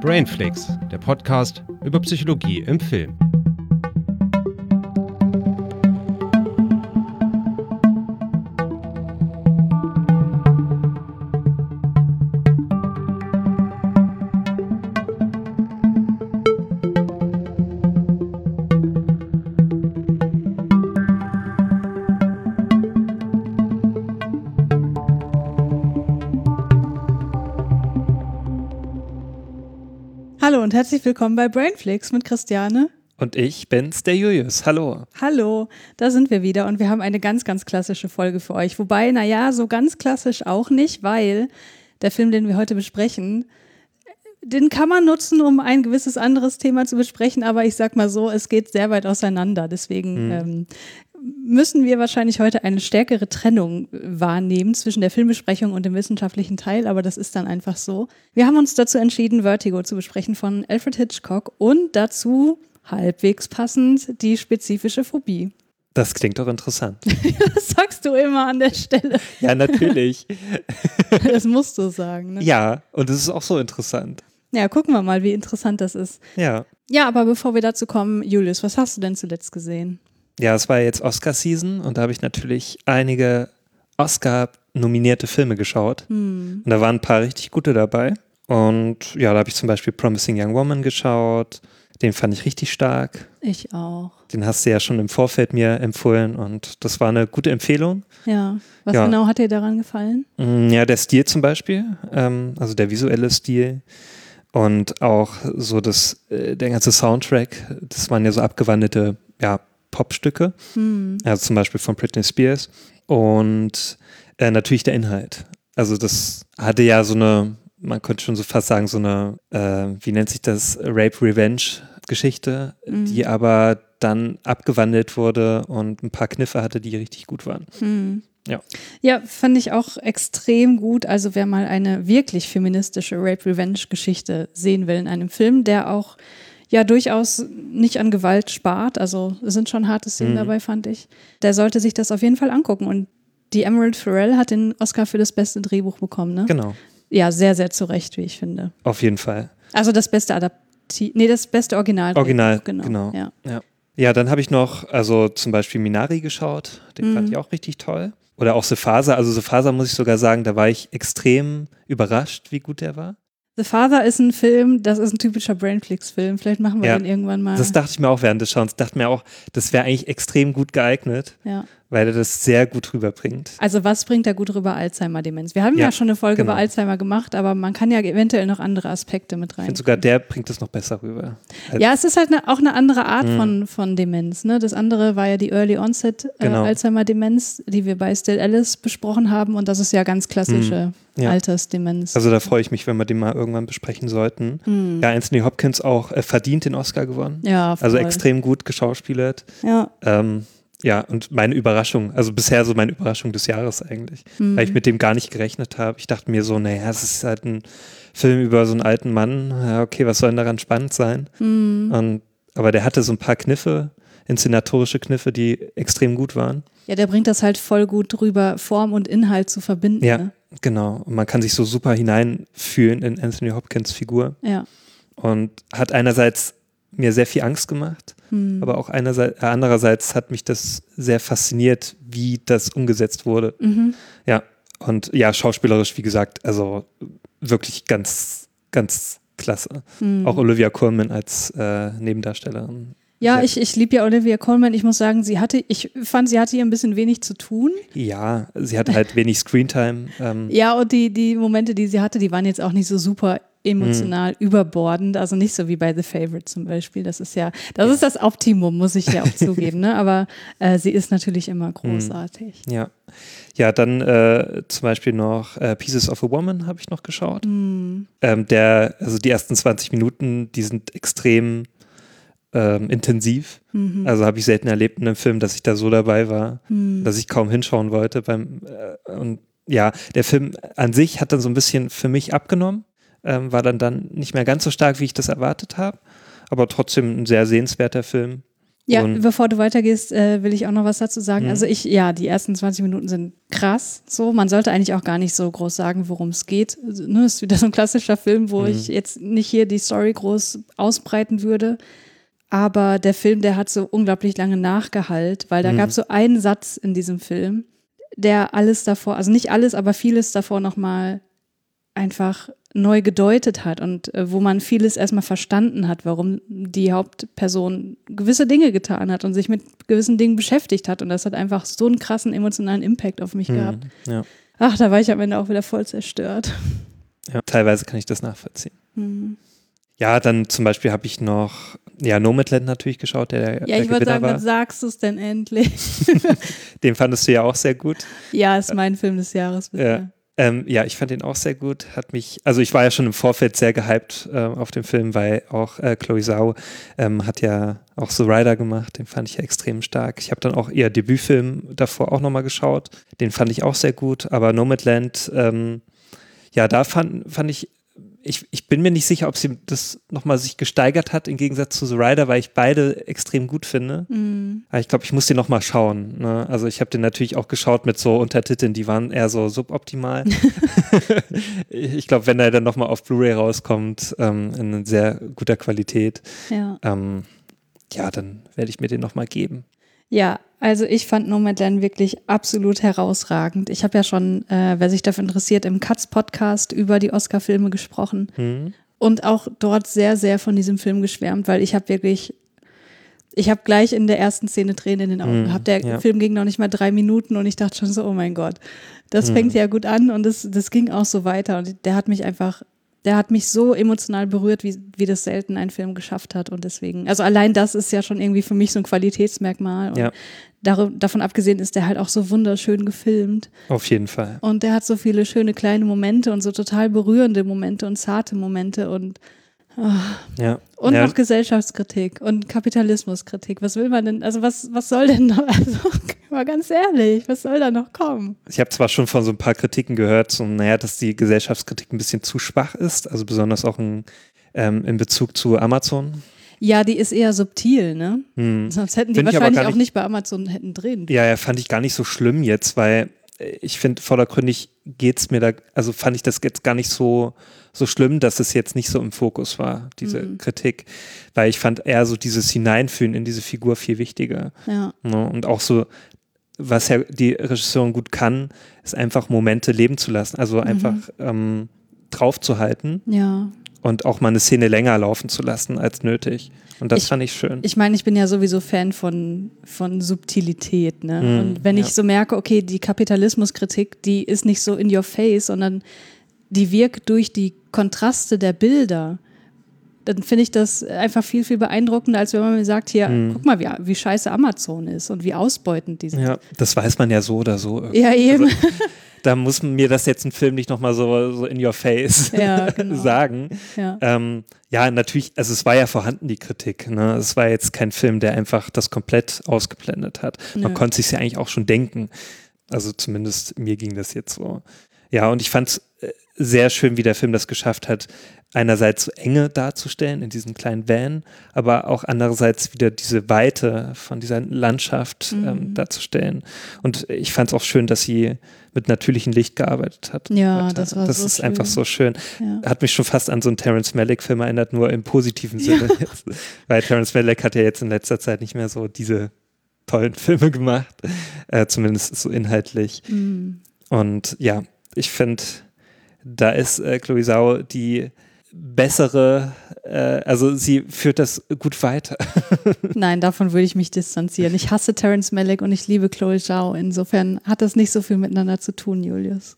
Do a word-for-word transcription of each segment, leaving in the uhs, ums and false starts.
Brainflix, der Podcast über Psychologie im Film. Hallo und herzlich willkommen bei Brainflix mit Christiane. Und ich bin's, der Julius. Hallo. Hallo, da sind wir wieder und wir haben eine ganz, ganz klassische Folge für euch. Wobei, naja, so ganz klassisch auch nicht, weil der Film, den wir heute besprechen, den kann man nutzen, um ein gewisses anderes Thema zu besprechen, aber ich sag mal so, es geht sehr weit auseinander. Deswegen mhm. ähm, müssen wir wahrscheinlich heute eine stärkere Trennung wahrnehmen zwischen der Filmbesprechung und dem wissenschaftlichen Teil, aber das ist dann einfach so. Wir haben uns dazu entschieden, Vertigo zu besprechen von Alfred Hitchcock und dazu halbwegs passend die spezifische Phobie. Das klingt doch interessant. Das sagst du immer an der Stelle. Ja, natürlich. Das musst du sagen, ne? Ja, und es ist auch so interessant. Ja, gucken wir mal, wie interessant das ist. Ja. Ja, aber bevor wir dazu kommen, Julius, was hast du denn zuletzt gesehen? Ja, es war jetzt Oscar-Season und da habe ich natürlich einige Oscar-nominierte Filme geschaut. Hm. Und da waren ein paar richtig gute dabei. Und ja, da habe ich zum Beispiel Promising Young Woman geschaut. Den fand ich richtig stark. Ich auch. Den hast du ja schon im Vorfeld mir empfohlen und das war eine gute Empfehlung. Ja. Was ja. genau hat dir daran gefallen? Ja, der Stil zum Beispiel, ähm, also der visuelle Stil. Und auch so das, äh, der ganze Soundtrack, das waren ja so abgewandelte, ja, Popstücke, hm. also zum Beispiel von Britney Spears. Und äh, natürlich der Inhalt. Also das hatte ja so eine, man könnte schon so fast sagen, so eine, äh, wie nennt sich das, Rape-Revenge-Geschichte, hm. die aber dann abgewandelt wurde und ein paar Kniffe hatte, die richtig gut waren. Hm. Ja. Ja, fand ich auch extrem gut. Also wer mal eine wirklich feministische Rape-Revenge-Geschichte sehen will in einem Film, der auch ja durchaus nicht an Gewalt spart, also es sind schon harte Szenen mhm. dabei, fand ich, der sollte sich das auf jeden Fall angucken. Und die Emerald Fennell hat den Oscar für das beste Drehbuch bekommen, ne? Genau. Ja, sehr, sehr zu Recht, wie ich finde. Auf jeden Fall. Also das beste Adaptiv, nee, das beste Original. Original, genau. genau. Ja. Ja. ja, dann habe ich noch, also zum Beispiel Minari geschaut, den mhm. fand ich auch richtig toll. Oder auch The Father, also The Father muss ich sogar sagen, da war ich extrem überrascht, wie gut der war. The Father ist ein Film, das ist ein typischer Brainflix-Film, vielleicht machen wir ja, den irgendwann mal. Das dachte ich mir auch während des Schauens, dachte mir auch, das wäre eigentlich extrem gut geeignet, ja. weil er das sehr gut rüberbringt. Also was bringt er gut rüber? Alzheimer-Demenz. Wir haben ja, ja schon eine Folge genau. über Alzheimer gemacht, aber man kann ja eventuell noch andere Aspekte mit rein. Ich finde sogar, der bringt es noch besser rüber. Ja, es ist halt eine, auch eine andere Art mhm. von, von Demenz. Ne? Das andere war ja die Early Onset äh, genau. Alzheimer-Demenz, die wir bei Still Alice besprochen haben, und das ist ja ganz klassische mhm. Ja. Altersdemenz. Also da freue ich mich, wenn wir den mal irgendwann besprechen sollten. Hm. Ja, Anthony Hopkins auch äh, verdient den Oscar gewonnen. Ja, voll. Also extrem gut geschauspielert. Ja. Ähm, ja, und meine Überraschung, also bisher so meine Überraschung des Jahres eigentlich, hm. weil ich mit dem gar nicht gerechnet habe. Ich dachte mir so, naja, es ist halt ein Film über so einen alten Mann. Ja, okay, was soll denn daran spannend sein? Hm. Und, aber der hatte so ein paar Kniffe, inszenatorische Kniffe, die extrem gut waren. Ja, der bringt das halt voll gut drüber, Form und Inhalt zu verbinden. Ja. Ne? Genau, und man kann sich so super hineinfühlen in Anthony Hopkins Figur. Ja. Und hat einerseits mir sehr viel Angst gemacht, hm. aber auch einerseits, äh, andererseits hat mich das sehr fasziniert, wie das umgesetzt wurde. Mhm. Ja, und ja, schauspielerisch, wie gesagt, also wirklich ganz, ganz klasse. Hm. Auch Olivia Colman als äh, Nebendarstellerin. Ja, ich, ich liebe ja Olivia Colman. Ich muss sagen, sie hatte, ich fand, sie hatte hier ein bisschen wenig zu tun. Ja, sie hatte halt wenig Screentime. Ähm. Ja, und die, die Momente, die sie hatte, die waren jetzt auch nicht so super emotional mhm. überbordend. Also nicht so wie bei The Favourite zum Beispiel. Das ist ja, das ja. ist das Optimum, muss ich ja auch zugeben. Ne? Aber äh, sie ist natürlich immer großartig. Ja, ja, dann äh, zum Beispiel noch äh, Pieces of a Woman habe ich noch geschaut. Mhm. Ähm, der, also die ersten zwanzig Minuten, die sind extrem Ähm, intensiv. Mhm. Also habe ich selten erlebt in einem Film, dass ich da so dabei war, mhm. dass ich kaum hinschauen wollte. Beim, äh, und ja, der Film an sich hat dann so ein bisschen für mich abgenommen, ähm, war dann, dann nicht mehr ganz so stark, wie ich das erwartet habe, aber trotzdem ein sehr sehenswerter Film. Ja, Und, bevor du weitergehst, äh, will ich auch noch was dazu sagen. Mhm. Also ich, ja, die ersten zwanzig Minuten sind krass. So, man sollte eigentlich auch gar nicht so groß sagen, worum es geht. Also, ne, ist wieder so ein klassischer Film, wo Mhm. ich jetzt nicht hier die Story groß ausbreiten würde. Aber der Film, der hat so unglaublich lange Nachgehalt, weil da Mhm. gab es so einen Satz in diesem Film, der alles davor, also nicht alles, aber vieles davor nochmal einfach neu gedeutet hat und äh, wo man vieles erstmal verstanden hat, warum die Hauptperson gewisse Dinge getan hat und sich mit gewissen Dingen beschäftigt hat. Und das hat einfach so einen krassen emotionalen Impact auf mich Mhm. gehabt. Ja. Ach, da war ich am Ende auch wieder voll zerstört. Ja, teilweise kann ich das nachvollziehen. Hm. Ja, dann zum Beispiel habe ich noch, ja, Nomadland natürlich geschaut, der Ja, der ich wollte Gewinner sagen, war. wann sagst du es denn endlich? Den fandest du ja auch sehr gut. Ja, ist mein Film des Jahres bisher. Ja. Ähm, ja, ich fand den auch sehr gut. Hat mich, also ich war ja schon im Vorfeld sehr gehypt äh, auf den Film, weil auch äh, Chloe Zhao ähm, hat ja auch The Rider gemacht. Den fand ich ja extrem stark. Ich habe dann auch ihr Debütfilm davor auch nochmal geschaut. Den fand ich auch sehr gut. Aber Nomadland, ähm, ja, da fand, fand ich, ich, ich bin mir nicht sicher, ob sie das nochmal sich gesteigert hat im Gegensatz zu The Rider, weil ich beide extrem gut finde. Mhm. Aber ich glaube, ich muss den nochmal schauen. Ne? Also ich habe den natürlich auch geschaut mit so Untertiteln, die waren eher so suboptimal. Ich glaube, wenn er dann nochmal auf Blu-ray rauskommt, ähm, in sehr guter Qualität, Ja. ähm, ja, dann werde ich mir den nochmal geben. Ja, also ich fand Nomadland wirklich absolut herausragend. Ich habe ja schon, äh, wer sich dafür interessiert, im Katz-Podcast über die Oscar-Filme gesprochen Hm? und auch dort sehr, sehr von diesem Film geschwärmt, weil ich habe wirklich, ich habe gleich in der ersten Szene Tränen in den Augen Mhm, gehabt. Der ja. Film ging noch nicht mal drei Minuten und ich dachte schon so, oh mein Gott, das Mhm. fängt ja gut an und das, das ging auch so weiter und der hat mich einfach, der hat mich so emotional berührt, wie, wie das selten ein Film geschafft hat und deswegen, also allein das ist ja schon irgendwie für mich so ein Qualitätsmerkmal und Ja. dar- davon abgesehen ist der halt auch so wunderschön gefilmt Auf jeden Fall. und der hat so viele schöne kleine Momente und so total berührende Momente und zarte Momente und Ja. und ja. noch Gesellschaftskritik und Kapitalismuskritik. Was will man denn, also was, was soll denn noch, also mal ganz ehrlich, was soll da noch kommen? Ich habe zwar schon von so ein paar Kritiken gehört, so, naja, dass die Gesellschaftskritik ein bisschen zu schwach ist, also besonders auch in, ähm, in Bezug zu Amazon. Ja, die ist eher subtil, ne? Hm. Sonst hätten die Find ich aber wahrscheinlich gar auch nicht- nicht bei Amazon hätten drehen. Ja, ja, fand ich gar nicht so schlimm jetzt, weil äh, ich finde, vordergründig geht's mir da, also fand ich das jetzt gar nicht so, so schlimm, dass es jetzt nicht so im Fokus war, diese Mhm. Kritik, weil ich fand eher so dieses Hineinfühlen in diese Figur viel wichtiger. Ja, Ne? Und auch so, was ja die Regisseurin gut kann, ist einfach Momente leben zu lassen, also einfach ähm, draufzuhalten ja. und auch mal eine Szene länger laufen zu lassen als nötig. Und das Ich- fand ich schön. Ich meine, ich bin ja sowieso Fan von, von Subtilität, ne? Mhm, Und wenn ja. ich so merke, okay, die Kapitalismuskritik, die ist nicht so in your face, sondern die wirkt durch die Kontraste der Bilder, dann finde ich das einfach viel, viel beeindruckender, als wenn man mir sagt, hier, Mhm. guck mal, wie, wie scheiße Amazon ist und wie ausbeutend die sind. Ja, das weiß man ja so oder so. irgendwie. Ja, eben. Also, da muss mir das jetzt ein Film nicht nochmal so, so in your face Ja, genau. sagen. Ja. Ähm, ja, natürlich, also es war ja vorhanden, die Kritik. Ne? Es war jetzt kein Film, der einfach das komplett ausgeblendet hat. Man Nö. konnte sich ja eigentlich auch schon denken. Also zumindest mir ging das jetzt so. Ja, und ich fand es äh, sehr schön, wie der Film das geschafft hat, einerseits so Enge darzustellen in diesem kleinen Van, aber auch andererseits wieder diese Weite von dieser Landschaft Mhm. ähm, darzustellen. Und ich fand es auch schön, dass sie mit natürlichem Licht gearbeitet hat. Ja, hat. das war Das so ist schön. einfach so schön. Ja. Hat mich schon fast an so einen Terrence Malick-Film erinnert, nur im positiven Sinne jetzt. Weil Terrence Malick hat ja jetzt in letzter Zeit nicht mehr so diese tollen Filme gemacht, äh, zumindest so inhaltlich. Mhm. Und ja, ich finde, da ist äh, Chloe Zhao die bessere, äh, also sie führt das gut weiter. Nein, davon würde ich mich distanzieren. Ich hasse Terrence Malick und ich liebe Chloe Zhao. Insofern hat das nicht so viel miteinander zu tun, Julius.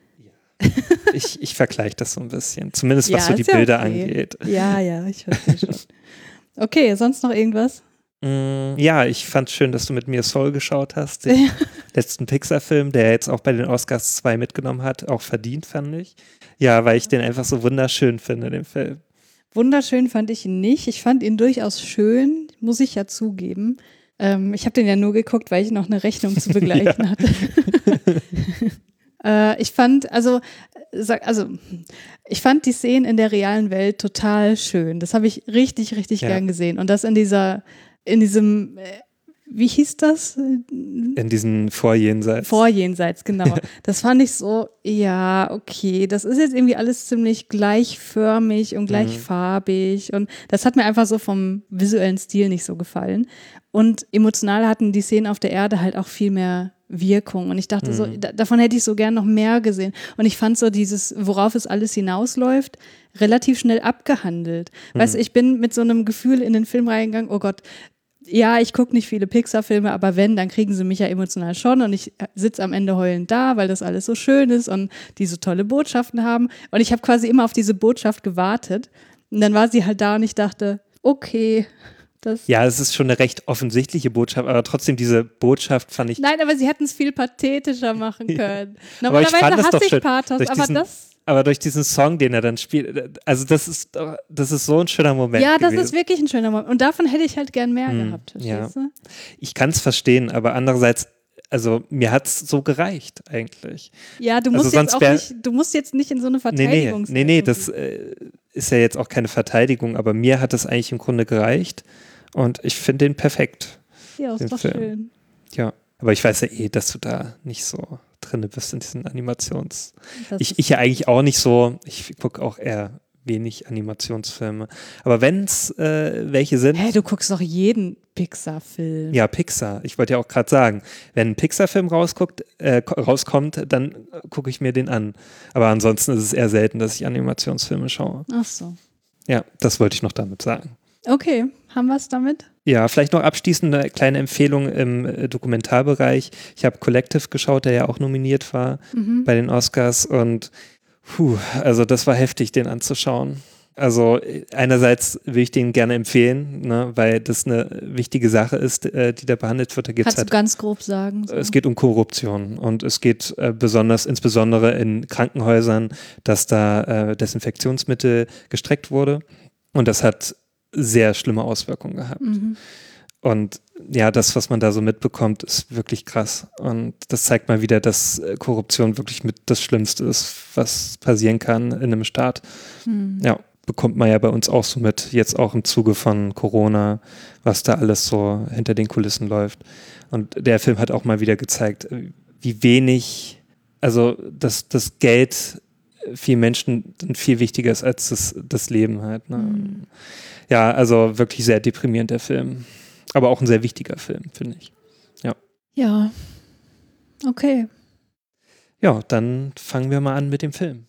Ich, ich vergleiche das so ein bisschen, zumindest was Ja, so die ist ja Bilder okay. angeht. Ja, ja, ich verstehe schon. Okay, sonst noch irgendwas? Mm, Ja, ich fand schön, dass du mit mir Soul geschaut hast, den letzten Pixar-Film, der jetzt auch bei den Oscars zwei mitgenommen hat, auch verdient, fand ich. Ja, weil ich den einfach so wunderschön finde, den Film. Wunderschön fand ich ihn nicht. Ich fand ihn durchaus schön, muss ich ja zugeben. Ähm, ich habe den ja nur geguckt, weil ich noch eine Rechnung zu begleichen hatte. äh, ich fand, also, sag, also, ich fand die Szenen in der realen Welt total schön. Das habe ich richtig, richtig Ja. gern gesehen. Und das in dieser, in diesem, äh, wie hieß das? In diesen Vorjenseits. Vorjenseits, genau. Das fand ich so, ja, okay, das ist jetzt irgendwie alles ziemlich gleichförmig und gleichfarbig und das hat mir einfach so vom visuellen Stil nicht so gefallen. Und emotional hatten die Szenen auf der Erde halt auch viel mehr Wirkung und ich dachte so, da, davon hätte ich so gern noch mehr gesehen. Und ich fand so dieses, worauf es alles hinausläuft, relativ schnell abgehandelt. Mhm. Weißt du, ich bin mit so einem Gefühl in den Film reingegangen, oh Gott, ja, ich gucke nicht viele Pixar-Filme, aber wenn, dann kriegen sie mich ja emotional schon und ich sitze am Ende heulend da, weil das alles so schön ist und die so tolle Botschaften haben. Und ich habe quasi immer auf diese Botschaft gewartet und dann war sie halt da und ich dachte, okay, das... Ja, es ist schon eine recht offensichtliche Botschaft, aber trotzdem diese Botschaft fand ich... Nein, aber sie hätten es viel pathetischer machen können. Ja. Normalerweise hasse ich Pathos, aber diesen, das... Aber durch diesen Song, den er dann spielt, also das ist, das ist so ein schöner Moment Ja, das gewesen. ist wirklich ein schöner Moment. Und davon hätte ich halt gern mehr hm, gehabt, verstehst ja. du? Ich kann es verstehen, aber andererseits, also mir hat es so gereicht eigentlich. Ja, du musst also jetzt auch nicht, du musst jetzt nicht in so eine Verteidigung. Nee, nee, nee, nee, das äh, ist ja jetzt auch keine Verteidigung, aber mir hat es eigentlich im Grunde gereicht und ich finde den perfekt. Ja, ist doch Film. Schön. Ja, aber ich weiß ja eh, dass du da nicht so drin bist in diesen Animations... Das ich, ich ja eigentlich auch nicht so, ich gucke auch eher wenig Animationsfilme. Aber wenn es äh, welche sind... Hä, hey, du guckst doch jeden Pixar-Film. Ja, Pixar. Ich wollte ja auch gerade sagen, wenn ein Pixar-Film rausguckt, äh, rauskommt, dann gucke ich mir den an. Aber ansonsten ist es eher selten, dass ich Animationsfilme schaue. Ach so. Ja, das wollte ich noch damit sagen. Okay, haben wir es damit? Ja, vielleicht noch abschließend eine kleine Empfehlung im äh, Dokumentarbereich. Ich habe Collective geschaut, der ja auch nominiert war mhm. bei den Oscars und puh, also das war heftig, den anzuschauen. Also einerseits will ich den gerne empfehlen, ne, weil das eine wichtige Sache ist, äh, die da behandelt wird. Da gibt's Kannst halt, du ganz grob sagen? So. Es geht um Korruption und es geht äh, besonders, insbesondere in Krankenhäusern, dass da äh, Desinfektionsmittel gestreckt wurde und das hat sehr schlimme Auswirkungen gehabt. Mhm. Und ja, das, was man da so mitbekommt, ist wirklich krass. Und das zeigt mal wieder, dass Korruption wirklich mit das Schlimmste ist, was passieren kann in einem Staat. Mhm. Ja, bekommt man ja bei uns auch so mit, jetzt auch im Zuge von Corona, was da alles so hinter den Kulissen läuft. Und der Film hat auch mal wieder gezeigt, wie wenig, also dass das Geld vielen Menschen viel wichtiger ist als das, das Leben halt. Ne? Mhm. Ja, also wirklich sehr deprimierend der Film. Aber auch ein sehr wichtiger Film, finde ich. Ja. Ja. Okay. Ja, dann fangen wir mal an mit dem Film.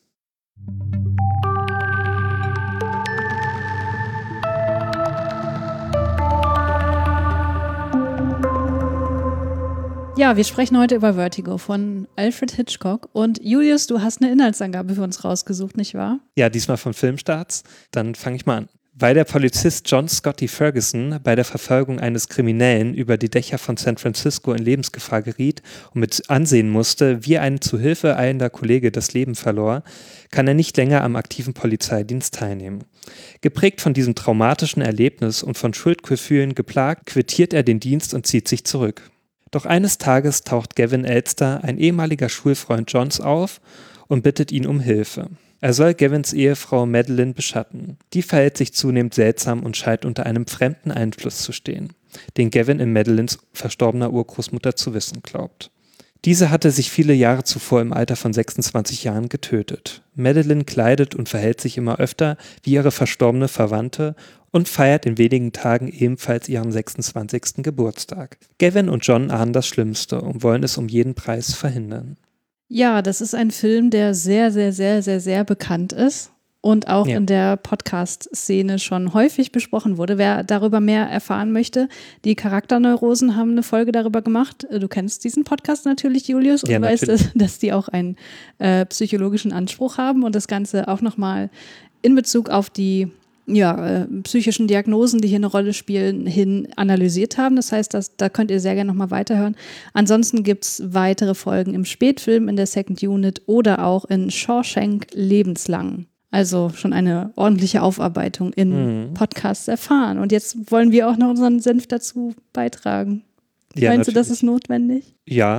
Ja, wir sprechen heute über Vertigo von Alfred Hitchcock. Und Julius, du hast eine Inhaltsangabe für uns rausgesucht, nicht wahr? Ja, diesmal von Filmstarts. Dann fange ich mal an. Weil der Polizist John Scotty Ferguson bei der Verfolgung eines Kriminellen über die Dächer von San Francisco in Lebensgefahr geriet und mit ansehen musste, wie ein zu Hilfe eilender Kollege das Leben verlor, kann er nicht länger am aktiven Polizeidienst teilnehmen. Geprägt von diesem traumatischen Erlebnis und von Schuldgefühlen geplagt, quittiert er den Dienst und zieht sich zurück. Doch eines Tages taucht Gavin Elster, ein ehemaliger Schulfreund Johns, auf und bittet ihn um Hilfe. Er soll Gavins Ehefrau Madeline beschatten. Die verhält sich zunehmend seltsam und scheint unter einem fremden Einfluss zu stehen, den Gavin in Madelines verstorbener Urgroßmutter zu wissen glaubt. Diese hatte sich viele Jahre zuvor im Alter von sechsundzwanzig Jahren getötet. Madeline kleidet und verhält sich immer öfter wie ihre verstorbene Verwandte und feiert in wenigen Tagen ebenfalls ihren sechsundzwanzigsten Geburtstag. Gavin und John ahnen das Schlimmste und wollen es um jeden Preis verhindern. Ja, das ist ein Film, der sehr, sehr, sehr, sehr, sehr bekannt ist und auch ja. in der Podcast-Szene schon häufig besprochen wurde. Wer darüber mehr erfahren möchte, die Charakterneurosen haben eine Folge darüber gemacht. Du kennst diesen Podcast natürlich, Julius, und ja, weißt, dass, dass die auch einen äh, psychologischen Anspruch haben und das Ganze auch nochmal in Bezug auf die ja, äh, psychischen Diagnosen, die hier eine Rolle spielen, hin analysiert haben. Das heißt, das, da könnt ihr sehr gerne nochmal weiterhören. Ansonsten gibt es weitere Folgen im Spätfilm, in der Second Unit oder auch in Shawshank lebenslang. Also schon eine ordentliche Aufarbeitung in mhm. Podcasts erfahren. Und jetzt wollen wir auch noch unseren Senf dazu beitragen. Ja, Meinst natürlich. du, das ist notwendig? Ja,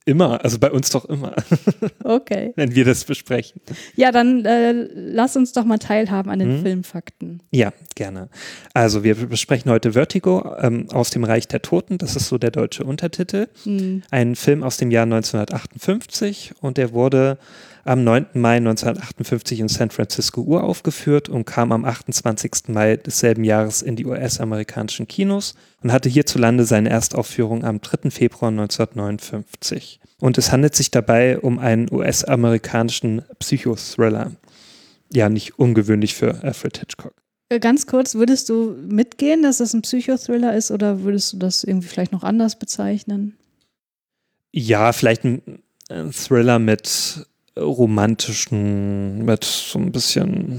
Immer, also bei uns doch immer. Okay. Wenn wir das besprechen. Ja, dann äh, lass uns doch mal teilhaben an den hm? Filmfakten. Ja, gerne. Also wir besprechen heute Vertigo ähm, aus dem Reich der Toten. Das ist so der deutsche Untertitel. Hm. Ein Film aus dem Jahr neunzehnhundertachtundfünfzig und der wurde am neunten Mai neunzehnhundertachtundfünfzig in San Francisco uraufgeführt und kam am achtundzwanzigsten Mai desselben Jahres in die U S-amerikanischen Kinos und hatte hierzulande seine Erstaufführung am dritten Februar neunzehnhundertneunundfünfzig. Und es handelt sich dabei um einen U S-amerikanischen Psychothriller. Ja, nicht ungewöhnlich für Alfred Hitchcock. Ganz kurz, würdest du mitgehen, dass das ein Psychothriller ist oder würdest du das irgendwie vielleicht noch anders bezeichnen? Ja, vielleicht ein Thriller mit romantischen, mit so ein bisschen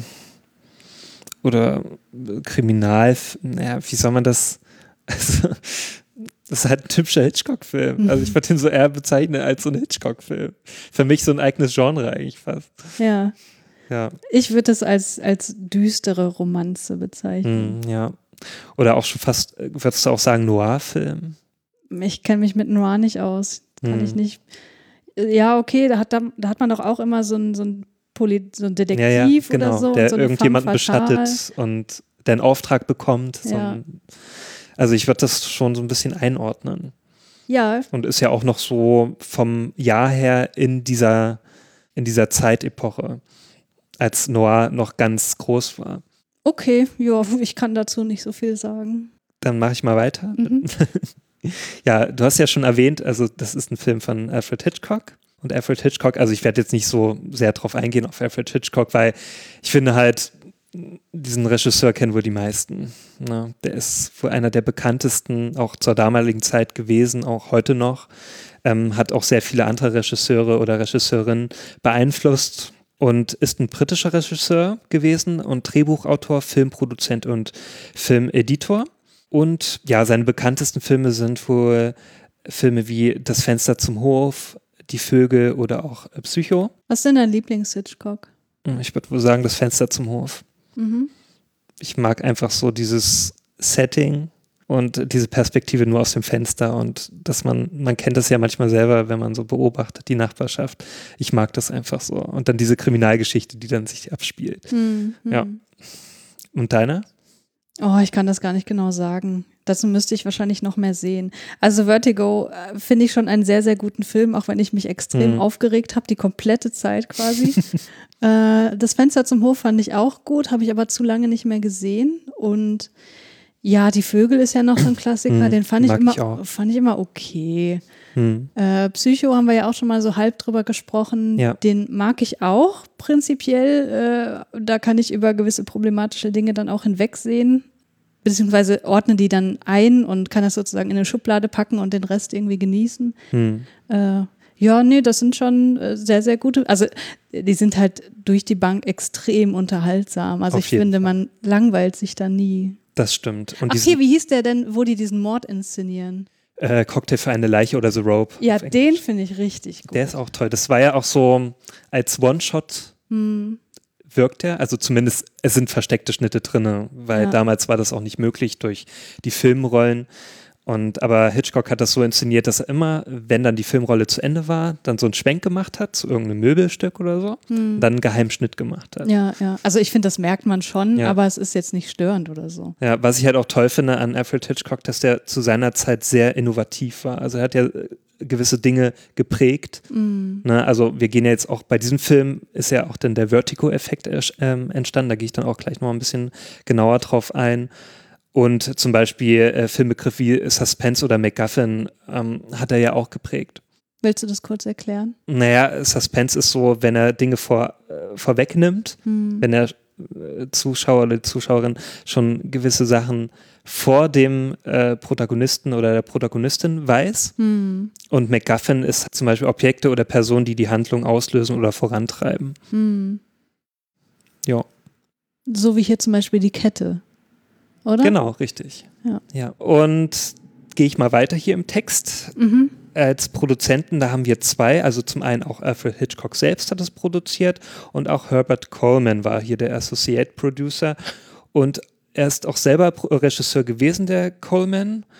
oder Kriminal, naja, wie soll man das, also, das ist halt ein typischer Hitchcock-Film. Mhm. Also ich würde den so eher bezeichnen als so ein Hitchcock-Film. Für mich so ein eigenes Genre eigentlich fast. Ja. Ja. Ich würde es als, als düstere Romanze bezeichnen. Mhm, ja. Oder auch schon fast, würdest du auch sagen, Noir-Film? Ich kenne mich mit Noir nicht aus. Kann mhm. ich nicht. Ja, okay, da hat, da, da hat man doch auch immer so einen so ein Poli, so ein Detektiv ja, ja, genau, oder so. Der so irgendjemanden beschattet und der einen Auftrag bekommt. So ja. ein, also ich würde das schon so ein bisschen einordnen. Ja. Und ist ja auch noch so vom Jahr her in dieser, in dieser Zeitepoche, als Noir noch ganz groß war. Okay, ja, ich kann dazu nicht so viel sagen. Dann mache ich mal weiter. Mhm. Ja, du hast ja schon erwähnt, also das ist ein Film von Alfred Hitchcock. Und Alfred Hitchcock, also ich werde jetzt nicht so sehr drauf eingehen auf Alfred Hitchcock, weil ich finde halt, diesen Regisseur kennen wohl die meisten. Ne? Der ist wohl einer der bekanntesten, auch zur damaligen Zeit gewesen, auch heute noch. Ähm, hat auch sehr viele andere Regisseure oder Regisseurinnen beeinflusst und ist ein britischer Regisseur gewesen und Drehbuchautor, Filmproduzent und Filmeditor. Und ja, seine bekanntesten Filme sind wohl Filme wie Das Fenster zum Hof, Die Vögel oder auch Psycho. Was ist denn dein Lieblings-Hitchcock? Ich würde wohl sagen, Das Fenster zum Hof. Mhm. Ich mag einfach so dieses Setting und diese Perspektive nur aus dem Fenster und dass man, man kennt das ja manchmal selber, wenn man so beobachtet, die Nachbarschaft. Ich mag das einfach so. Und dann diese Kriminalgeschichte, die dann sich abspielt. Mhm. Ja. Und deine? Oh, ich kann das gar nicht genau sagen. Dazu müsste ich wahrscheinlich noch mehr sehen. Also Vertigo äh, finde ich schon einen sehr, sehr guten Film, auch wenn ich mich extrem mhm. aufgeregt habe, die komplette Zeit quasi. äh, das Fenster zum Hof fand ich auch gut, habe ich aber zu lange nicht mehr gesehen. Und ja, Die Vögel ist ja noch so ein Klassiker, mhm, den fand ich, immer, ich fand ich immer okay. Mhm. Äh, Psycho haben wir ja auch schon mal so halb drüber gesprochen. Ja. Den mag ich auch prinzipiell. Äh, da kann ich über gewisse problematische Dinge dann auch hinwegsehen. Beziehungsweise ordne die dann ein und kann das sozusagen in eine Schublade packen und den Rest irgendwie genießen. Mhm. Äh, ja, nee, das sind schon äh, sehr, sehr gute. Also die sind halt durch die Bank extrem unterhaltsam. Also Auf ich finde, Fall. Man langweilt sich da nie. Das stimmt. Und Ach hier, wie hieß der denn, wo die diesen Mord inszenieren? Äh, Cocktail für eine Leiche oder The Rope. Ja, den finde ich richtig gut. Der ist auch toll. Das war ja auch so als One-Shot hm. wirkt er. Also zumindest, es sind versteckte Schnitte drin, weil Ja. damals war das auch nicht möglich durch die Filmrollen. Und, aber Hitchcock hat das so inszeniert, dass er immer, wenn dann die Filmrolle zu Ende war, dann so einen Schwenk gemacht hat zu irgendeinem Möbelstück oder so, Hm. und dann einen Geheimschnitt gemacht hat. Ja, ja. Also ich finde, das merkt man schon, Ja. aber es ist jetzt nicht störend oder so. Ja, was ich halt auch toll finde an Alfred Hitchcock, dass der zu seiner Zeit sehr innovativ war. Also er hat ja äh, gewisse Dinge geprägt. Mm. Ne? Also wir gehen ja jetzt auch bei diesem Film, ist ja auch dann der Vertigo-Effekt äh, ähm, entstanden. Da gehe ich dann auch gleich noch ein bisschen genauer drauf ein. Und zum Beispiel äh, Filmbegriff wie Suspense oder MacGuffin ähm, hat er ja auch geprägt. Willst du das kurz erklären? Naja, Suspense ist so, wenn er Dinge vor, äh, vorwegnimmt, Hm. wenn der äh, Zuschauer oder die Zuschauerin schon gewisse Sachen vor dem äh, Protagonisten oder der Protagonistin weiß. Hm. Und MacGuffin ist zum Beispiel Objekte oder Personen, die die Handlung auslösen oder vorantreiben. Hm. Ja. So wie hier zum Beispiel die Kette, oder? Genau, richtig. Ja. Ja. Und gehe ich mal weiter hier im Text. Mhm. Als Produzenten, da haben wir zwei, also zum einen auch Alfred Hitchcock selbst hat es produziert und auch Herbert Coleman war hier der Associate Producer und er ist auch selber Regisseur gewesen, der Coleman,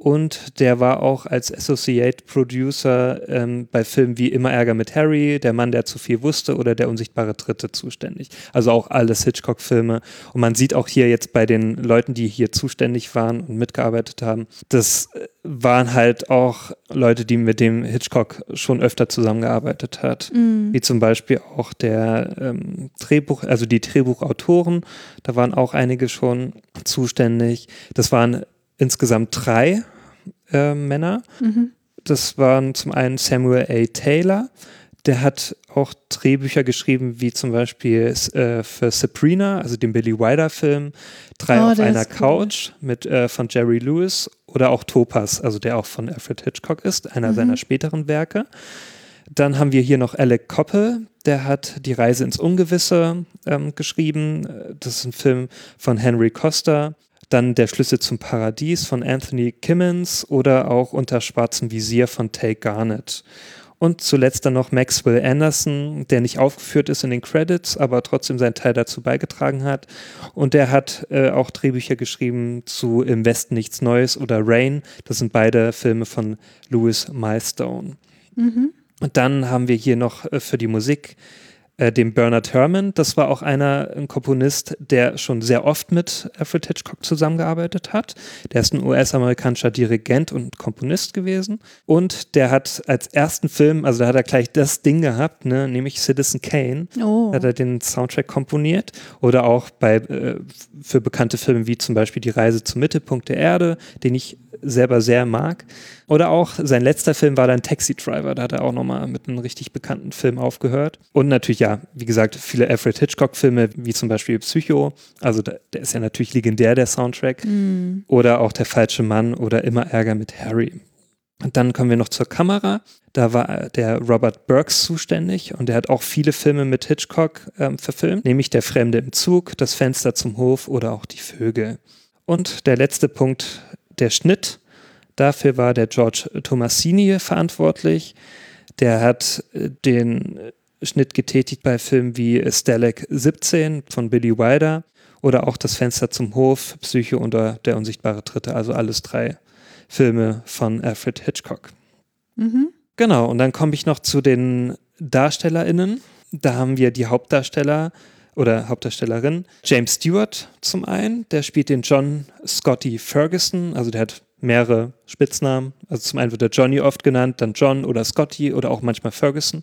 Und der war auch als Associate Producer ähm, bei Filmen wie Immer Ärger mit Harry, Der Mann, der zu viel wusste oder Der unsichtbare Dritte zuständig. Also auch alles Hitchcock-Filme. Und man sieht auch hier jetzt bei den Leuten, die hier zuständig waren und mitgearbeitet haben, das waren halt auch Leute, die mit dem Hitchcock schon öfter zusammengearbeitet hat. Mhm. Wie zum Beispiel auch der ähm, Drehbuch, also die Drehbuchautoren, da waren auch einige schon zuständig. Das waren insgesamt drei äh, Männer. Mhm. Das waren zum einen Samuel A. Taylor, der hat auch Drehbücher geschrieben, wie zum Beispiel äh, für Sabrina, also den Billy Wilder-Film, Drei oh, auf einer Couch cool. mit äh, von Jerry Lewis oder auch Topaz, also der auch von Alfred Hitchcock ist, einer mhm. seiner späteren Werke. Dann haben wir hier noch Alec Koppel, der hat Die Reise ins Ungewisse ähm, geschrieben. Das ist ein Film von Henry Costa. Dann Der Schlüssel zum Paradies von Anthony Kimmins oder auch Unter schwarzem Visier von Tay Garnett. Und zuletzt dann noch Maxwell Anderson, der nicht aufgeführt ist in den Credits, aber trotzdem seinen Teil dazu beigetragen hat. Und der hat äh, auch Drehbücher geschrieben zu Im Westen nichts Neues oder Rain. Das sind beide Filme von Louis Milestone. Mhm. Und dann haben wir hier noch äh, für die Musik äh, den Bernard Herrmann. Das war auch einer, ein Komponist, der schon sehr oft mit Alfred Hitchcock zusammengearbeitet hat. Der ist ein U S-amerikanischer Dirigent und Komponist gewesen. Und der hat als ersten Film, also da hat er gleich das Ding gehabt, ne, nämlich Citizen Kane. Oh. Da hat er den Soundtrack komponiert. Oder auch bei äh, für bekannte Filme wie zum Beispiel Die Reise zum Mittelpunkt der Erde, den ich selber sehr mag. Oder auch sein letzter Film war dann Taxi Driver, da hat er auch nochmal mit einem richtig bekannten Film aufgehört. Und natürlich, ja, wie gesagt, viele Alfred Hitchcock-Filme, wie zum Beispiel Psycho, also da, der ist ja natürlich legendär, der Soundtrack. Mm. Oder auch Der falsche Mann oder Immer Ärger mit Harry. Und dann kommen wir noch zur Kamera. Da war der Robert Burks zuständig und der hat auch viele Filme mit Hitchcock ähm, verfilmt, nämlich Der Fremde im Zug, Das Fenster zum Hof oder auch Die Vögel. Und der letzte Punkt, der Schnitt. Dafür war der George Tomasini verantwortlich. Der hat den Schnitt getätigt bei Filmen wie Stalag siebzehn von Billy Wilder oder auch Das Fenster zum Hof, Psycho oder Der unsichtbare Dritte. Also alles drei Filme von Alfred Hitchcock. Mhm. Genau, und dann komme ich noch zu den DarstellerInnen. Da haben wir die Hauptdarsteller oder Hauptdarstellerin. James Stewart zum einen, der spielt den John Scotty Ferguson, also der hat mehrere Spitznamen. Also zum einen wird er Johnny oft genannt, dann John oder Scotty oder auch manchmal Ferguson.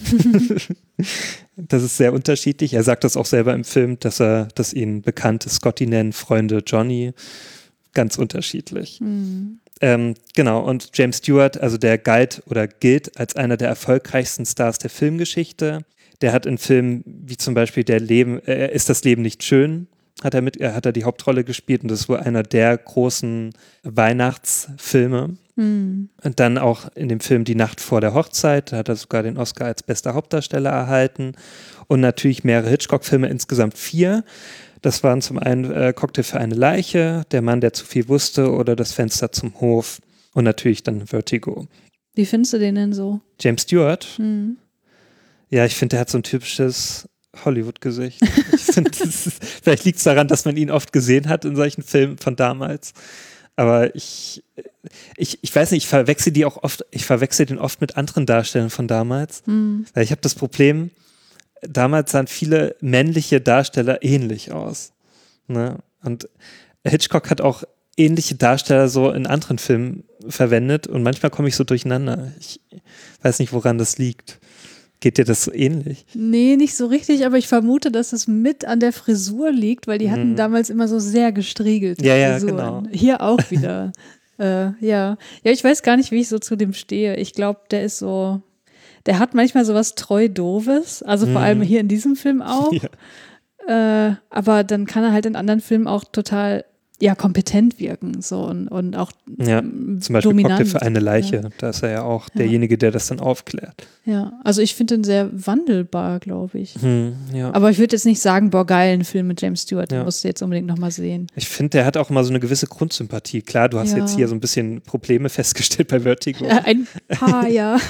Das ist sehr unterschiedlich. Er sagt das auch selber im Film, dass er, dass ihn Bekannte Scotty nennen, Freunde Johnny. Ganz unterschiedlich. Mhm. Ähm, genau, und James Stewart, also der galt oder gilt als einer der erfolgreichsten Stars der Filmgeschichte. Der hat in Filmen wie zum Beispiel der Leben, äh, Ist das Leben nicht schön? Hat er mit, er hat er die Hauptrolle gespielt und das ist wohl einer der großen Weihnachtsfilme. Mhm. Und dann auch in dem Film Die Nacht vor der Hochzeit, da hat er sogar den Oscar als bester Hauptdarsteller erhalten. Und natürlich mehrere Hitchcock-Filme, insgesamt vier. Das waren zum einen äh, Cocktail für eine Leiche, Der Mann, der zu viel wusste oder Das Fenster zum Hof. Und natürlich dann Vertigo. Wie findest du den denn so? James Stewart? Mhm. Ja, ich finde, der hat so ein typisches Hollywood-Gesicht. Ich find, ist, vielleicht liegt es daran, dass man ihn oft gesehen hat in solchen Filmen von damals. Aber ich, ich, ich weiß nicht, ich verwechsel die auch oft, ich verwechsel den oft mit anderen Darstellern von damals. Mhm. Weil ich habe das Problem, damals sahen viele männliche Darsteller ähnlich aus. Ne? Und Hitchcock hat auch ähnliche Darsteller so in anderen Filmen verwendet und manchmal komme ich so durcheinander. Ich weiß nicht, woran das liegt. Geht dir das so ähnlich? Nee, nicht so richtig, aber ich vermute, dass es mit an der Frisur liegt, weil die hatten mhm. damals immer so sehr gestriegelte ja, ja, Frisuren. Genau. Hier auch wieder. äh, ja. ja, ich weiß gar nicht, wie ich so zu dem stehe. Ich glaube, der ist so, der hat manchmal so was treu-doofes, also mhm. vor allem hier in diesem Film auch. Ja. Äh, aber dann kann er halt in anderen Filmen auch total ja, kompetent wirken so und, und auch ja, zum Beispiel dominant. Cocktail für eine Leiche, ja. Da ist er ja auch ja. derjenige, der das dann aufklärt. Ja, also ich finde ihn sehr wandelbar, glaube ich. Hm, ja. Aber ich würde jetzt nicht sagen, boah, geil, ein Film mit James Stewart, den ja. musst du jetzt unbedingt nochmal sehen. Ich finde, der hat auch immer so eine gewisse Grundsympathie. Klar, du hast ja. jetzt hier so ein bisschen Probleme festgestellt bei Vertigo. Ja, ein paar, ja.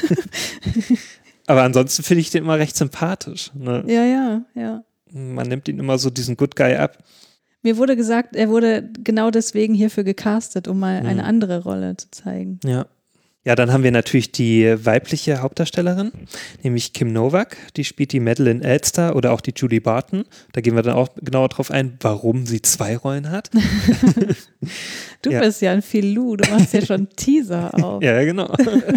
Aber ansonsten finde ich den immer recht sympathisch. Ne? Ja, ja, ja. Man nimmt ihn immer so diesen Good Guy ab. Mir wurde gesagt, er wurde genau deswegen hierfür gecastet, um mal Mhm. eine andere Rolle zu zeigen. Ja. Ja, dann haben wir natürlich die weibliche Hauptdarstellerin, nämlich Kim Novak. Die spielt die Madeleine Elster oder auch die Julie Barton. Da gehen wir dann auch genauer drauf ein, warum sie zwei Rollen hat. Du Ja. bist ja ein Filou, du machst ja schon Teaser auf. Ja, genau.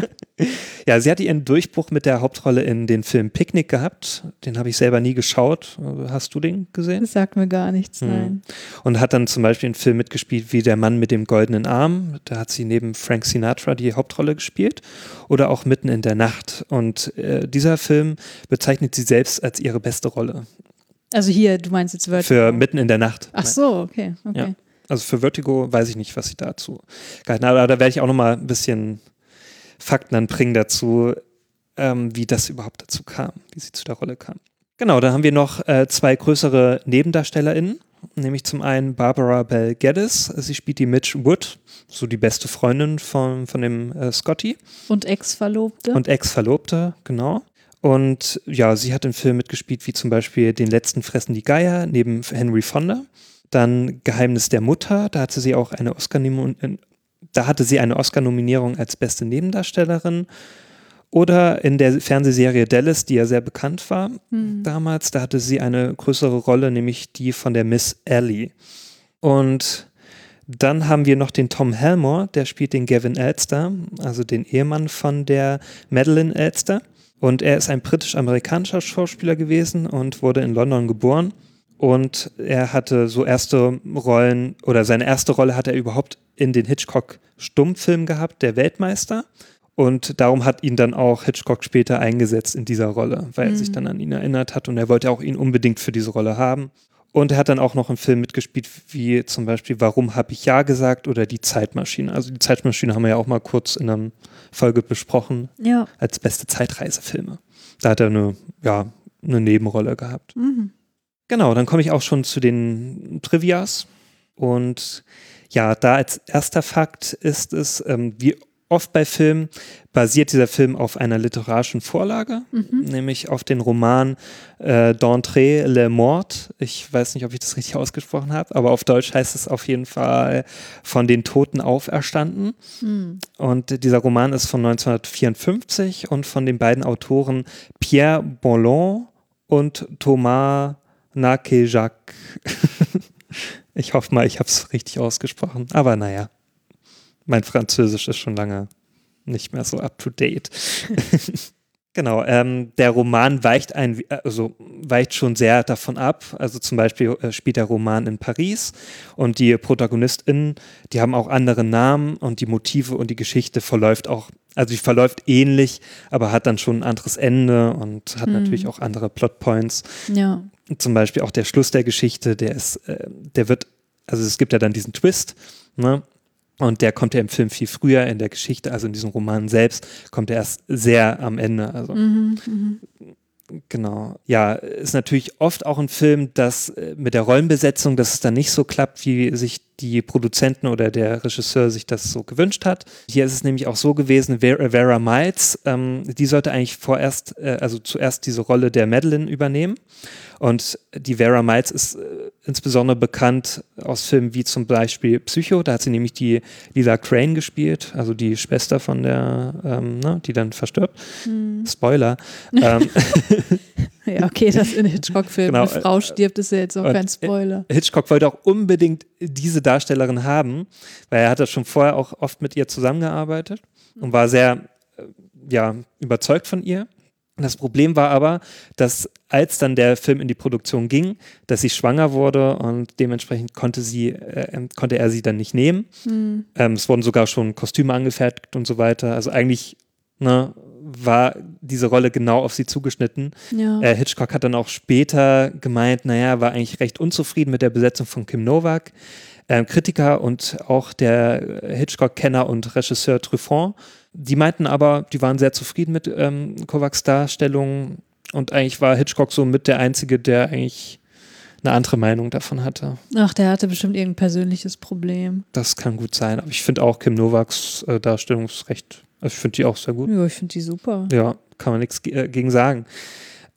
Ja, sie hat ihren Durchbruch mit der Hauptrolle in den Film Picknick gehabt. Den habe ich selber nie geschaut. Hast du den gesehen? Das sagt mir gar nichts, Hm. nein. Und hat dann zum Beispiel einen Film mitgespielt wie Der Mann mit dem goldenen Arm. Da hat sie neben Frank Sinatra die Hauptrolle gespielt. Oder auch Mitten in der Nacht. Und äh, dieser Film bezeichnet sie selbst als ihre beste Rolle. Also hier, du meinst jetzt Vertigo. Für Mitten in der Nacht. Ach so, okay, okay. Ja. Also für Vertigo weiß ich nicht, was sie dazu gehalten hat. Aber da werde ich auch nochmal ein bisschen Fakten dann bringen dazu, ähm, wie das überhaupt dazu kam, wie sie zu der Rolle kam. Genau, da haben wir noch äh, zwei größere NebendarstellerInnen, nämlich zum einen Barbara Bel Geddes. Sie spielt die Mitch Wood, so die beste Freundin von, von dem äh, Scotty. Und Ex-Verlobte. Und Ex-Verlobte, genau. Und ja, sie hat im Film mitgespielt, wie zum Beispiel Den letzten fressen die Geier, neben Henry Fonda. Dann Geheimnis der Mutter, da hatte sie auch eine Oscar-Nominierung, da hatte sie eine Oscar-Nominierung als beste Nebendarstellerin. Oder in der Fernsehserie Dallas, die ja sehr bekannt war Hm. damals, da hatte sie eine größere Rolle, nämlich die von der Miss Ellie. Und dann haben wir noch den Tom Helmore, der spielt den Gavin Elster, also den Ehemann von der Madeleine Elster. Und er ist ein britisch-amerikanischer Schauspieler gewesen und wurde in London geboren. Und er hatte so erste Rollen, oder seine erste Rolle hat er überhaupt in den Hitchcock-Stummfilm gehabt, Der Weltmeister. Und darum hat ihn dann auch Hitchcock später eingesetzt in dieser Rolle, weil er Mhm. sich dann an ihn erinnert hat und er wollte auch ihn unbedingt für diese Rolle haben. Und er hat dann auch noch im Film mitgespielt, wie zum Beispiel Warum habe ich Ja gesagt oder Die Zeitmaschine. Also die Zeitmaschine haben wir ja auch mal kurz in einer Folge besprochen Ja. als beste Zeitreisefilme. Da hat er eine, ja, eine Nebenrolle gehabt. Mhm. Genau, dann komme ich auch schon zu den Trivias. Und ja, da als erster Fakt ist es, ähm, wie oft bei Filmen basiert dieser Film auf einer literarischen Vorlage, Mhm. nämlich auf den Roman äh, d'Entrée Le Mort. Ich weiß nicht, ob ich das richtig ausgesprochen habe, aber auf Deutsch heißt es auf jeden Fall Von den Toten auferstanden. Mhm. Und dieser Roman ist von neunzehnhundertvierundfünfzig und von den beiden Autoren Pierre Boulon und Thomas Nakejac. Ich hoffe mal, ich habe es richtig ausgesprochen. Aber naja, mein Französisch ist schon lange nicht mehr so up to date. Genau, ähm, der Roman weicht ein, also weicht schon sehr davon ab. Also zum Beispiel äh, spielt der Roman in Paris und die ProtagonistInnen, die haben auch andere Namen und die Motive und die Geschichte verläuft auch, also die verläuft ähnlich, aber hat dann schon ein anderes Ende und hat Hm. natürlich auch andere Plotpoints. Ja. Zum Beispiel auch der Schluss der Geschichte, der ist, äh, der wird, also es gibt ja dann diesen Twist, ne? Und der kommt ja im Film viel früher in der Geschichte, also in diesem Roman selbst, kommt er erst sehr am Ende. Also Mhm. Mhm. genau. Ja, ist natürlich oft auch ein Film, das äh, mit der Rollenbesetzung, dass es dann nicht so klappt, wie sich die Produzenten oder der Regisseur sich das so gewünscht hat. Hier ist es nämlich auch so gewesen, Vera, Vera Miles, ähm, die sollte eigentlich vorerst, äh, also zuerst diese Rolle der Madeleine übernehmen. Und die Vera Miles ist äh, insbesondere bekannt aus Filmen wie zum Beispiel Psycho. Da hat sie nämlich die Lila Crane gespielt, also die Schwester von der, ähm, ne, die dann verstirbt. Mhm. Spoiler. ähm, Ja, okay, dass in Hitchcock-Filmen Genau, eine Frau stirbt, ist ja jetzt auch und, kein Spoiler. Hitchcock wollte auch unbedingt diese Darstellerin haben, weil er hat das schon vorher auch oft mit ihr zusammengearbeitet und war sehr äh, ja, überzeugt von ihr. Das Problem war aber, dass als dann der Film in die Produktion ging, dass sie schwanger wurde und dementsprechend konnte sie, äh, konnte er sie dann nicht nehmen. Mhm. Ähm, es wurden sogar schon Kostüme angefertigt und so weiter. Also eigentlich, ne, war diese Rolle genau auf sie zugeschnitten. Ja. Äh, Hitchcock hat dann auch später gemeint, naja, war eigentlich recht unzufrieden mit der Besetzung von Kim Novak. Ähm, Kritiker und auch der Hitchcock-Kenner und Regisseur Truffaut, die meinten aber, die waren sehr zufrieden mit ähm, Kovacs Darstellung und eigentlich war Hitchcock so mit der Einzige, der eigentlich eine andere Meinung davon hatte. Ach, der hatte bestimmt irgendein persönliches Problem. Das kann gut sein, aber ich finde auch Kim Novaks äh, Darstellung ist recht, also ich finde die auch sehr gut. Ja, ich finde die super. Ja, kann man nichts ge- äh, gegen sagen.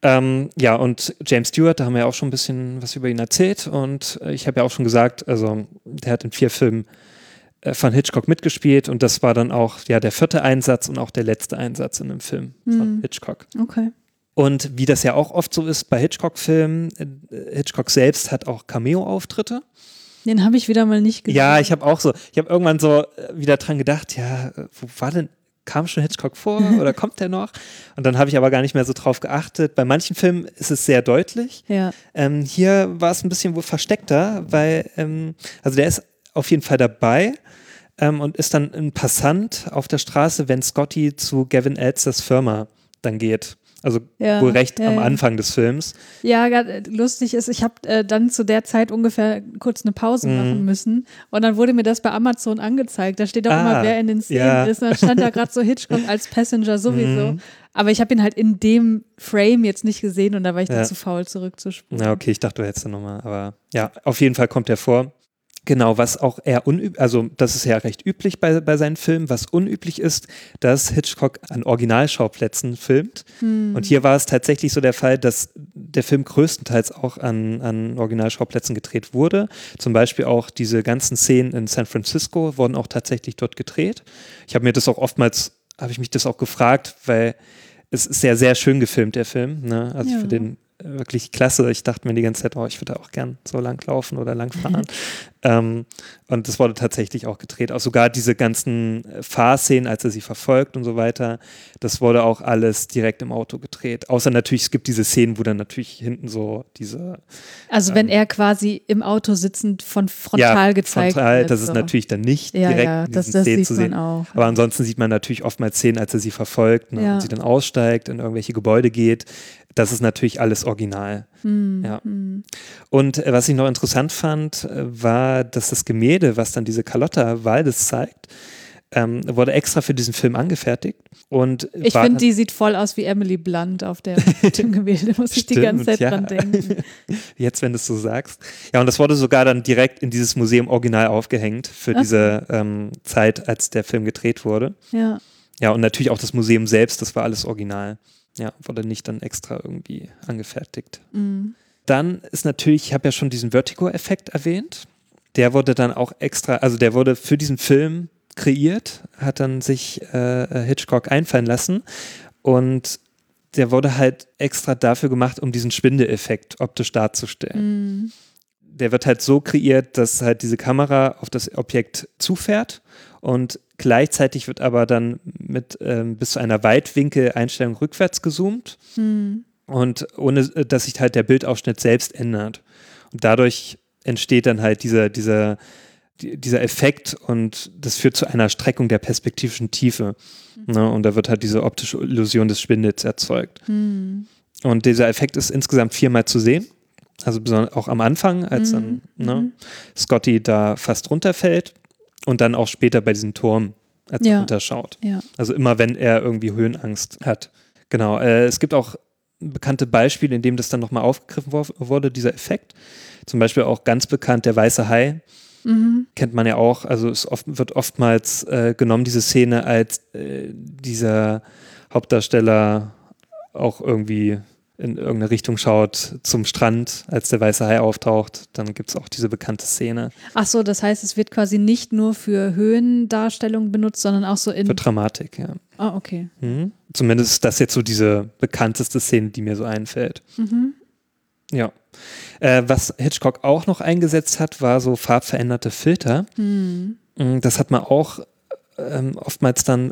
Ähm, ja, und James Stewart, da haben wir ja auch schon ein bisschen was über ihn erzählt und äh, ich habe ja auch schon gesagt, also der hat in vier Filmen äh, von Hitchcock mitgespielt und das war dann auch ja der vierte Einsatz und auch der letzte Einsatz in einem Film hm. von Hitchcock. Okay. Und wie das ja auch oft so ist bei Hitchcock-Filmen, äh, Hitchcock selbst hat auch Cameo-Auftritte. Den habe ich wieder mal nicht gesehen. Ja, ich habe auch so, ich habe irgendwann so äh, wieder dran gedacht, ja, wo war denn kam schon Hitchcock vor oder kommt der noch? Und dann habe ich aber gar nicht mehr so drauf geachtet. Bei manchen Filmen ist es sehr deutlich. Ja. Ähm, hier war es ein bisschen wohl versteckter, weil, ähm, also der ist auf jeden Fall dabei ähm, und ist dann ein Passant auf der Straße, wenn Scotty zu Gavin Elsters Firma dann geht. Also ja, wohl recht ja, am ja. Anfang des Films. Ja, lustig ist, ich habe äh, dann zu der Zeit ungefähr kurz eine Pause Mhm. machen müssen und dann wurde mir das bei Amazon angezeigt. Da steht auch Ah, immer, wer in den Szenen ja. ist. Und dann stand da gerade so Hitchcock als Passenger sowieso. Mhm. Aber ich habe ihn halt in dem Frame jetzt nicht gesehen und da war ich Ja. dann zu faul zurückzuspulen. Na okay, ich dachte, du hättest da nochmal, aber ja, auf jeden Fall kommt er vor. Genau, was auch eher unüblich, also das ist ja recht üblich bei, bei seinen Filmen, was unüblich ist, dass Hitchcock an Originalschauplätzen filmt. Hm. Und hier war es tatsächlich so der Fall, dass der Film größtenteils auch an, an Originalschauplätzen gedreht wurde. Zum Beispiel auch diese ganzen Szenen in San Francisco wurden auch tatsächlich dort gedreht. Ich habe mir das auch oftmals, habe ich mich das auch gefragt, weil es ist ja sehr schön gefilmt, der Film. Ne? Also Ja. ich finde den wirklich klasse. Ich dachte mir die ganze Zeit, oh, ich würde auch gern so lang laufen oder lang fahren. ähm, und das wurde tatsächlich auch gedreht. Auch sogar diese ganzen Fahrszenen, als er sie verfolgt und so weiter, das wurde auch alles direkt im Auto gedreht. Außer natürlich, es gibt diese Szenen, wo dann natürlich hinten so diese Also ähm, wenn er quasi im Auto sitzend von frontal ja, gezeigt frontal, wird. das ist so. natürlich dann nicht ja, direkt ja, in das, diesen das Szenen sieht zu man sehen. auch. Aber ansonsten sieht man natürlich oftmals Szenen, als er sie verfolgt, ne, Ja. und sie dann aussteigt, in irgendwelche Gebäude geht. Das ist natürlich alles original. Hm, Ja. hm. Und äh, was ich noch interessant fand, äh, war, dass das Gemälde, was dann diese Carlotta Waldes zeigt, ähm, wurde extra für diesen Film angefertigt. Und Ich war finde, dann- die sieht voll aus wie Emily Blunt auf der, dem Gemälde, muss ich die ganze Zeit Stimmt, dran ja. denken. Jetzt, wenn du es so sagst. Ja, und das wurde sogar dann direkt in dieses Museum original aufgehängt für Ach. diese ähm, Zeit, als der Film gedreht wurde. Ja. Ja, und natürlich auch das Museum selbst, das war alles original. Ja, wurde nicht dann extra irgendwie angefertigt. Mhm. Dann ist natürlich, ich habe ja schon diesen Vertigo-Effekt erwähnt. Der wurde dann auch extra, also der wurde für diesen Film kreiert, hat dann sich äh, Hitchcock einfallen lassen und der wurde halt extra dafür gemacht, um diesen Schwindeleffekt optisch darzustellen. Mhm. Der wird halt so kreiert, dass halt diese Kamera auf das Objekt zufährt und gleichzeitig wird aber dann mit ähm, bis zu einer Weitwinkel-Einstellung rückwärts gezoomt Mhm. und ohne, äh, dass sich halt der Bildausschnitt selbst ändert. Und dadurch entsteht dann halt dieser, dieser, die, dieser Effekt und das führt zu einer Streckung der perspektivischen Tiefe. Mhm. Ne? Und da wird halt diese optische Illusion des Schwindels erzeugt. Mhm. Und dieser Effekt ist insgesamt viermal zu sehen. Also besonders auch am Anfang, als dann Mhm. ne, Mhm. Scotty da fast runterfällt und dann auch später bei diesem Turm, als Ja. er runterschaut. Ja. Also immer, wenn er irgendwie Höhenangst hat. Genau. Äh, es gibt auch bekannte Beispiele, in denen das dann nochmal aufgegriffen wo- wurde, dieser Effekt. Zum Beispiel auch ganz bekannt der Weiße Hai. Mhm. Kennt man ja auch. Also es oft, wird oftmals äh, genommen, diese Szene, als äh, dieser Hauptdarsteller auch irgendwie in irgendeine Richtung schaut zum Strand, als der Weiße Hai auftaucht. Dann gibt es auch diese bekannte Szene. Ach so, das heißt, es wird quasi nicht nur für Höhendarstellungen benutzt, sondern auch so in. Für Dramatik, ja. Ah, okay. Mhm. Zumindest ist das jetzt so diese bekannteste Szene, die mir so einfällt. Mhm. Ja. Äh, was Hitchcock auch noch eingesetzt hat, war so farbveränderte Filter. Mhm. Mm, Das hat man auch ähm, oftmals dann,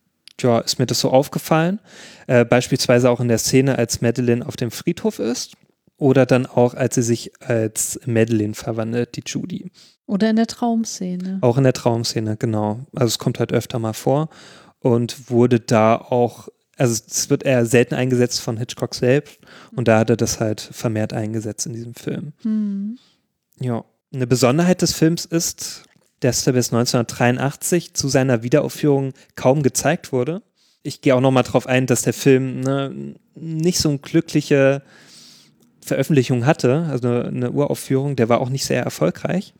ja, ist mir das so aufgefallen. Äh, beispielsweise auch in der Szene, als Madeline auf dem Friedhof ist. Oder dann auch, als sie sich als Madeline verwandelt, die Judy. Oder in der Traumszene. Auch in der Traumszene, genau. Also es kommt halt öfter mal vor und wurde da auch, also es wird eher selten eingesetzt von Hitchcock selbst und da hat er das halt vermehrt eingesetzt in diesem Film. Mhm. Ja. Eine Besonderheit des Films ist, dass er bis neunzehnhundertdreiundachtzig zu seiner Wiederaufführung kaum gezeigt wurde. Ich gehe auch nochmal drauf ein, dass der Film ne, nicht so eine glückliche Veröffentlichung hatte, also eine, eine Uraufführung, der war auch nicht sehr erfolgreich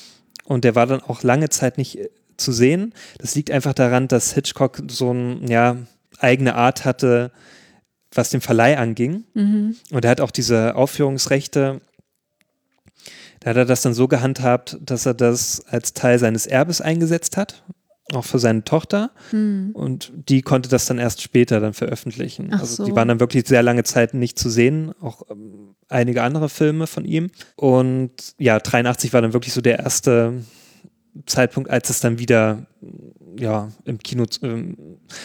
und der war dann auch lange Zeit nicht äh, zu sehen. Das liegt einfach daran, dass Hitchcock so eine ja, eigene Art hatte, was den Verleih anging. Mhm. Und er hat auch diese Aufführungsrechte, da hat er das dann so gehandhabt, dass er das als Teil seines Erbes eingesetzt hat, auch für seine Tochter. Mhm. Und die konnte das dann erst später dann veröffentlichen. Ach also so. die waren dann wirklich sehr lange Zeit nicht zu sehen, auch ähm, einige andere Filme von ihm. Und ja, dreiundachtzig war dann wirklich so der erste Zeitpunkt, als es dann wieder ja, im Kino ähm,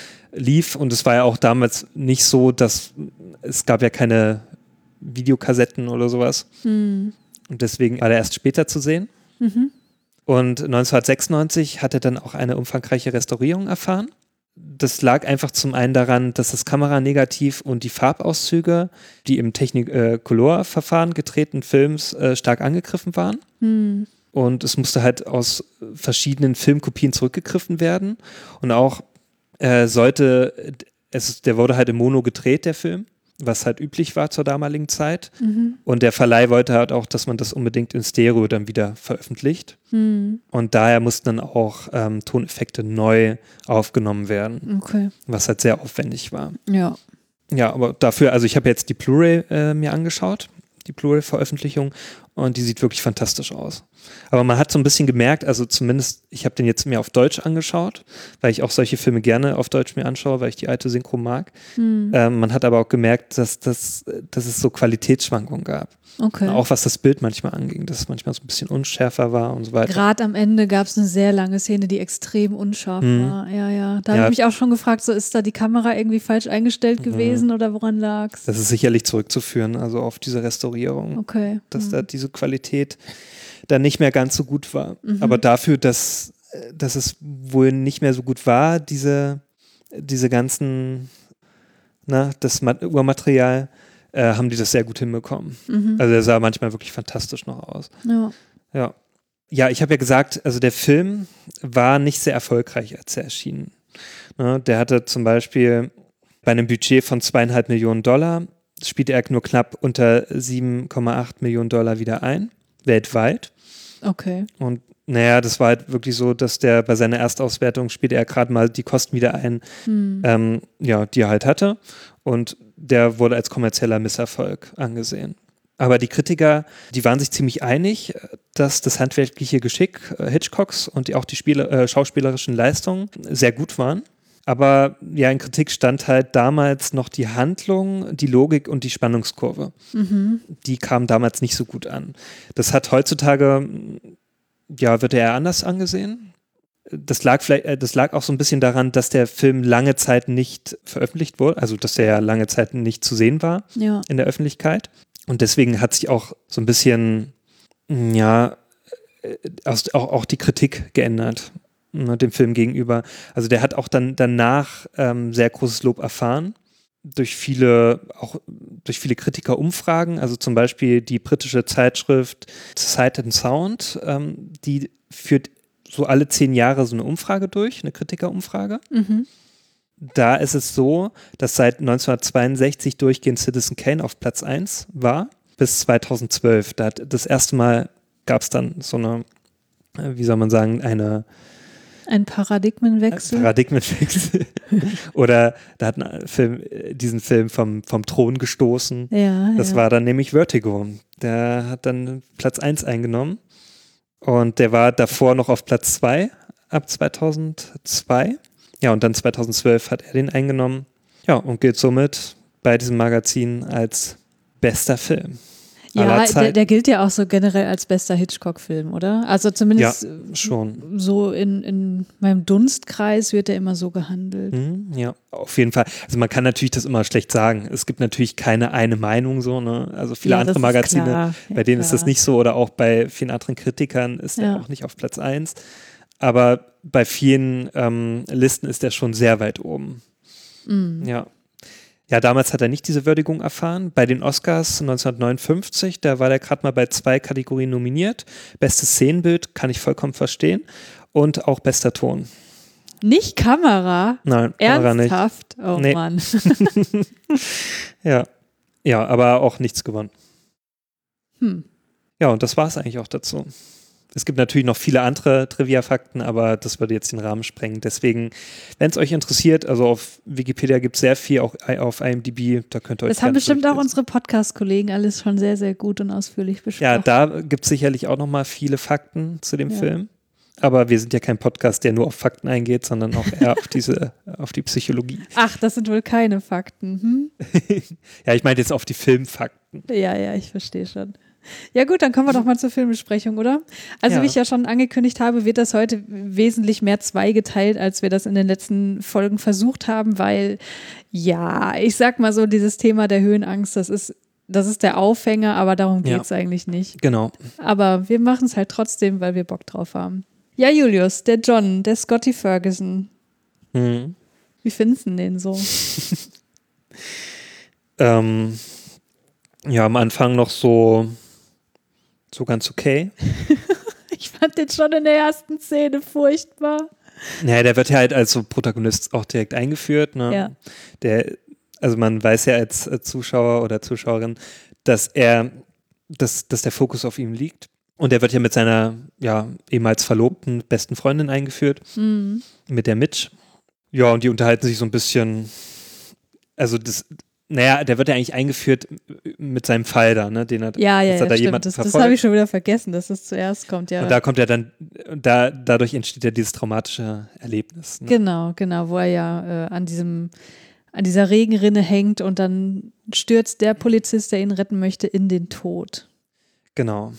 lief. Und es war ja auch damals nicht so, dass es gab ja keine Videokassetten oder sowas. Mhm. Und deswegen war er erst später zu sehen. Mhm. Und neunzehnhundertsechsundneunzig hat er dann auch eine umfangreiche Restaurierung erfahren. Das lag einfach zum einen daran, dass das Kameranegativ und die Farbauszüge, die im Technicolor-Verfahren gedrehten Films äh, stark angegriffen waren. Mhm. Und es musste halt aus verschiedenen Filmkopien zurückgegriffen werden. Und auch äh, sollte, es, der wurde halt im Mono gedreht, der Film, was halt üblich war zur damaligen Zeit. Mhm. Und der Verleih wollte halt auch, dass man das unbedingt in Stereo dann wieder veröffentlicht. Mhm. Und daher mussten dann auch ähm, Toneffekte neu aufgenommen werden, Okay. was halt sehr aufwendig war. Ja. Ja, aber dafür, also ich habe jetzt die Blu-ray äh, mir angeschaut, die Blu-ray-Veröffentlichung, und die sieht wirklich fantastisch aus. Aber man hat so ein bisschen gemerkt, also zumindest, ich habe den jetzt mir auf Deutsch angeschaut, weil ich auch solche Filme gerne auf Deutsch mir anschaue, weil ich die alte Synchro mag. Mhm. Ähm, man hat aber auch gemerkt, dass, dass, dass es so Qualitätsschwankungen gab. Okay. Und auch was das Bild manchmal anging, dass es manchmal so ein bisschen unschärfer war und so weiter. Gerade am Ende gab es eine sehr lange Szene, die extrem unscharf Mhm. war. Ja, ja. Da Ja. habe ich mich auch schon gefragt, so ist da die Kamera irgendwie falsch eingestellt gewesen oder woran lag's? Das ist sicherlich zurückzuführen, also auf diese Restaurierung, Okay. dass Mhm. da diese Qualität dann nicht mehr ganz so gut war. Mhm. Aber dafür, dass, dass es wohl nicht mehr so gut war, diese, diese ganzen, na, das Ma- Urmaterial, äh, haben die das sehr gut hinbekommen. Mhm. Also der sah manchmal wirklich fantastisch noch aus. Ja. Ja, ja, ich habe ja gesagt, also der Film war nicht sehr erfolgreich, als er erschien. Ne, der hatte zum Beispiel bei einem Budget von zweieinhalb Millionen Dollar, spielte er nur knapp unter sieben Komma acht Millionen Dollar wieder ein, weltweit. Okay. Und naja, das war halt wirklich so, dass der bei seiner Erstauswertung spielte er gerade mal die Kosten wieder ein, Hm. ähm, ja, die er halt hatte. Und der wurde als kommerzieller Misserfolg angesehen. Aber die Kritiker, die waren sich ziemlich einig, dass das handwerkliche Geschick äh, Hitchcocks und die, auch die Spieler, äh, schauspielerischen Leistungen sehr gut waren. Aber ja, in Kritik stand halt damals noch die Handlung, die Logik und die Spannungskurve. Mhm. Die kamen damals nicht so gut an. Das hat heutzutage, ja, wird eher anders angesehen. Das lag vielleicht, äh, das lag auch so ein bisschen daran, dass der Film lange Zeit nicht veröffentlicht wurde, also dass er ja lange Zeit nicht zu sehen war Ja. in der Öffentlichkeit. Und deswegen hat sich auch so ein bisschen, ja, äh, aus, auch, auch die Kritik geändert, ne, dem Film gegenüber. Also der hat auch dann danach ähm, sehr großes Lob erfahren. Durch viele, auch durch viele Kritikerumfragen, also zum Beispiel die britische Zeitschrift Sight and Sound, ähm, die führt so alle zehn Jahre so eine Umfrage durch, eine Kritikerumfrage. Mhm. Da ist es so, dass seit neunzehnhundertzweiundsechzig durchgehend Citizen Kane auf Platz eins war, bis zweitausendzwölf. Da hat, das erste Mal gab es dann so eine, äh, wie soll man sagen, eine Ein Paradigmenwechsel. Paradigmenwechsel. Oder da hat ein Film, diesen Film vom, vom Thron gestoßen. ja, Das ja. war dann nämlich Vertigo. Der hat dann Platz eins eingenommen. Und der war davor noch auf Platz zwei ab zweitausendzwei. Ja, und dann zweitausendzwölf hat er den eingenommen. Ja, und gilt somit bei diesem Magazin als bester Film. Ja, aller der, Zeiten. der gilt ja auch so generell als bester Hitchcock-Film, oder? Also zumindest Ja, schon. so in, in meinem Dunstkreis wird er immer so gehandelt. Mhm, ja, auf jeden Fall. Also man kann natürlich das immer schlecht sagen. Es gibt natürlich keine eine Meinung so, ne? Also viele Ja, andere das ist Magazine, klar. Ja, bei denen ist das klar. nicht so, oder auch bei vielen anderen Kritikern ist Ja. er auch nicht auf Platz eins. Aber bei vielen ähm, Listen ist er schon sehr weit oben. Mhm. Ja. Ja, damals hat er nicht diese Würdigung erfahren. Bei den Oscars neunzehnhundertneunundfünfzig, da war der gerade mal bei zwei Kategorien nominiert. Bestes Szenenbild, kann ich vollkommen verstehen. Und auch bester Ton. Nicht Kamera? Nein, Kamera nicht. Ernsthaft? Oh Nee. Mann. Ja. Ja, aber auch nichts gewonnen. Hm. Ja, und das war es eigentlich auch dazu. Es gibt natürlich noch viele andere Trivia-Fakten, aber das würde jetzt den Rahmen sprengen. Deswegen, wenn es euch interessiert, also auf Wikipedia gibt es sehr viel, auch auf I M D B, da könnt ihr euch Das haben bestimmt auch unsere Podcast-Kollegen alles schon sehr, sehr gut und ausführlich besprochen. Ja, da gibt es sicherlich auch nochmal viele Fakten zu dem ja. Film. Aber wir sind ja kein Podcast, der nur auf Fakten eingeht, sondern auch eher auf diese, auf die Psychologie. Ach, das sind wohl keine Fakten. Hm? Ja, ich meine jetzt auf die Filmfakten. Ja, ja, ich verstehe schon. Ja gut, dann kommen wir doch mal zur Filmbesprechung, oder? Also ja. wie ich ja schon angekündigt habe, wird das heute wesentlich mehr zweigeteilt, als wir das in den letzten Folgen versucht haben, weil, ja, ich sag mal so, dieses Thema der Höhenangst, das ist Das ist der Aufhänger, aber darum geht es ja. eigentlich nicht. Genau. Aber wir machen es halt trotzdem, weil wir Bock drauf haben. Ja, Julius, der John, der Scotty Ferguson. Mhm. Wie findest du den so? ähm, ja, am Anfang noch so, so ganz okay. Ich fand den schon in der ersten Szene furchtbar. Naja, der wird ja halt als so Protagonist auch direkt eingeführt. Ne? Ja. Der, also man weiß ja als Zuschauer oder Zuschauerin, dass er, dass, dass der Fokus auf ihm liegt. Und er wird ja mit seiner, ja, ehemals verlobten besten Freundin eingeführt, mhm. mit der Mitch. Ja, und die unterhalten sich so ein bisschen, also das, naja, der wird ja eigentlich eingeführt mit seinem Fall da, ne, den er, ja, ja, dass er ja, da stimmt. jemanden Das, verfolgt. das habe ich schon wieder vergessen, dass das zuerst kommt, ja. Und da kommt ja dann, da, dadurch entsteht ja dieses traumatische Erlebnis. Ne? Genau, genau, wo er ja äh, an diesem, an dieser Regenrinne hängt und dann stürzt der Polizist, der ihn retten möchte, in den Tod. Genau.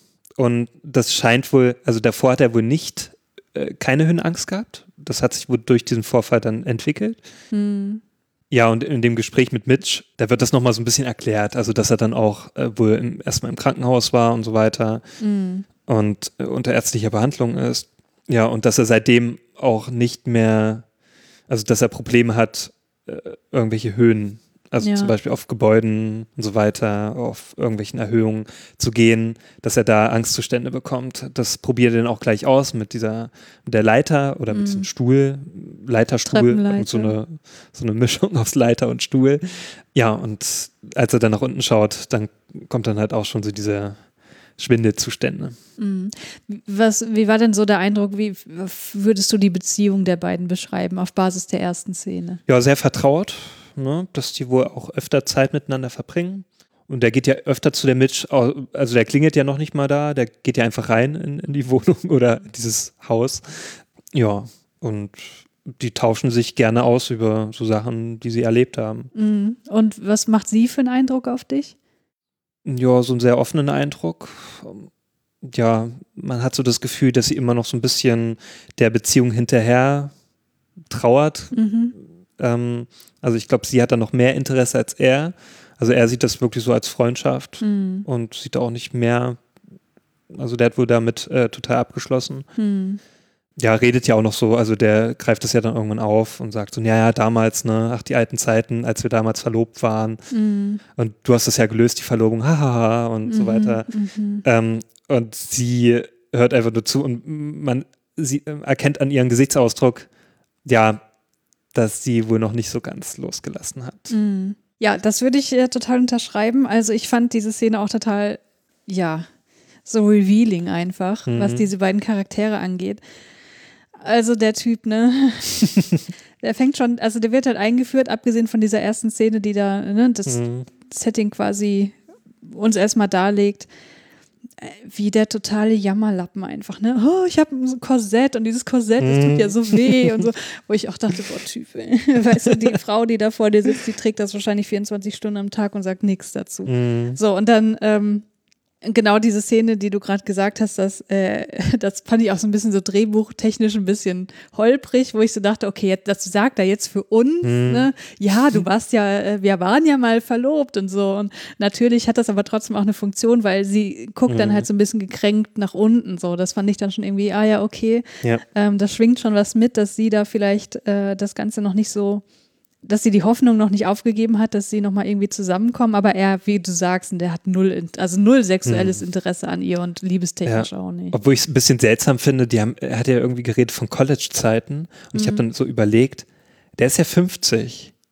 Und das scheint wohl, also davor hat er wohl nicht äh, keine Höhenangst gehabt. Das hat sich wohl durch diesen Vorfall dann entwickelt. Hm. Ja, und in dem Gespräch mit Mitch, da wird das nochmal so ein bisschen erklärt. Also, dass er dann auch äh, wohl im, erstmal im Krankenhaus war und so weiter Hm. und äh, unter ärztlicher Behandlung ist. Ja, und dass er seitdem auch nicht mehr, also dass er Probleme hat, äh, irgendwelche Höhen, also ja. zum Beispiel auf Gebäuden und so weiter, auf irgendwelchen Erhöhungen zu gehen, dass er da Angstzustände bekommt. Das probiert er dann auch gleich aus mit dieser, mit der Leiter oder mit mm. diesem Stuhl, Leiterstuhl und so eine, so eine Mischung aus Leiter und Stuhl. Ja, und als er dann nach unten schaut, dann kommt dann halt auch schon so diese Schwindelzustände. Mm. Was, wie war denn so der Eindruck, wie würdest du die Beziehung der beiden beschreiben auf Basis der ersten Szene? Ja, sehr vertraut. Ne, dass die wohl auch öfter Zeit miteinander verbringen. Und der geht ja öfter zu der Mitch, also der klingelt ja noch nicht mal da, der geht ja einfach rein in, in die Wohnung oder dieses Haus. Ja, und die tauschen sich gerne aus über so Sachen, die sie erlebt haben. Mhm. Und was macht sie für einen Eindruck auf dich? Ja, so einen sehr offenen Eindruck. Ja, man hat so das Gefühl, dass sie immer noch so ein bisschen der Beziehung hinterher trauert. Mhm. Ähm, also ich glaube, sie hat da noch mehr Interesse als er. Also er sieht das wirklich so als Freundschaft mhm. und sieht da auch nicht mehr, also der hat wohl damit äh, total abgeschlossen. Mhm. Ja, redet ja auch noch so, also der greift das ja dann irgendwann auf und sagt so, ja, ja, damals, ne, ach, die alten Zeiten, als wir damals verlobt waren mhm. und du hast das ja gelöst, die Verlobung, hahaha und mhm. so weiter. Mhm. Ähm, und sie hört einfach nur zu und man sie, äh, erkennt an ihrem Gesichtsausdruck, ja, dass sie wohl noch nicht so ganz losgelassen hat. Mhm. Ja, das würde ich äh, total unterschreiben. Also ich fand diese Szene auch total, ja, so revealing einfach, mhm. was diese beiden Charaktere angeht. Also der Typ, ne, der fängt schon, also der wird halt eingeführt, abgesehen von dieser ersten Szene, die da, ne, das mhm. Setting quasi uns erstmal darlegt, wie der totale Jammerlappen einfach, ne? Oh, ich habe ein Korsett und dieses Korsett, das tut ja so weh und so, wo ich auch dachte, boah, Typ, ey. Weißt du, die Frau, die da vor dir sitzt, die trägt das wahrscheinlich vierundzwanzig Stunden am Tag und sagt nichts dazu. Mhm. So, und dann ähm, genau diese Szene, die du gerade gesagt hast, das, äh, das fand ich auch so ein bisschen so drehbuchtechnisch ein bisschen holprig, wo ich so dachte, okay, jetzt, das sagt er jetzt für uns, mhm. ne? Ja, du warst ja, äh, wir waren ja mal verlobt und so. Und natürlich hat das aber trotzdem auch eine Funktion, weil sie guckt mhm. dann halt so ein bisschen gekränkt nach unten. So, das fand ich dann schon irgendwie, ah ja, okay, ja. ähm, das schwingt schon was mit, dass sie da vielleicht äh, das Ganze noch nicht so, dass sie die Hoffnung noch nicht aufgegeben hat, dass sie nochmal irgendwie zusammenkommen, aber er, wie du sagst, der hat null, also null sexuelles hm. Interesse an ihr und liebestechnisch ja. auch nicht. Obwohl ich es ein bisschen seltsam finde, die haben, er hat ja irgendwie geredet von College-Zeiten und mhm. ich habe dann so überlegt, der ist ja fünfzig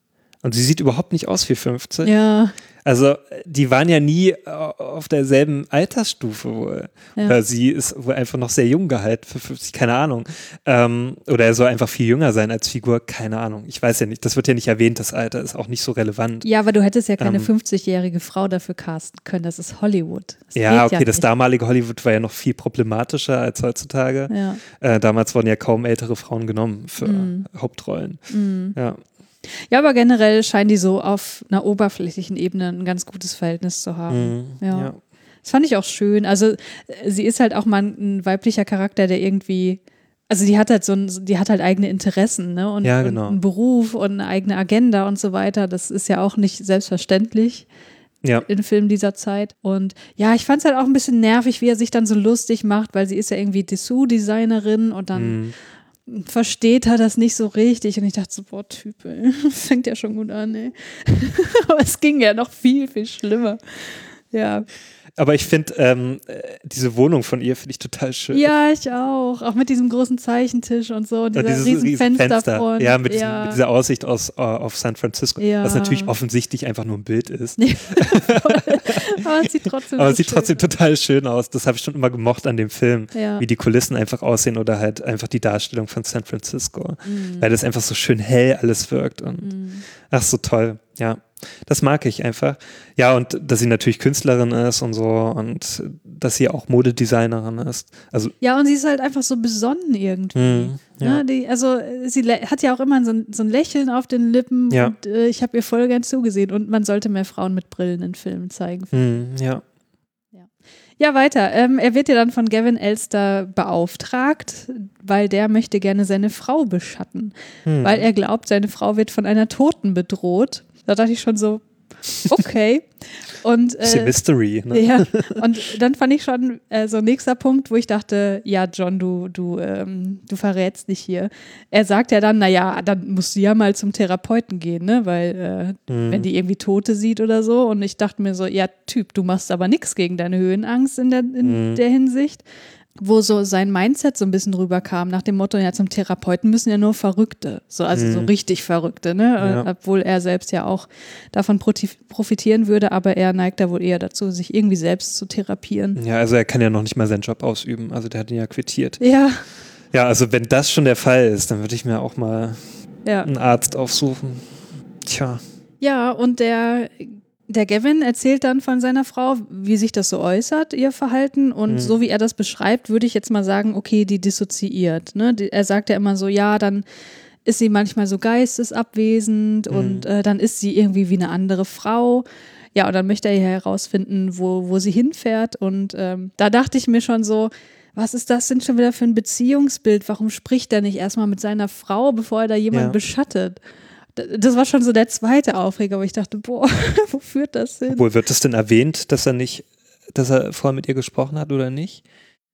Und sie sieht überhaupt nicht aus wie fünfzig. Ja. Also die waren ja nie auf derselben Altersstufe wohl. Ja. Oder sie ist wohl einfach noch sehr jung gehalten für fünfzig, keine Ahnung. Ähm, oder er soll einfach viel jünger sein als Figur, keine Ahnung. Ich weiß ja nicht, das wird ja nicht erwähnt, das Alter ist auch nicht so relevant. Ja, aber du hättest ja keine Ähm, fünfzigjährige Frau dafür casten können, das ist Hollywood. Das Ja, geht okay, das nicht. damalige Hollywood war ja noch viel problematischer als heutzutage. Ja. Äh, damals wurden ja kaum ältere Frauen genommen für Mhm. Hauptrollen. Mhm. Ja. Ja, aber generell scheinen die so auf einer oberflächlichen Ebene ein ganz gutes Verhältnis zu haben. Mhm. Ja. Ja. Das fand ich auch schön. Also äh, sie ist halt auch mal ein, ein weiblicher Charakter, der irgendwie, also die hat halt so ein, die hat halt eigene Interessen, ne? Und, Ja, genau. und einen Beruf und eine eigene Agenda und so weiter. Das ist ja auch nicht selbstverständlich Ja. in Filmen dieser Zeit. Und ja, ich fand es halt auch ein bisschen nervig, wie er sich dann so lustig macht, weil sie ist ja irgendwie Dessous-Designerin und dann Mhm. versteht er das nicht so richtig. Und ich dachte so, boah, Typ, ey, das fängt ja schon gut an, ey. Aber es ging ja noch viel, viel schlimmer. Ja. Aber ich finde, ähm, äh, diese Wohnung von ihr finde ich total schön. Ja, ich auch. Auch mit diesem großen Zeichentisch und so. Und Und dieser dieses riesen riesen Fensterfront. Ja, mit, diesem, ja. mit dieser Aussicht aus, äh, auf San Francisco, Ja. was natürlich offensichtlich einfach nur ein Bild ist. Aber es sieht trotzdem Aber so es sieht schön trotzdem aus. total schön aus. Das habe ich schon immer gemocht an dem Film, Ja. wie die Kulissen einfach aussehen oder halt einfach die Darstellung von San Francisco. Mhm. Weil das einfach so schön hell alles wirkt und Mhm. ach, so toll. Ja, das mag ich einfach. Ja, und dass sie natürlich Künstlerin ist und so und dass sie auch Modedesignerin ist. Also, Ja, und sie ist halt einfach so besonnen irgendwie. Mhm, ja. Ne, die, also äh, sie lä- hat ja auch immer so ein, so ein Lächeln auf den Lippen Ja. und äh, ich habe ihr voll gern zugesehen und man sollte mehr Frauen mit Brillen in Filmen zeigen. mh, ja. Ja, weiter. Ähm, er wird ja dann von Gavin Elster beauftragt, weil der möchte gerne seine Frau beschatten, Hm. weil er glaubt, seine Frau wird von einer Toten bedroht. Da dachte ich schon so, okay. Und Bisschen äh, Mystery. Ne? ja, und dann fand ich schon äh, so nächster Punkt, wo ich dachte, ja, John, du, du, ähm, du verrätst dich hier. Er sagt ja dann, naja, dann musst du ja mal zum Therapeuten gehen, ne? Weil äh, Mhm. wenn die irgendwie Tote sieht oder so. Und ich dachte mir so, ja, Typ, du machst aber nichts gegen deine Höhenangst in der, in Mhm. der Hinsicht. Wo so sein Mindset so ein bisschen rüberkam, nach dem Motto, ja, zum Therapeuten müssen ja nur Verrückte, so, also so Mhm. richtig Verrückte, ne? Ja. Äh, Obwohl er selbst ja auch davon protif- profitieren würde, aber er neigt da wohl eher dazu, sich irgendwie selbst zu therapieren. Ja, also er kann ja noch nicht mal seinen Job ausüben. Also der hat ihn ja quittiert. Ja, Ja, also wenn das schon der Fall ist, dann würde ich mir auch mal ja. einen Arzt aufsuchen. Tja. Ja, und der, der Gavin erzählt dann von seiner Frau, wie sich das so äußert, ihr Verhalten. Und Mhm. so wie er das beschreibt, würde ich jetzt mal sagen, okay, die dissoziiert. Ne? Die, er sagt ja immer so, ja, dann ist sie manchmal so geistesabwesend Mhm. und äh, dann ist sie irgendwie wie eine andere Frau. Ja, und dann möchte er ja herausfinden, wo, wo sie hinfährt. Und ähm, da dachte ich mir schon so, was ist das denn schon wieder für ein Beziehungsbild? Warum spricht er nicht erstmal mit seiner Frau, bevor er da jemanden Ja. beschattet? D- Das war schon so der zweite Aufreger, wo ich dachte, boah, wo führt das hin? Obwohl, wird es denn erwähnt, dass er nicht, dass er vorher mit ihr gesprochen hat oder nicht?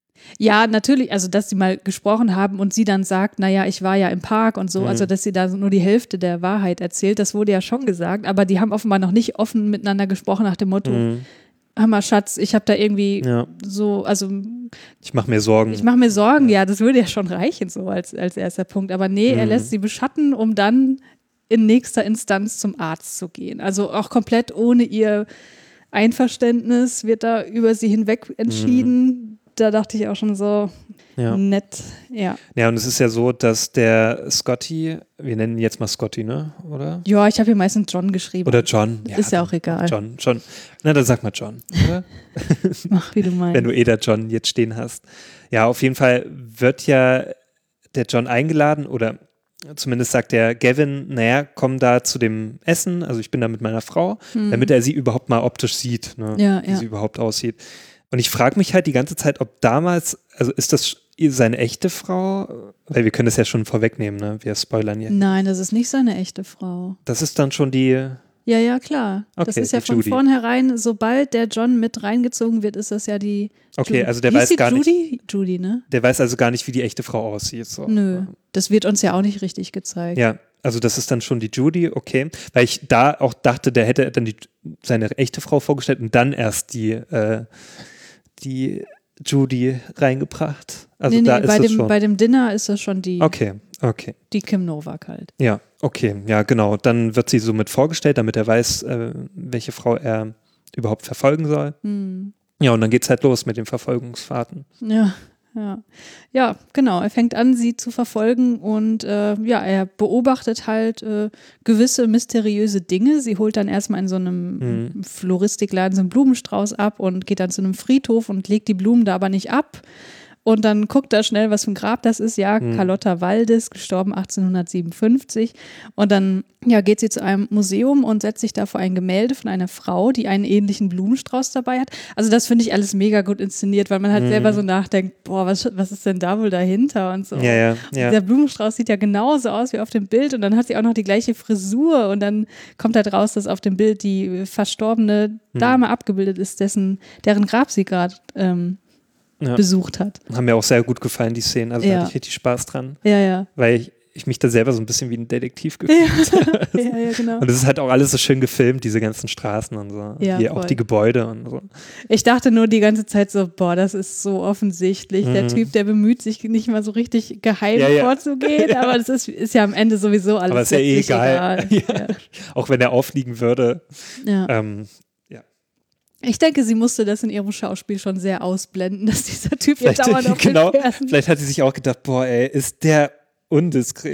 Ja, natürlich, also dass sie mal gesprochen haben und sie dann sagt, naja, ich war ja im Park und so, Mhm. also dass sie da nur die Hälfte der Wahrheit erzählt, das wurde ja schon gesagt, aber die haben offenbar noch nicht offen miteinander gesprochen nach dem Motto, Mhm. Hammer Schatz, ich habe da irgendwie Ja. so, also Ich mache mir Sorgen. ich mache mir Sorgen, ja, das würde ja schon reichen so als, als erster Punkt, aber nee, er Mhm. lässt sie beschatten, um dann in nächster Instanz zum Arzt zu gehen, also auch komplett ohne ihr Einverständnis wird da über sie hinweg entschieden. Da dachte ich auch schon so, ja. nett, ja. Ja, und es ist ja so, dass der Scotty, wir nennen ihn jetzt mal Scotty, ne? Oder? Ja, ich habe hier meistens John geschrieben. Oder John. Ist ja auch egal. John, John. Na, dann sag mal John, oder? Mach, wie du meinst. Wenn du eh da John jetzt stehen hast. Ja, auf jeden Fall wird ja der John eingeladen oder zumindest sagt der Gavin, naja, komm da zu dem Essen, also ich bin da mit meiner Frau, Hm. damit er sie überhaupt mal optisch sieht, ne, Ja, wie ja. sie überhaupt aussieht. Und ich frage mich halt die ganze Zeit, ob damals, also ist das seine echte Frau? Weil wir können das ja schon vorwegnehmen, ne? Wir spoilern ja. Nein, das ist nicht seine echte Frau. Das ist dann schon die, Ja, ja, klar. das Okay, ist ja die von Judy. vornherein, sobald der John mit reingezogen wird, ist das ja die okay, Judy. also der Hieß weiß die gar nicht, Judy? Judy, ne? der weiß also gar nicht, wie die echte Frau aussieht. So. Nö, das wird uns ja auch nicht richtig gezeigt. Ja, also das ist dann schon die Judy, okay. Weil ich da auch dachte, der hätte dann die, seine echte Frau vorgestellt und dann erst die, äh, die Judy reingebracht. Also nee, nee, da ist bei, es dem, schon. bei dem Dinner ist das schon die. Okay, Okay. Die Kim Novak halt. Ja, okay, ja genau. Dann wird sie somit vorgestellt, damit er weiß, äh, welche Frau er überhaupt verfolgen soll. Hm. Ja, und dann geht's halt los mit den Verfolgungsfahrten. Ja, ja. Ja, genau. Er fängt an, sie zu verfolgen und äh, ja, er beobachtet halt äh, gewisse mysteriöse Dinge. Sie holt dann erstmal in so einem Mhm. Floristikladen so einen Blumenstrauß ab und geht dann zu einem Friedhof und legt die Blumen da aber nicht ab. Und dann guckt er schnell, was für ein Grab das ist. Ja, Mhm. Carlotta Waldes, gestorben achtzehnhundertsiebenundfünfzig. Und dann ja, geht sie zu einem Museum und setzt sich da vor ein Gemälde von einer Frau, die einen ähnlichen Blumenstrauß dabei hat. Also das finde ich alles mega gut inszeniert, weil man halt Mhm. selber so nachdenkt, boah, was, was ist denn da wohl dahinter und so. Ja, ja, ja. Der Blumenstrauß sieht ja genauso aus wie auf dem Bild und dann hat sie auch noch die gleiche Frisur und dann kommt halt raus, dass auf dem Bild die verstorbene Dame abgebildet ist, dessen, deren Grab sie gerade ähm, Ja. besucht hat. Haben mir auch sehr gut gefallen, die Szenen. Also da Ja. hatte ich richtig Spaß dran, Ja, ja. weil ich, ich mich da selber so ein bisschen wie ein Detektiv gefühlt habe. Ja, ja, genau. Und es ist halt auch alles so schön gefilmt, diese ganzen Straßen und so. Ja, Hier auch voll. die Gebäude und so. Ich dachte nur die ganze Zeit so, boah, das ist so offensichtlich. Der Mhm. Typ, der bemüht sich nicht mal so richtig geheim Ja, ja. vorzugehen, aber das ist, ist ja am Ende sowieso alles Aber ist ja eh letztlich egal. egal. Ja. Auch wenn er auffliegen würde. Ja. Ja. Ähm, Ich denke, sie musste das in ihrem Schauspiel schon sehr ausblenden, dass dieser Typ jetzt vielleicht, dauernd auf genau, den Fersen. vielleicht hat sie sich auch gedacht, boah ey, ist der undiskret.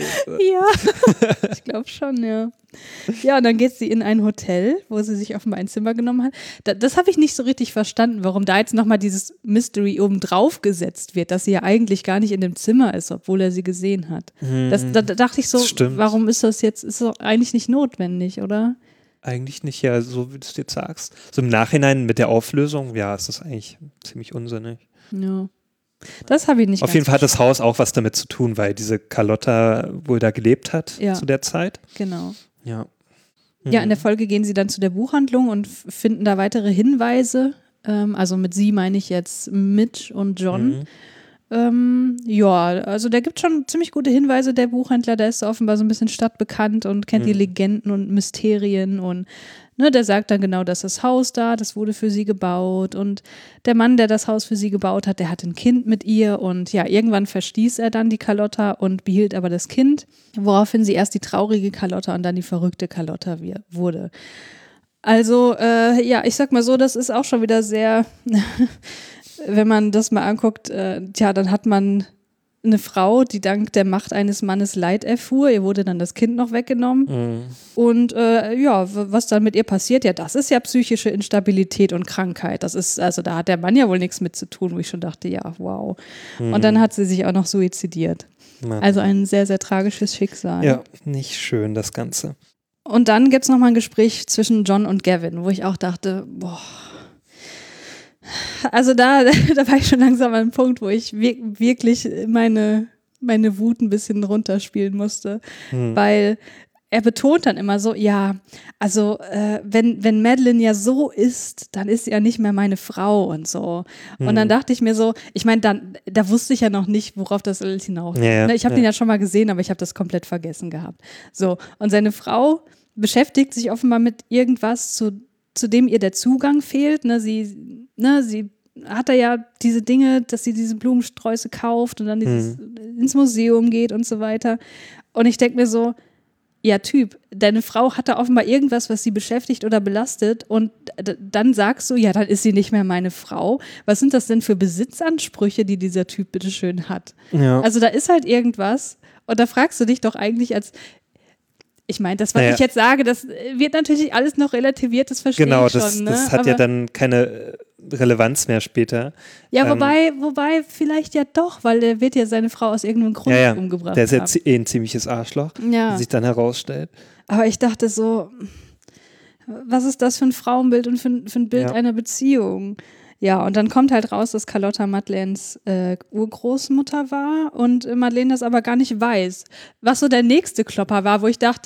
Ja, ich glaube schon, ja. Ja, und dann geht sie in ein Hotel, wo sie sich offenbar ein Zimmer genommen hat. Da, das habe ich nicht so richtig verstanden, warum da jetzt nochmal dieses Mystery oben drauf gesetzt wird, dass sie ja eigentlich gar nicht in dem Zimmer ist, obwohl er sie gesehen hat. Das, da, da dachte ich so, Das stimmt. warum ist das jetzt, ist doch eigentlich nicht notwendig, oder? Eigentlich nicht, ja, so wie du es jetzt sagst. So im Nachhinein mit der Auflösung, ja, ist das eigentlich ziemlich unsinnig. Ja. Das habe ich nicht Auf ganz jeden Fall hat das Haus auch was damit zu tun, weil diese Carlotta wohl da gelebt hat Ja. zu der Zeit. Genau. Ja. Ja, in der Folge gehen sie dann zu der Buchhandlung und f- finden da weitere Hinweise. Ähm, also mit sie meine ich jetzt Mitch und John. Mhm. Ähm, ja, also der gibt schon ziemlich gute Hinweise, der Buchhändler, der ist offenbar so ein bisschen stadtbekannt und kennt die Mhm. Legenden und Mysterien und ne, der sagt dann genau, dass das Haus da, das wurde für sie gebaut und der Mann, der das Haus für sie gebaut hat, der hat ein Kind mit ihr und ja, irgendwann verstieß er dann die Carlotta und behielt aber das Kind, woraufhin sie erst die traurige Carlotta und dann die verrückte Carlotta wir- wurde. Also, äh, ja, ich sag mal so, das ist auch schon wieder sehr, wenn man das mal anguckt, äh, tja, dann hat man eine Frau, die dank der Macht eines Mannes Leid erfuhr. Ihr wurde dann das Kind noch weggenommen. Mhm. Und äh, ja, w- was dann mit ihr passiert, ja, das ist ja psychische Instabilität und Krankheit. Das ist, also da hat der Mann ja wohl nichts mit zu tun, wo ich schon dachte, ja, wow. Und dann hat sie sich auch noch suizidiert. Mann. Also ein sehr, sehr tragisches Schicksal. Ja, nicht schön, das Ganze. Und dann gibt es nochmal ein Gespräch zwischen John und Gavin, wo ich auch dachte, boah. Also da, da war ich schon langsam an einem Punkt, wo ich wir- wirklich meine, meine Wut ein bisschen runterspielen musste. Hm. Weil er betont dann immer so, ja, also äh, wenn, wenn Madeline ja so ist, dann ist sie ja nicht mehr meine Frau und so. Und Hm. dann dachte ich mir so, ich meine, dann da wusste ich ja noch nicht, worauf das alles hinaus. Ja, ja, Ne, ich habe ja. den ja schon mal gesehen, aber ich habe das komplett vergessen gehabt. So, und seine Frau beschäftigt sich offenbar mit irgendwas, zu, zu dem ihr der Zugang fehlt. Ne, sie, ne, sie hat er ja diese Dinge, dass sie diese Blumensträuße kauft und dann dieses, ins Museum geht und so weiter. Und ich denke mir so, ja, Typ, deine Frau hat da offenbar irgendwas, was sie beschäftigt oder belastet und d- dann sagst du, ja, dann ist sie nicht mehr meine Frau. Was sind das denn für Besitzansprüche, die dieser Typ bitteschön hat? Ja. Also da ist halt irgendwas und da fragst du dich doch eigentlich als, ich meine, das, was Naja. ich jetzt sage, das wird natürlich alles noch relativiert, das verstehe Genau, ich schon. das, Ne? das hat ja Aber- dann keine äh, Relevanz mehr später. Ja, ähm, wobei, wobei vielleicht ja doch, weil er wird ja seine Frau aus irgendeinem Grund Ja, ja, umgebracht der ist ja haben. zi- eh ein ziemliches Arschloch, Ja. wie sich dann herausstellt. Aber ich dachte so, was ist das für ein Frauenbild und für, ein- für ein Bild Ja. einer Beziehung? Ja, und dann kommt halt raus, dass Carlotta Madeleines äh, Urgroßmutter war und äh, Madeleine das aber gar nicht weiß. Was so der nächste Klopper war, wo ich dachte,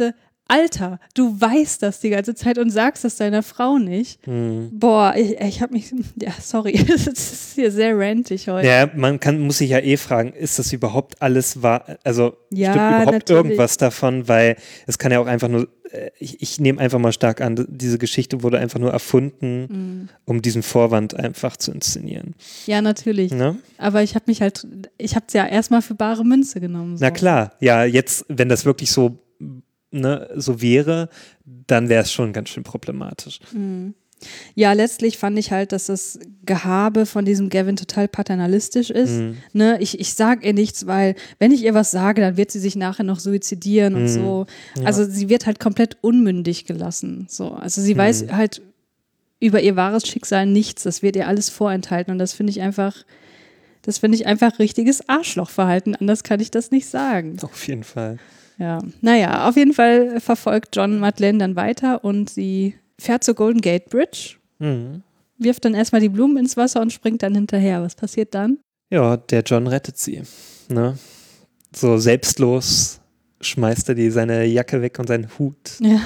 Alter, du weißt das die ganze Zeit und sagst das deiner Frau nicht. Hm. Boah, ich, ich habe mich, ja, sorry, das ist hier sehr rantig heute. Ja, man kann, muss sich ja eh fragen, ist das überhaupt alles wahr? Also Ja, stimmt überhaupt natürlich. irgendwas davon? Weil es kann ja auch einfach nur, äh, ich, ich nehme einfach mal stark an, diese Geschichte wurde einfach nur erfunden, Mhm. um diesen Vorwand einfach zu inszenieren. Ja, natürlich. Ne? Aber ich habe mich halt, ich habe es ja erstmal für bare Münze genommen. So. Na klar, ja, jetzt, wenn das wirklich so, ne, so wäre, dann wäre es schon ganz schön problematisch. Mhm. Ja, letztlich fand ich halt, dass das Gehabe von diesem Gavin total paternalistisch ist. Mhm. Ne, ich, ich sage ihr nichts, weil wenn ich ihr was sage, dann wird sie sich nachher noch suizidieren und Mhm. so. Ja. Also sie wird halt komplett unmündig gelassen. So. Also sie Mhm. weiß halt über ihr wahres Schicksal nichts. Das wird ihr alles vorenthalten und das finde ich einfach, das finde ich einfach richtiges Arschlochverhalten. Anders kann ich das nicht sagen. Auf jeden Fall. Ja, naja, auf jeden Fall verfolgt John Madeleine dann weiter und sie fährt zur Golden Gate Bridge, Mhm. wirft dann erstmal die Blumen ins Wasser und springt dann hinterher. Was passiert dann? Ja, der John rettet sie. Ne? So selbstlos schmeißt er die seine Jacke weg und seinen Hut Ja.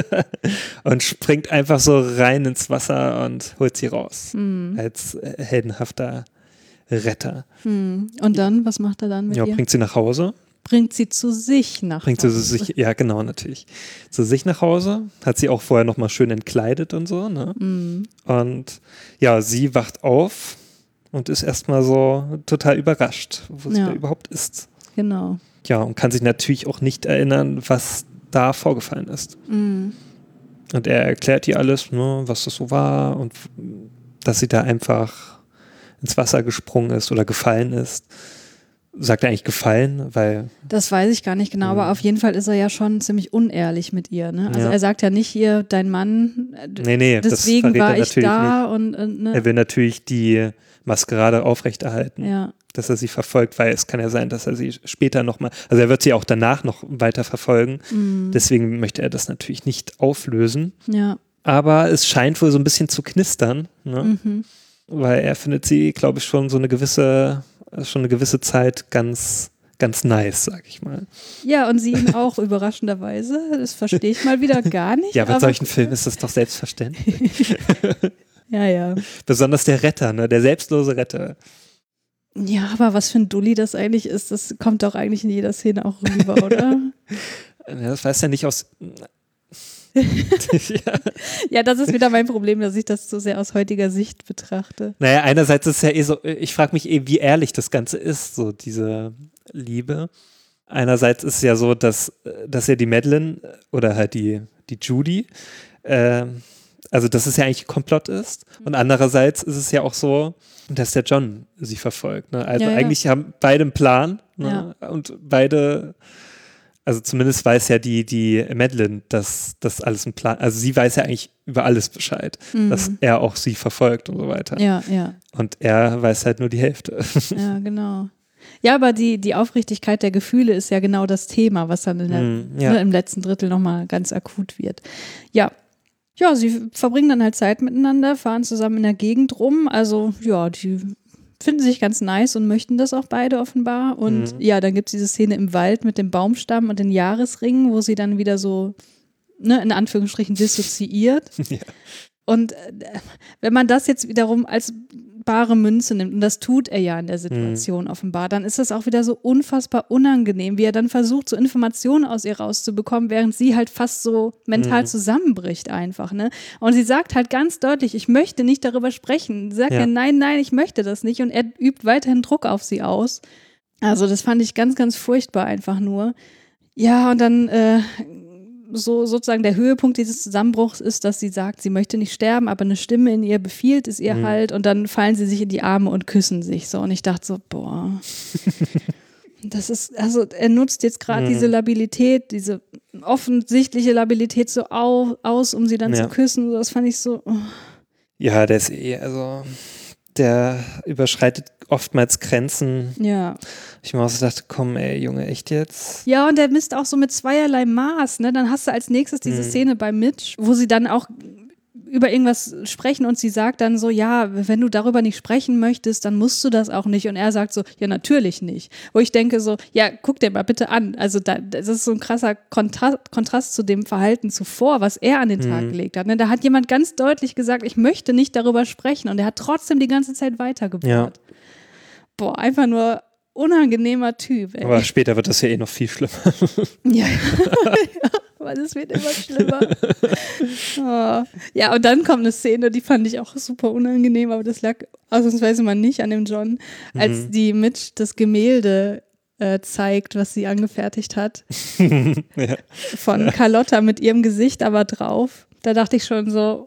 und springt einfach so rein ins Wasser und holt sie raus. Hm. Als äh, heldenhafter Retter. Hm. Und dann, was macht er dann mit Ja, ihr? bringt sie nach Hause. Bringt sie zu sich nach Bringt sie Hause. sich, ja genau, natürlich. Zu sich nach Hause. Hat sie auch vorher nochmal schön entkleidet und so. Ne? Hm. Und ja, sie wacht auf und ist erstmal so total überrascht, wo sie Ja. da überhaupt ist. Genau. Ja, und kann sich natürlich auch nicht erinnern, was da vorgefallen ist. Hm. Und er erklärt ihr alles, ne, was das so war und dass sie da einfach ins Wasser gesprungen ist oder gefallen ist. Sagt er eigentlich gefallen, weil Das weiß ich gar nicht genau, aber Hm. auf jeden Fall ist er ja schon ziemlich unehrlich mit ihr. Ne? Also Ja. er sagt ja nicht hier, dein Mann, äh, nee, nee, das deswegen verrät war er ich natürlich da und, und nicht. ne? Er will natürlich die Maskerade aufrechterhalten, Ja. dass er sie verfolgt, weil es kann ja sein, dass er sie später nochmal, also er wird sie auch danach noch weiter verfolgen, Hm. deswegen möchte er das natürlich nicht auflösen. Ja. Aber es scheint wohl so ein bisschen zu knistern, ne? Mhm. Weil er findet sie, glaube ich, schon so eine gewisse, schon eine gewisse Zeit ganz, ganz nice, sag ich mal. Ja, und sie ihn auch überraschenderweise. Das verstehe ich mal wieder gar nicht. Ja, bei aber- solchen Filmen ist das doch selbstverständlich. Ja, ja. Besonders der Retter, ne? Der selbstlose Retter. Ja, aber was für ein Dulli das eigentlich ist, das kommt doch eigentlich in jeder Szene auch rüber, oder? Ja, das weiß ja nicht aus. ja. Ja, das ist wieder mein Problem, dass ich das so sehr aus heutiger Sicht betrachte. Naja, einerseits ist es ja eh so, ich frage mich eh, wie ehrlich das Ganze ist, so diese Liebe. Einerseits ist es ja so, dass, dass ja die Madeleine oder halt die, die Judy, äh, also dass es ja eigentlich Komplott ist. Und andererseits ist es ja auch so, dass der John sie verfolgt. Ne? Also Ja, ja. eigentlich haben beide einen Plan, ne? Und beide, also zumindest weiß ja die, die Madeleine, dass das alles ein Plan, also sie weiß ja eigentlich über alles Bescheid, Mhm. dass er auch sie verfolgt und so weiter. Ja, ja, Und er weiß halt nur die Hälfte. ja, genau. Ja, aber die, die Aufrichtigkeit der Gefühle ist ja genau das Thema, was dann in der, Mm, ja. ne, im letzten Drittel nochmal ganz akut wird. Ja. Ja, sie verbringen dann halt Zeit miteinander, fahren zusammen in der Gegend rum. Also, ja, die finden sich ganz nice und möchten das auch beide offenbar. Und Mhm. ja, dann gibt es diese Szene im Wald mit dem Baumstamm und den Jahresringen, wo sie dann wieder so, ne, in Anführungsstrichen dissoziiert. Ja. Und äh, wenn man das jetzt wiederum als bare Münze nimmt, und das tut er ja in der Situation offenbar, dann ist das auch wieder so unfassbar unangenehm, wie er dann versucht, so Informationen aus ihr rauszubekommen, während sie halt fast so mental Mhm. zusammenbricht einfach, ne? Und sie sagt halt ganz deutlich, ich möchte nicht darüber sprechen. Sie sagt Ja. ja, nein, nein, ich möchte das nicht. Und er übt weiterhin Druck auf sie aus. Also das fand ich ganz, ganz furchtbar einfach nur. Ja, und dann äh, so sozusagen der Höhepunkt dieses Zusammenbruchs ist, dass sie sagt, sie möchte nicht sterben, aber eine Stimme in ihr befiehlt es ihr Mhm. halt und dann fallen sie sich in die Arme und küssen sich so und ich dachte so, boah, das ist, also er nutzt jetzt gerade Mhm. diese Labilität, diese offensichtliche Labilität so au, aus, um sie dann Ja. zu küssen, das fand ich so, oh. Ja, der ist eh, also der überschreitet oftmals Grenzen. Ja. Ich mir auch so dachte, komm ey, Junge, echt jetzt? Ja, und der misst auch so mit zweierlei Maß, ne? Dann hast du als nächstes diese Mhm. Szene bei Mitch, wo sie dann auch über irgendwas sprechen und sie sagt dann so, ja, wenn du darüber nicht sprechen möchtest, dann musst du das auch nicht. Und er sagt so, ja, natürlich nicht. Wo ich denke so, ja, guck dir mal bitte an. Also da, das ist so ein krasser Kontrast, Kontrast zu dem Verhalten zuvor, was er an den Tag Mhm. gelegt hat. Ne? Da hat jemand ganz deutlich gesagt, ich möchte nicht darüber sprechen und er hat trotzdem die ganze Zeit weitergebohrt. Ja. Boah, einfach nur unangenehmer Typ, ey. Aber später wird das ja eh noch viel schlimmer. Ja, weil es wird immer schlimmer. Oh. Ja, und dann kommt eine Szene, die fand ich auch super unangenehm, aber das lag ausnahmsweise mal nicht an dem John, als Mhm. die Mitch das Gemälde äh, zeigt, was sie angefertigt hat, Ja. von Carlotta mit ihrem Gesicht aber drauf. Da dachte ich schon so,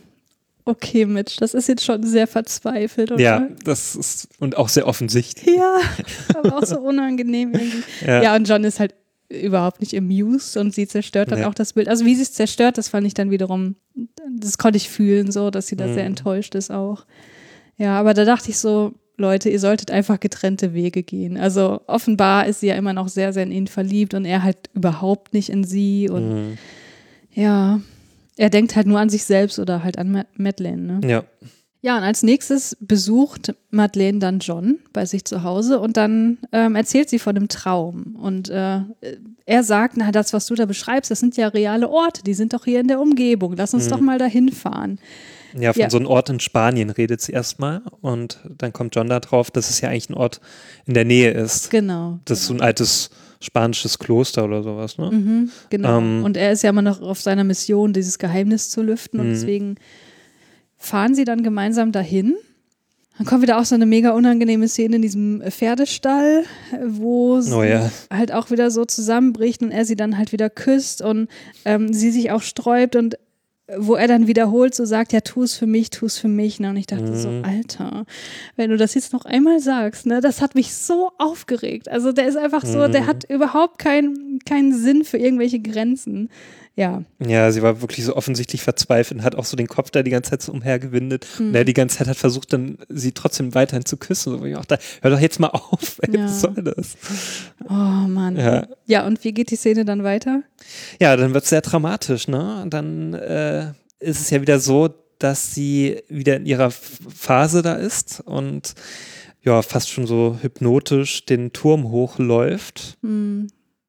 okay, Mitch, das ist jetzt schon sehr verzweifelt. Oder? Ja, das ist und auch sehr offensichtlich. Ja, aber auch so unangenehm irgendwie. Ja. Ja, und John ist halt überhaupt nicht amused und sie zerstört dann Ja. auch das Bild. Also wie sie es zerstört, das fand ich dann wiederum, das konnte ich fühlen, so, dass sie da Mhm. sehr enttäuscht ist auch. Ja, aber da dachte ich so, Leute, ihr solltet einfach getrennte Wege gehen. Also offenbar ist sie ja immer noch sehr, sehr in ihn verliebt und er halt überhaupt nicht in sie und Mhm. ja, er denkt halt nur an sich selbst oder halt an Ma- Madeleine, ne? Ja. Ja, und als nächstes besucht Madeleine dann John bei sich zu Hause und dann ähm, erzählt sie von einem Traum. Und äh, er sagt, na, das, was du da beschreibst, das sind ja reale Orte, die sind doch hier in der Umgebung, lass uns Mhm. doch mal dahin fahren. Ja, von Ja. so einem Ort in Spanien redet sie erstmal und dann kommt John da drauf, dass es ja eigentlich ein Ort in der Nähe ist. Genau. Das ist so ein altes spanisches Kloster oder sowas, ne? Mhm, genau. Ähm. und er ist ja immer noch auf seiner Mission, dieses Geheimnis zu lüften und Mhm. deswegen fahren sie dann gemeinsam dahin. Dann kommt wieder auch so eine mega unangenehme Szene in diesem Pferdestall, wo sie Oh ja. halt auch wieder so zusammenbricht und er sie dann halt wieder küsst und ähm, sie sich auch sträubt und wo er dann wiederholt so sagt, ja, tu es für mich, tu es für mich. Ne? Und ich dachte Mhm. so, Alter, wenn du das jetzt noch einmal sagst, ne, das hat mich so aufgeregt. Also der ist einfach so, Mhm. der hat überhaupt keinen keinen Sinn für irgendwelche Grenzen. Ja. Ja, sie war wirklich so offensichtlich verzweifelt und hat auch so den Kopf da die ganze Zeit so umhergewindet. Mhm. Und er die ganze Zeit hat versucht, dann sie trotzdem weiterhin zu küssen. So, wo ich auch da, hör doch jetzt mal auf, ey, Ja. was soll das? Oh Mann. Ja. Ja, und wie geht die Szene dann weiter? Ja, dann wird es sehr dramatisch, ne? Und dann äh, ist es ja wieder so, dass sie wieder in ihrer F- Phase da ist und ja, fast schon so hypnotisch den Turm hochläuft. Hm.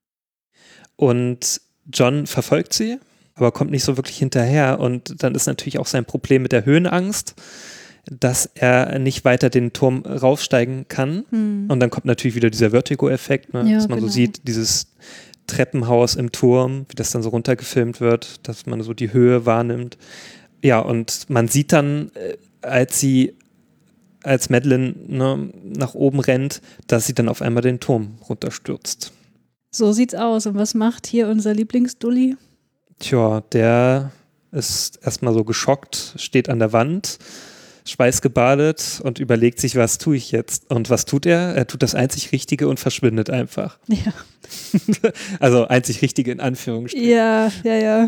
Und John verfolgt sie, aber kommt nicht so wirklich hinterher. Und dann ist natürlich auch sein Problem mit der Höhenangst, dass er nicht weiter den Turm raufsteigen kann. Hm. Und dann kommt natürlich wieder dieser Vertigo-Effekt, ne? Ja, dass man genau. so sieht, dieses Treppenhaus im Turm, wie das dann so runtergefilmt wird, dass man so die Höhe wahrnimmt. Ja, und man sieht dann, äh, als sie, als Madeleine ne, nach oben rennt, dass sie dann auf einmal den Turm runterstürzt. So sieht's aus. Und was macht hier unser Lieblingsdulli? Tja, der ist erstmal so geschockt, steht an der Wand, schweißgebadet und überlegt sich, was tue ich jetzt? Und was tut er? Er tut das einzig Richtige und verschwindet einfach. Ja. Also einzig Richtige in Anführungsstrichen. Ja, ja, ja.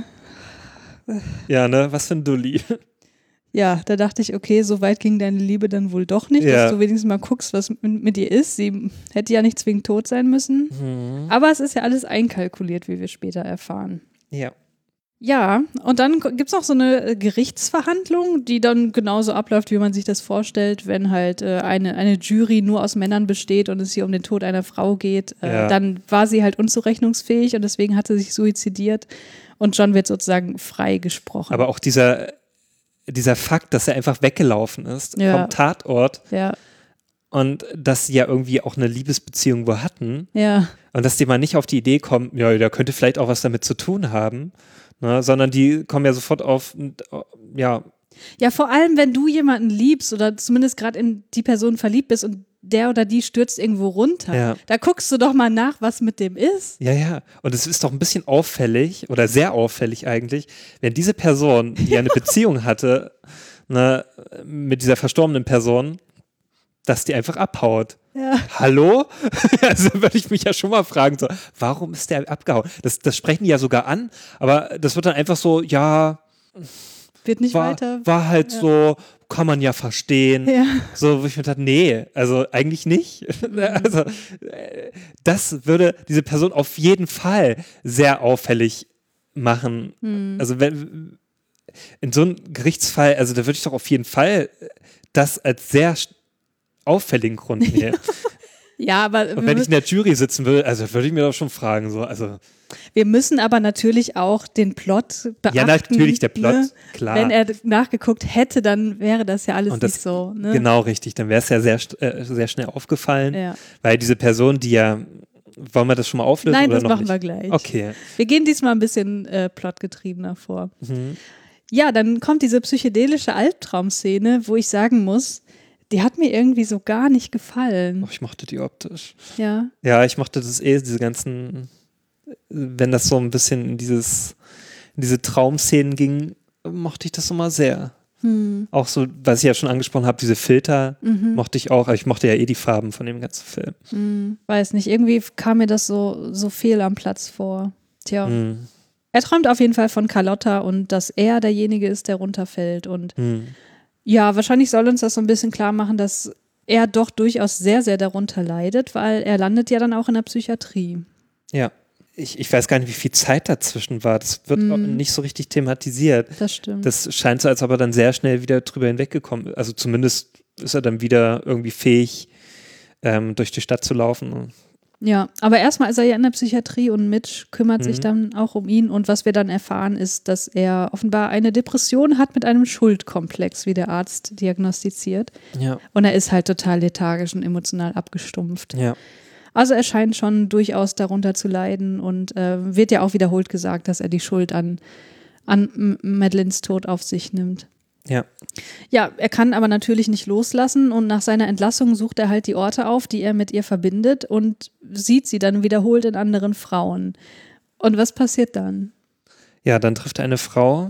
Ja, ne? Was für ein Dulli. Ja, da dachte ich, okay, so weit ging deine Liebe dann wohl doch nicht, Ja. dass du wenigstens mal guckst, was mit, mit ihr ist. Sie hätte ja nicht zwingend tot sein müssen. Mhm. Aber es ist ja alles einkalkuliert, wie wir später erfahren. Ja. Ja, und dann gibt es noch so eine äh, Gerichtsverhandlung, die dann genauso abläuft, wie man sich das vorstellt, wenn halt äh, eine, eine Jury nur aus Männern besteht und es hier um den Tod einer Frau geht. Äh, Ja. Dann war sie halt unzurechnungsfähig und deswegen hat sie sich suizidiert und John wird sozusagen freigesprochen. Aber auch dieser, dieser Fakt, dass er einfach weggelaufen ist Ja. vom Tatort ja, und dass sie ja irgendwie auch eine Liebesbeziehung wo hatten ja, und dass die mal nicht auf die Idee kommen, ja, der könnte vielleicht auch was damit zu tun haben, ne, sondern die kommen ja sofort auf, ja, ja, vor allem, wenn du jemanden liebst oder zumindest gerade in die Person verliebt bist und der oder die stürzt irgendwo runter. Ja. Da guckst du doch mal nach, was mit dem ist. ja, ja. Und es ist doch ein bisschen auffällig oder sehr auffällig eigentlich, wenn diese Person, die ja eine Beziehung hatte, ne, mit dieser verstorbenen Person, dass die einfach abhaut. Ja. Hallo? Also würde ich mich ja schon mal fragen, so, warum ist der abgehauen? Das, das sprechen die ja sogar an, aber das wird dann einfach so, ja, Wird nicht war, weiter. war halt Ja. so, kann man ja verstehen. Ja. So, wo ich mir dachte, nee, also eigentlich nicht. Also, äh, das würde diese Person auf jeden Fall sehr auffällig machen. Hm. Also, wenn, in so einem Gerichtsfall, also da würde ich doch auf jeden Fall das als sehr auffälligen Grund nehmen. Ja, aber Und wenn ich in der Jury sitzen würde, also würde ich mir doch schon fragen, so, also. Wir müssen aber natürlich auch den Plot beachten. Ja, natürlich, der Plot, ne? klar. Wenn er nachgeguckt hätte, dann wäre das ja alles Und das, nicht so. Ne? Genau, richtig. Dann wäre es ja sehr, äh, sehr schnell aufgefallen, Ja. weil diese Person, die ja, wollen wir das schon mal auflösen? Nein, oder das noch machen nicht? wir gleich. Okay. Wir gehen diesmal ein bisschen äh, plotgetriebener vor. Mhm. Ja, dann kommt diese psychedelische Albtraumszene, wo ich sagen muss, die hat mir irgendwie so gar nicht gefallen. Oh, ich mochte die optisch. Ja. Ja, ich mochte das eh, diese ganzen, wenn das so ein bisschen in dieses, in diese Traumszenen ging, mochte ich das immer sehr. Hm. Auch so, was ich ja schon angesprochen habe, diese Filter Mhm. mochte ich auch. Ich mochte ja eh die Farben von dem ganzen Film. Hm. Weiß nicht, irgendwie kam mir das so, so fehl am Platz vor. Tja. Hm. Er träumt auf jeden Fall von Carlotta und dass er derjenige ist, der runterfällt. Und Hm. ja, wahrscheinlich soll uns das so ein bisschen klar machen, dass er doch durchaus sehr, sehr darunter leidet, weil er landet ja dann auch in der Psychiatrie. Ja. Ich, ich weiß gar nicht, wie viel Zeit dazwischen war. Das wird Hm. auch nicht so richtig thematisiert. Das stimmt. Das scheint so, als ob er dann sehr schnell wieder drüber hinweggekommen ist. Also zumindest ist er dann wieder irgendwie fähig, ähm, durch die Stadt zu laufen. Ja, aber erstmal ist er ja in der Psychiatrie und Mitch kümmert Mhm. sich dann auch um ihn. Und was wir dann erfahren, ist, dass er offenbar eine Depression hat mit einem Schuldkomplex, wie der Arzt diagnostiziert. Ja. Und er ist halt total lethargisch und emotional abgestumpft. Ja. Also er scheint schon durchaus darunter zu leiden und äh, wird ja auch wiederholt gesagt, dass er die Schuld an, an M- Madeleines Tod auf sich nimmt. Ja. Ja, er kann aber natürlich nicht loslassen und nach seiner Entlassung sucht er halt die Orte auf, die er mit ihr verbindet und sieht sie dann wiederholt in anderen Frauen. Und was passiert dann? Ja, dann trifft er eine Frau,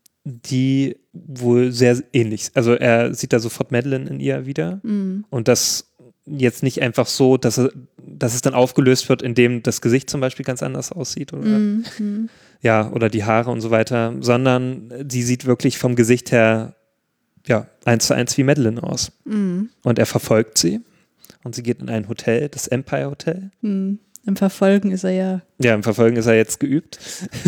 die wohl sehr ähnlich, also er sieht da sofort Madeleine in ihr wieder Mm. und das jetzt nicht einfach so, dass, er, dass es dann aufgelöst wird, indem das Gesicht zum Beispiel ganz anders aussieht oder, Mm, mm. ja, oder die Haare und so weiter, sondern sie sieht wirklich vom Gesicht her ja, eins zu eins wie Madeleine aus. Mm. Und er verfolgt sie und sie geht in ein Hotel, das Empire Hotel. Mm. Im Verfolgen ist er ja. Ja, im Verfolgen ist er jetzt geübt.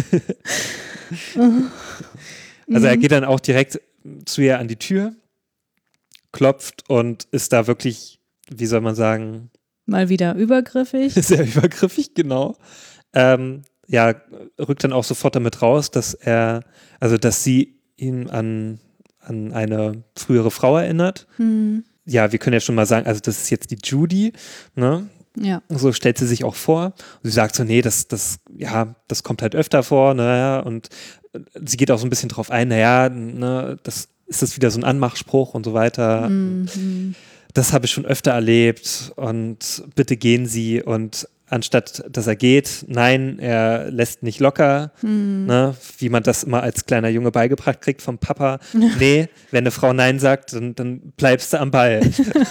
Also er geht dann auch direkt zu ihr an die Tür, klopft und ist da wirklich, wie soll man sagen, Mal wieder übergriffig. sehr übergriffig, genau. Ähm, ja, rückt dann auch sofort damit raus, dass er, also dass sie ihn an, an eine frühere Frau erinnert. Hm. Ja, wir können ja schon mal sagen, also das ist jetzt die Judy, ne? Ja. So stellt sie sich auch vor. Und sie sagt so, nee, das, das, ja, das kommt halt öfter vor, naja, und sie geht auch so ein bisschen drauf ein, naja, ne, das ist das wieder so ein Anmachspruch und so weiter. Mhm. Das habe ich schon öfter erlebt und bitte gehen Sie und anstatt dass er geht, nein, er lässt nicht locker, Mhm. ne, wie man das immer als kleiner Junge beigebracht kriegt vom Papa. Nee, wenn eine Frau nein sagt, dann, dann bleibst du am Ball.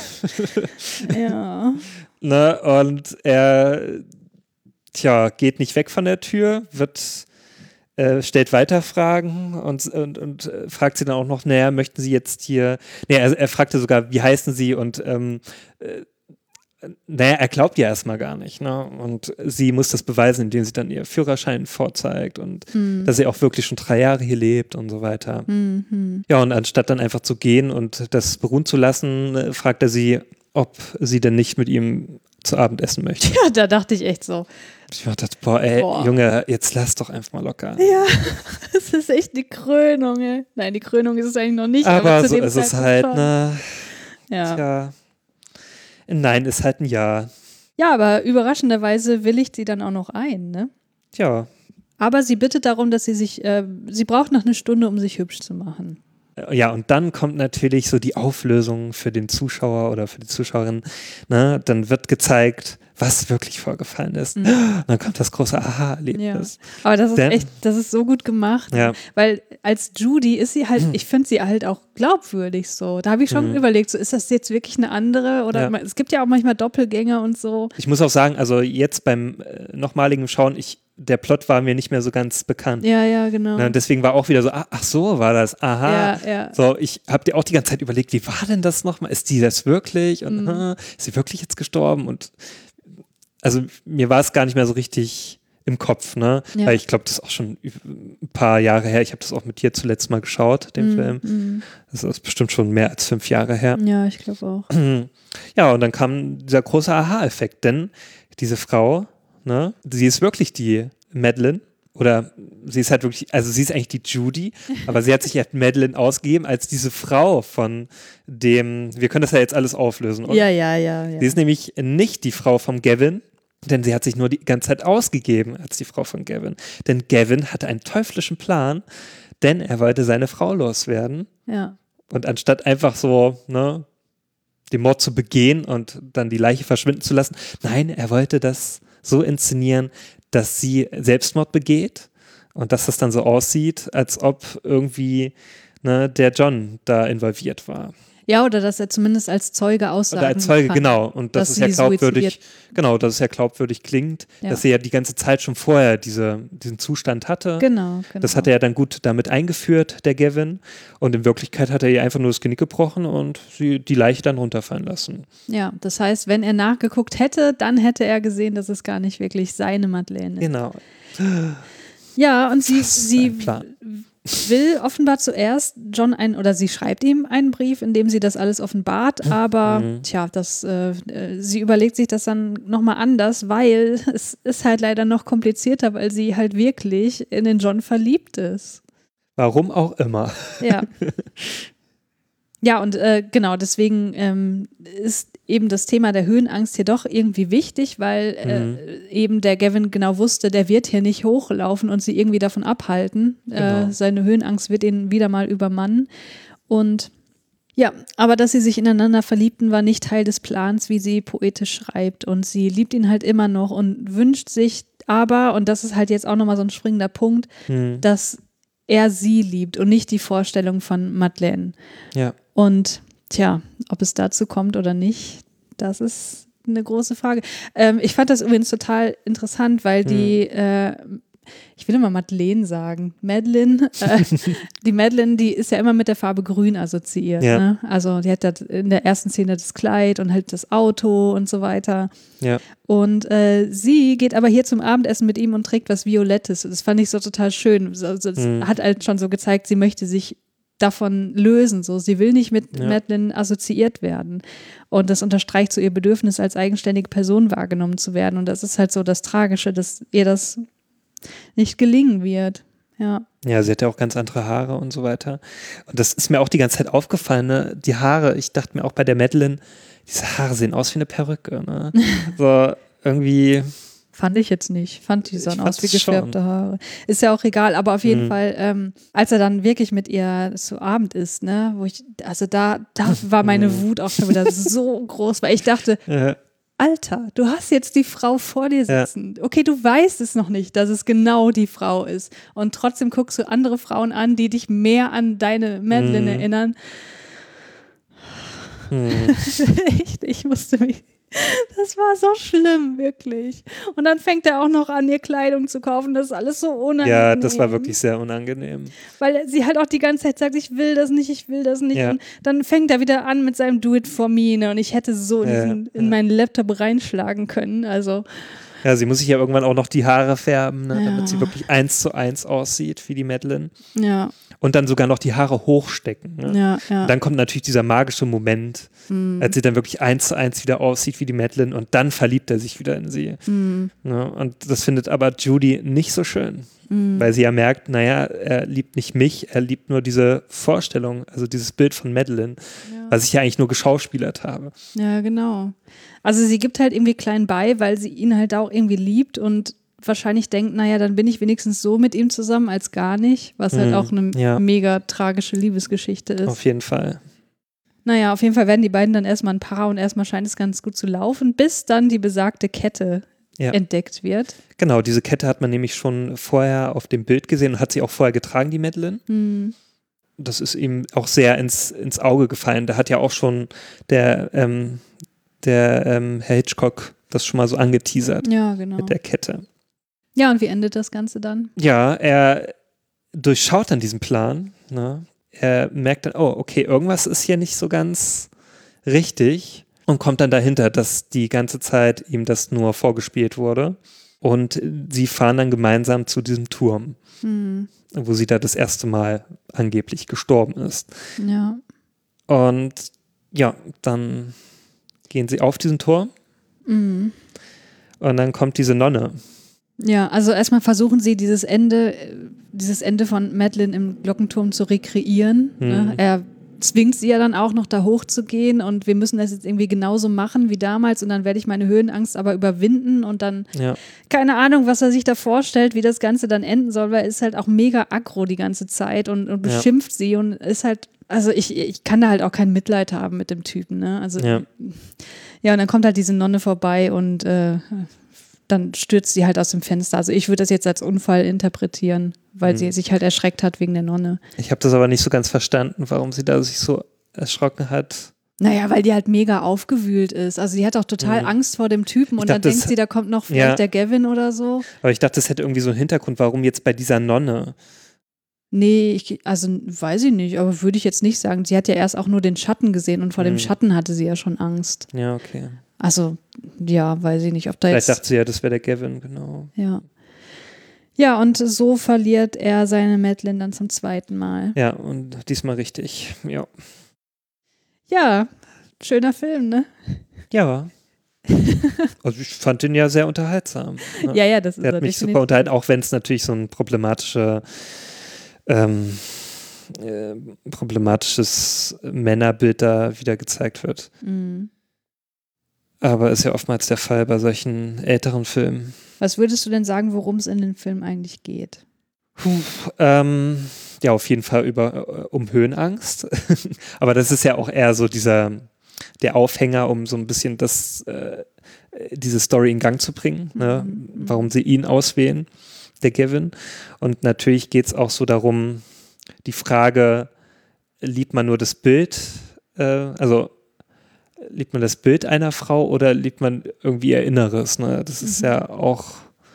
Ja. Ne, und er, tja, geht nicht weg von der Tür, wird, äh, stellt weiter Fragen und, und, und äh, fragt sie dann auch noch, naja, möchten Sie jetzt hier, nee, er, er fragte sogar, wie heißen Sie und, ähm, äh, naja, er glaubt ja erstmal gar nicht, ne, und sie muss das beweisen, indem sie dann ihr Führerschein vorzeigt und Mhm. dass sie auch wirklich schon drei Jahre hier lebt und so weiter. Mhm. Ja, und anstatt dann einfach zu gehen und das beruhen zu lassen, äh, fragt er sie, ob sie denn nicht mit ihm zu Abend essen möchte. Ja, da dachte ich echt so. Ich dachte, boah, ey, Boah. Junge, jetzt lass doch einfach mal locker. Ja, das ist echt die Krönung, ey. Nein, die Krönung ist es eigentlich noch nicht. Aber, Aber zu so dem ist es Zeitpunkt halt, schon. ne? Ja. Tja. Nein, ist halt ein Ja. ja, aber überraschenderweise willigt sie dann auch noch ein, ne? Ja. Aber sie bittet darum, dass sie sich, äh, sie braucht noch eine Stunde, um sich hübsch zu machen. Ja, und dann kommt natürlich so die Auflösung für den Zuschauer oder für die Zuschauerin. Ne? Dann wird gezeigt, was wirklich vorgefallen ist. Mhm. Und dann kommt das große Aha-Erlebnis. Aber das ist Denn- echt, das ist so gut gemacht. Ja. Weil als Judy ist sie halt, ich finde sie halt auch glaubwürdig so. Da habe ich schon Mhm. überlegt, so ist das jetzt wirklich eine andere? Oder Ja. ma- es gibt ja auch manchmal Doppelgänger und so. Ich muss auch sagen, also jetzt beim äh, nochmaligen Schauen, ich, der Plot war mir nicht mehr so ganz bekannt. Ja, ja, genau. Ne? Und deswegen war auch wieder so, ach, ach so war das, aha. Ja, ja. So, ich habe dir auch die ganze Zeit überlegt, wie war denn das nochmal? Ist die das wirklich? Und Mhm. ah, ist sie wirklich jetzt gestorben? Und also mir war es gar nicht mehr so richtig im Kopf, ne? Ja. Weil ich glaube, das ist auch schon ein paar Jahre her. Ich habe das auch mit dir zuletzt mal geschaut, den Mm, Film. mm. Das ist bestimmt schon mehr als fünf Jahre her. Ja, ich glaube auch. Ja, und dann kam dieser große Aha-Effekt, denn diese Frau, ne, sie ist wirklich die Madeline. Oder sie ist halt wirklich, also sie ist eigentlich die Judy, aber sie hat sich als Madeline ausgegeben als diese Frau von dem, wir können das ja jetzt alles auflösen, oder? Ja, ja, ja, ja. Sie ist nämlich nicht die Frau von Gavin, denn sie hat sich nur die ganze Zeit ausgegeben als die Frau von Gavin. Denn Gavin hatte einen teuflischen Plan, denn er wollte seine Frau loswerden. Ja. Und anstatt einfach so, ne, den Mord zu begehen und dann die Leiche verschwinden zu lassen, nein, er wollte das so inszenieren, dass sie Selbstmord begeht und dass das dann so aussieht, als ob irgendwie, ne, der John da involviert war. Ja, oder dass er zumindest als Zeuge aussagen Oder als Zeuge, kann, genau. Und dass dass es ja sie glaubwürdig, suizidiert. genau, dass es ja glaubwürdig klingt, Ja. dass sie ja die ganze Zeit schon vorher diese, diesen Zustand hatte. Genau, genau. Das hat er ja dann gut damit eingeführt, der Gavin. Und in Wirklichkeit hat er ihr einfach nur das Genick gebrochen und sie die Leiche dann runterfallen lassen. Ja, das heißt, wenn er nachgeguckt hätte, dann hätte er gesehen, dass es gar nicht wirklich seine Madeleine ist. Genau. Ja, und sie, Das ist sie ein Plan. will offenbar zuerst John ein, oder sie schreibt ihm einen Brief, in dem sie das alles offenbart, aber Mhm. tja, das, äh, äh, sie überlegt sich das dann nochmal anders, weil es ist halt leider noch komplizierter, weil sie halt wirklich in den John verliebt ist. Warum auch immer. Ja. Ja, und äh, genau, deswegen ähm, ist eben das Thema der Höhenangst hier doch irgendwie wichtig, weil äh, Mhm. eben der Gavin genau wusste, der wird hier nicht hochlaufen und sie irgendwie davon abhalten. Genau. Äh, seine Höhenangst wird ihn wieder mal übermannen. Und ja, aber dass sie sich ineinander verliebten, war nicht Teil des Plans, wie sie poetisch schreibt. Und sie liebt ihn halt immer noch und wünscht sich aber, und das ist halt jetzt auch nochmal so ein springender Punkt, Mhm. dass er sie liebt und nicht die Vorstellung von Madeleine. Ja. Und tja, ob es dazu kommt oder nicht, das ist eine große Frage. Ähm, ich fand das übrigens total interessant, weil die, äh, ich will immer Madeleine sagen, Madeline, äh, die Madeline, die ist ja immer mit der Farbe grün assoziiert. Ja. Ne? Also die hat das in der ersten Szene das Kleid und halt das Auto und so weiter. Ja. Und äh, sie geht aber hier zum Abendessen mit ihm und trägt was Violettes. Das fand ich so total schön. Also, das Mhm. hat halt schon so gezeigt, sie möchte sich davon lösen. So. Sie will nicht mit Ja. Madeline assoziiert werden. Und das unterstreicht so ihr Bedürfnis, als eigenständige Person wahrgenommen zu werden. Und das ist halt so das Tragische, dass ihr das nicht gelingen wird. Ja. Ja, sie hat ja auch ganz andere Haare und so weiter. Und das ist mir auch die ganze Zeit aufgefallen, ne? Die Haare, ich dachte mir auch bei der Madeline, diese Haare sehen aus wie eine Perücke, ne? So irgendwie, Fand ich jetzt nicht. Fand die sahen Ich aus wie fand's schon. gefärbte Haare. Ist ja auch egal, aber auf jeden Mhm. Fall, ähm, als er dann wirklich mit ihr zu Abend ist, ne, wo ich, also da, da war meine Mhm. Wut auch schon wieder so groß, weil ich dachte, äh, Alter, du hast jetzt die Frau vor dir Ja. sitzen. Okay, du weißt es noch nicht, dass es genau die Frau ist. Und trotzdem guckst du andere Frauen an, die dich mehr an deine Madeline Mhm. erinnern. hm. Echt, ich musste mich. Das war so schlimm, wirklich. Und dann fängt er auch noch an, ihr Kleidung zu kaufen. Das ist alles so unangenehm. Ja, das war wirklich sehr unangenehm. Weil sie halt auch die ganze Zeit sagt, ich will das nicht, ich will das nicht. Ja. Und dann fängt er wieder an mit seinem Do it for me. Ne? Und ich hätte so in, Ja, diesen, in ja. meinen Laptop reinschlagen können. Also, Ja, sie muss sich ja irgendwann auch noch die Haare färben, ne, Ja. damit sie wirklich eins zu eins aussieht wie die Madeline. ja, Und dann sogar noch die Haare hochstecken. Ne? ja, ja. Und dann kommt natürlich dieser magische Moment, Mm, als sie dann wirklich eins zu eins wieder aussieht wie die Madeline und dann verliebt er sich wieder in sie. mm, Ne? Und das findet aber Judy nicht so schön, mm. weil sie ja merkt, naja, er liebt nicht mich, er liebt nur diese Vorstellung, also dieses Bild von Madeline, Ja. was ich ja eigentlich nur geschauspielert habe. Ja, genau. Also sie gibt halt irgendwie klein bei, weil sie ihn halt auch irgendwie liebt und wahrscheinlich denkt, naja, dann bin ich wenigstens so mit ihm zusammen als gar nicht, was halt Mhm, auch eine ja. mega tragische Liebesgeschichte ist. Auf jeden Fall. Naja, auf jeden Fall werden die beiden dann erstmal ein Paar und erstmal scheint es ganz gut zu laufen, bis dann die besagte Kette Ja. entdeckt wird. Genau, diese Kette hat man nämlich schon vorher auf dem Bild gesehen und hat sie auch vorher getragen, die Madeline. Hm. Das ist ihm auch sehr ins, ins Auge gefallen. Da hat ja auch schon der, ähm, der ähm, Herr Hitchcock das schon mal so angeteasert Ja, genau. mit der Kette. Ja, und wie endet das Ganze dann? Ja, er durchschaut dann diesen Plan. Ne? Er merkt dann, oh, okay, irgendwas ist hier nicht so ganz richtig und kommt dann dahinter, dass die ganze Zeit ihm das nur vorgespielt wurde. Und sie fahren dann gemeinsam zu diesem Turm, Mhm. wo sie da das erste Mal angeblich gestorben ist. Ja. Und ja, dann gehen sie auf diesen Turm Mhm. und dann kommt diese Nonne. Ja, also erstmal versuchen sie dieses Ende, äh, dieses Ende von Madeline im Glockenturm zu rekreieren. Mhm. Ne? Er zwingt sie ja dann auch noch da hochzugehen und wir müssen das jetzt irgendwie genauso machen wie damals und dann werde ich meine Höhenangst aber überwinden und dann, Ja. keine Ahnung, was er sich da vorstellt, wie das Ganze dann enden soll, weil er ist halt auch mega aggro die ganze Zeit und, und beschimpft ja. sie und ist halt, also ich, ich kann da halt auch kein Mitleid haben mit dem Typen, ne? Also Ja. ja, und dann kommt halt diese Nonne vorbei und äh, dann stürzt sie halt aus dem Fenster. Also ich würde das jetzt als Unfall interpretieren, weil mhm. sie sich halt erschreckt hat wegen der Nonne. Ich habe das aber nicht so ganz verstanden, warum sie da sich so erschrocken hat. Naja, weil die halt mega aufgewühlt ist. Also sie hat auch total mhm. Angst vor dem Typen und dann denkt sie, da kommt noch vielleicht ja. der Gavin oder so. Aber ich dachte, das hätte irgendwie so einen Hintergrund, warum jetzt bei dieser Nonne? Nee, ich, also weiß ich nicht, aber würde ich jetzt nicht sagen. Sie hat ja erst auch nur den Schatten gesehen und vor mhm. dem Schatten hatte sie ja schon Angst. Ja, okay. Also, ja, weiß ich nicht, ob da Vielleicht jetzt... Vielleicht dachte sie ja, das wäre der Gavin, genau. Ja. Ja, und so verliert er seine Madeline dann zum zweiten Mal. Ja, und diesmal richtig, ja. Ja, schöner Film, ne? Ja. Also ich fand den ja sehr unterhaltsam. Ne? Ja, ja, das ist er hat mich super unterhalten, auch wenn es natürlich so ein problematischer ähm, äh, problematisches Männerbild da wieder gezeigt wird. Mhm. Aber ist ja oftmals der Fall bei solchen älteren Filmen. Was würdest du denn sagen, worum es in dem Film eigentlich geht? Puh, ähm, ja, auf jeden Fall über, äh, um Höhenangst. Aber das ist ja auch eher so dieser, der Aufhänger, um so ein bisschen das, äh, diese Story in Gang zu bringen, ne? Mhm. Warum sie ihn auswählen, der Gavin. Und natürlich geht es auch so darum, die Frage, liebt man nur das Bild, äh, also liebt man das Bild einer Frau oder liebt man irgendwie ihr Inneres? Ne? Das ist mhm. ja auch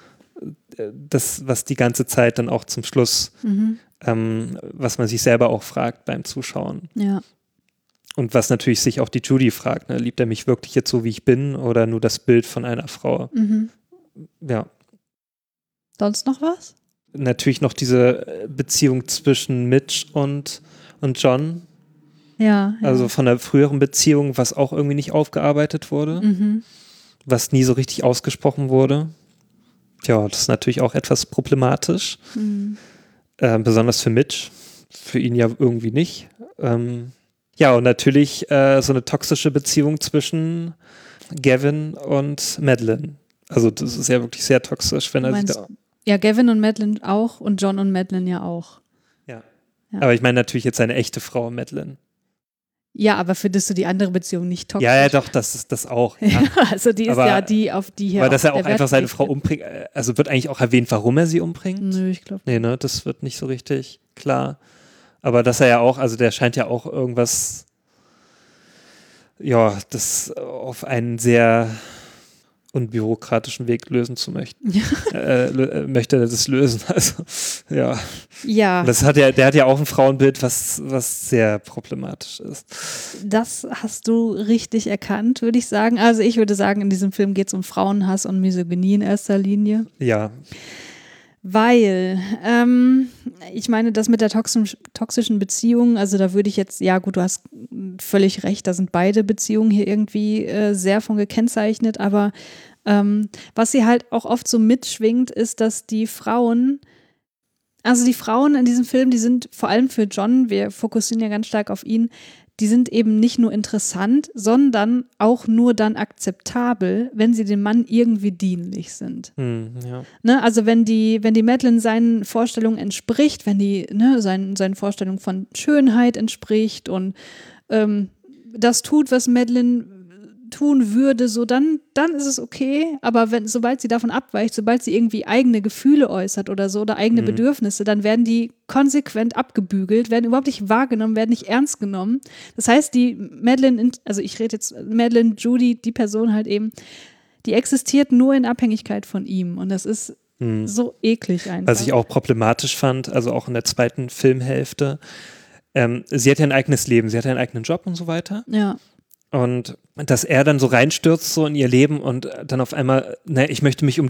das, was die ganze Zeit dann auch zum Schluss, mhm. ähm, was man sich selber auch fragt beim Zuschauen. Ja. Und was natürlich sich auch die Judy fragt, ne? Liebt er mich wirklich jetzt so, wie ich bin oder nur das Bild von einer Frau? Mhm. Ja. Sonst noch was? Natürlich noch diese Beziehung zwischen Mitch und, und John. Ja, ja. Also von der früheren Beziehung, was auch irgendwie nicht aufgearbeitet wurde, mhm. was nie so richtig ausgesprochen wurde. Ja, das ist natürlich auch etwas problematisch, mhm. äh, besonders für Mitch, für ihn ja irgendwie nicht. Ähm, ja, und natürlich äh, so eine toxische Beziehung zwischen Gavin und Madeline. Also das ist ja wirklich sehr toxisch, wenn er sich da... Ja, Gavin und Madeline auch und John und Madeline ja auch. Ja, ja. Aber ich meine natürlich jetzt seine echte Frau, Madeline. Ja, aber findest du die andere Beziehung nicht toxisch? Ja, ja, doch, das ist das auch. Ja. Ja, also die ist aber, ja die, auf die hier. Aber dass er auch einfach Wert seine Frau umbringt, also wird eigentlich auch erwähnt, warum er sie umbringt? Nö, ich glaube Nee, ne, das wird nicht so richtig klar. Aber dass er ja auch, also der scheint ja auch irgendwas, ja, das auf einen sehr unbürokratischen Weg lösen zu möchten. Ja. Äh, möchte er das lösen. Also, ja. Ja. Das hat ja, der hat ja auch ein Frauenbild, was, was sehr problematisch ist. Das hast du richtig erkannt, würde ich sagen. Also ich würde sagen, in diesem Film geht es um Frauenhass und Misogynie in erster Linie. Ja. Weil, ähm, ich meine, das mit der toxisch, toxischen Beziehung, also da würde ich jetzt, ja gut, du hast völlig recht, da sind beide Beziehungen hier irgendwie äh, sehr von gekennzeichnet, aber ähm, was sie halt auch oft so mitschwingt, ist, dass die Frauen, also die Frauen in diesem Film, die sind vor allem für John, wir fokussieren ja ganz stark auf ihn, die sind eben nicht nur interessant, sondern auch nur dann akzeptabel, wenn sie dem Mann irgendwie dienlich sind. Hm, ja. Ne, also wenn die, wenn die Madeline seinen Vorstellungen entspricht, wenn die ne, seinen, seinen Vorstellungen von Schönheit entspricht und ähm, das tut, was Madeline tun würde, so dann, dann ist es okay, aber wenn, sobald sie davon abweicht, sobald sie irgendwie eigene Gefühle äußert oder so oder eigene mhm. Bedürfnisse, dann werden die konsequent abgebügelt, werden überhaupt nicht wahrgenommen, werden nicht ernst genommen. Das heißt, die Madeline, also ich rede jetzt Madeline, Judy, die Person halt eben, die existiert nur in Abhängigkeit von ihm und das ist mhm. so eklig einfach. Was ich auch problematisch fand, also auch in der zweiten Filmhälfte, ähm, sie hat ja ein eigenes Leben, sie hat ja einen eigenen Job und so weiter. Ja. Und dass er dann so reinstürzt so in ihr Leben und dann auf einmal, ne, ich möchte mich um dich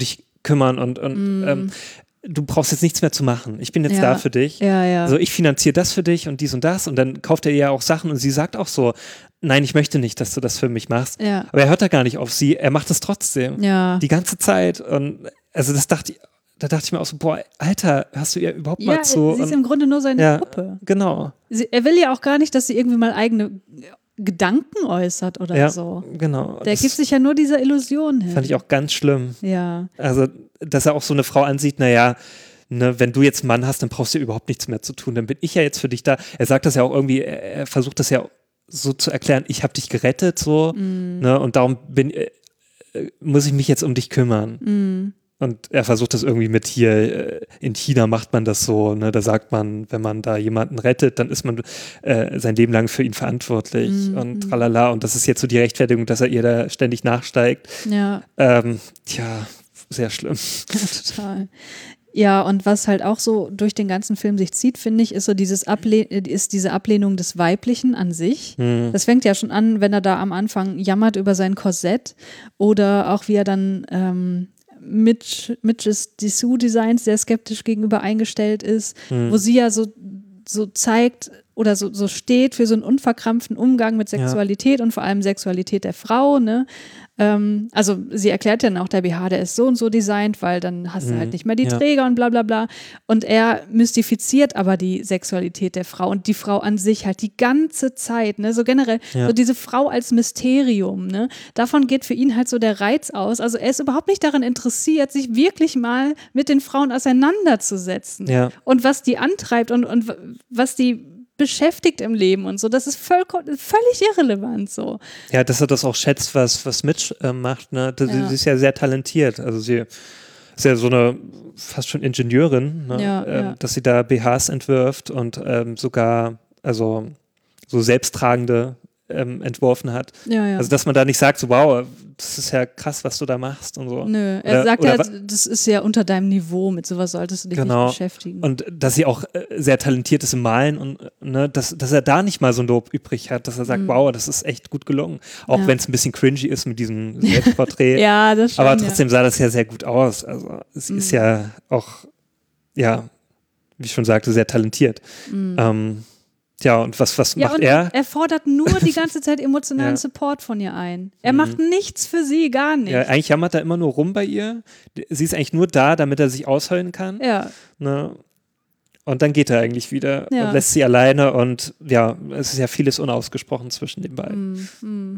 kümmern und, und mm. ähm, du brauchst jetzt nichts mehr zu machen. Ich bin jetzt ja. da für dich. Ja, ja. Also ich finanziere das für dich und dies und das und dann kauft er ihr auch Sachen und sie sagt auch so, nein, ich möchte nicht, dass du das für mich machst. Ja. Aber er hört da gar nicht auf sie, er macht es trotzdem. Ja. Die ganze Zeit und also das dachte ich, da dachte ich mir auch so, boah, Alter, hast du ihr überhaupt ja, mal zu? Sie ist und, im Grunde nur seine ja, Puppe. Genau. Sie, er will ja auch gar nicht, dass sie irgendwie mal eigene Gedanken äußert oder ja, so. Genau. Der das gibt sich ja nur dieser Illusion hin. Fand ich auch ganz schlimm. Ja. Also, dass er auch so eine Frau ansieht, naja, ne, wenn du jetzt einen Mann hast, dann brauchst du überhaupt nichts mehr zu tun, dann bin ich ja jetzt für dich da. Er sagt das ja auch irgendwie, er versucht das ja so zu erklären, ich habe dich gerettet, so, mm. ne, und darum bin, äh, muss ich mich jetzt um dich kümmern. Mm. Und er versucht das irgendwie mit hier, in China macht man das so, ne, da sagt man, wenn man da jemanden rettet, dann ist man äh, sein Leben lang für ihn verantwortlich mm, und tralala. Und das ist jetzt so die Rechtfertigung, dass er ihr da ständig nachsteigt. Ja. Ähm, tja, sehr schlimm. Ja, total. Ja, und was halt auch so durch den ganzen Film sich zieht, finde ich, ist so dieses Able- ist diese Ablehnung des Weiblichen an sich. Mhm. Das fängt ja schon an, wenn er da am Anfang jammert über sein Korsett oder auch wie er dann ähm, Mitch, Mitches Dessous-Designs sehr skeptisch gegenüber eingestellt ist, mhm. wo sie ja so, so zeigt oder so, so steht für so einen unverkrampften Umgang mit Sexualität ja. und vor allem Sexualität der Frau, ne? Ähm, also sie erklärt ja dann auch, der B H, der ist so und so designt, weil dann hast du mhm. halt nicht mehr die ja. Träger und bla bla bla. Und er mystifiziert aber die Sexualität der Frau und die Frau an sich halt die ganze Zeit, ne? So generell, ja. so diese Frau als Mysterium, ne? Davon geht für ihn halt so der Reiz aus. Also er ist überhaupt nicht daran interessiert, sich wirklich mal mit den Frauen auseinanderzusetzen. Ja. Und was die antreibt und, und was die beschäftigt im Leben und so, das ist voll, völlig irrelevant so. Ja, dass er das auch schätzt, was, was Mitch äh, macht, ne? Das, ja. Sie ist ja sehr talentiert, also sie ist ja so eine fast schon Ingenieurin, ne? ja, ähm, ja. dass sie da B Hs entwirft und ähm, sogar, also so selbsttragende ähm, entworfen hat. Ja, ja. Also dass man da nicht sagt, so wow, das ist ja krass, was du da machst und so. Nö, er oder, sagt oder, ja, das ist ja unter deinem Niveau, mit sowas solltest du dich genau. nicht beschäftigen. Und dass sie auch äh, sehr talentiert ist im Malen und ne, dass, dass er da nicht mal so ein Lob übrig hat, dass er sagt, mhm. wow, das ist echt gut gelungen. Auch ja. wenn es ein bisschen cringy ist mit diesem Selbstporträt. ja, das stimmt. Aber trotzdem ja. sah das ja sehr gut aus. Also sie mhm. ist ja auch, ja, wie ich schon sagte, sehr talentiert. Mhm. Ähm, Ja, und was, was ja, macht und er? Er fordert nur die ganze Zeit emotionalen ja. Support von ihr ein. Er mhm. macht nichts für sie, gar nicht. Ja, eigentlich jammert er immer nur rum bei ihr. Sie ist eigentlich nur da, damit er sich ausheulen kann. Ja. Ne? Und dann geht er eigentlich wieder ja. und lässt sie alleine und ja, es ist ja vieles unausgesprochen zwischen den beiden. Mhm.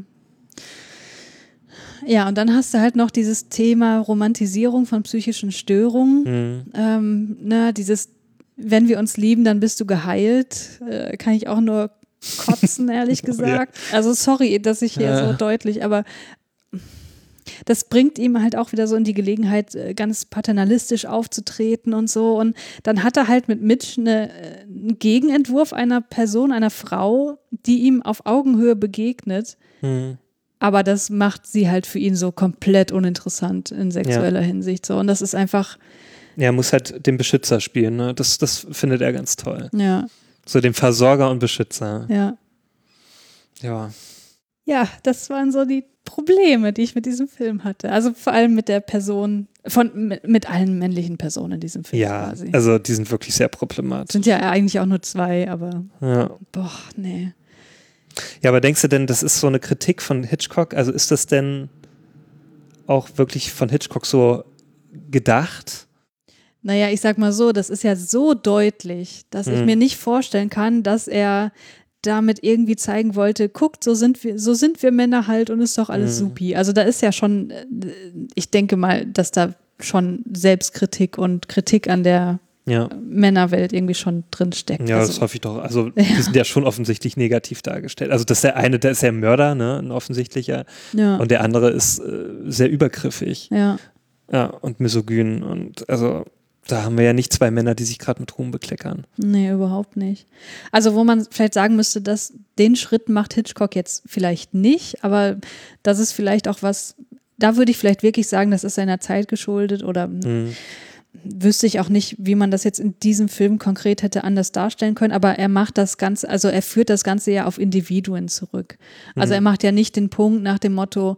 Ja, und dann hast du halt noch dieses Thema Romantisierung von psychischen Störungen. Mhm. Ähm, ne, dieses wenn wir uns lieben, dann bist du geheilt. Äh, kann ich auch nur kotzen, ehrlich gesagt. Oh, ja. Also sorry, dass ich hier ja. so deutlich, aber das bringt ihm halt auch wieder so in die Gelegenheit, ganz paternalistisch aufzutreten und so. Und dann hat er halt mit Mitch eine, einen Gegenentwurf einer Person, einer Frau, die ihm auf Augenhöhe begegnet. Mhm. Aber das macht sie halt für ihn so komplett uninteressant in sexueller ja. Hinsicht. So. Und das ist einfach... Er muss halt den Beschützer spielen, ne? Das, das findet er ganz toll. Ja. So den Versorger und Beschützer. Ja. Ja. Ja, das waren so die Probleme, die ich mit diesem Film hatte. Also vor allem mit der Person, von mit, mit allen männlichen Personen in diesem Film ja, quasi. Also die sind wirklich sehr problematisch. Sind ja eigentlich auch nur zwei, aber ja. boah, nee. Ja, aber denkst du denn, das ist so eine Kritik von Hitchcock? Also ist das denn auch wirklich von Hitchcock so gedacht? Naja, ich sag mal so, das ist ja so deutlich, dass hm. ich mir nicht vorstellen kann, dass er damit irgendwie zeigen wollte, guckt, so sind wir, so sind wir Männer halt und ist doch alles hm. supi. Also da ist ja schon, ich denke mal, dass da schon Selbstkritik und Kritik an der ja. Männerwelt irgendwie schon drin steckt. Ja, also, das hoffe ich doch. Also die ja. sind ja schon offensichtlich negativ dargestellt. Also das ist der eine, der ist ja ein Mörder, ne, ein offensichtlicher. Ja. Und der andere ist äh, sehr übergriffig. Ja. Ja, und misogyn und also da haben wir ja nicht zwei Männer, die sich gerade mit Ruhm bekleckern. Nee, überhaupt nicht. Also wo man vielleicht sagen müsste, dass den Schritt macht Hitchcock jetzt vielleicht nicht, aber das ist vielleicht auch was, da würde ich vielleicht wirklich sagen, das ist seiner Zeit geschuldet oder mhm. wüsste ich auch nicht, wie man das jetzt in diesem Film konkret hätte anders darstellen können, aber er macht das Ganze, also er führt das Ganze ja auf Individuen zurück. Also mhm. er macht ja nicht den Punkt nach dem Motto,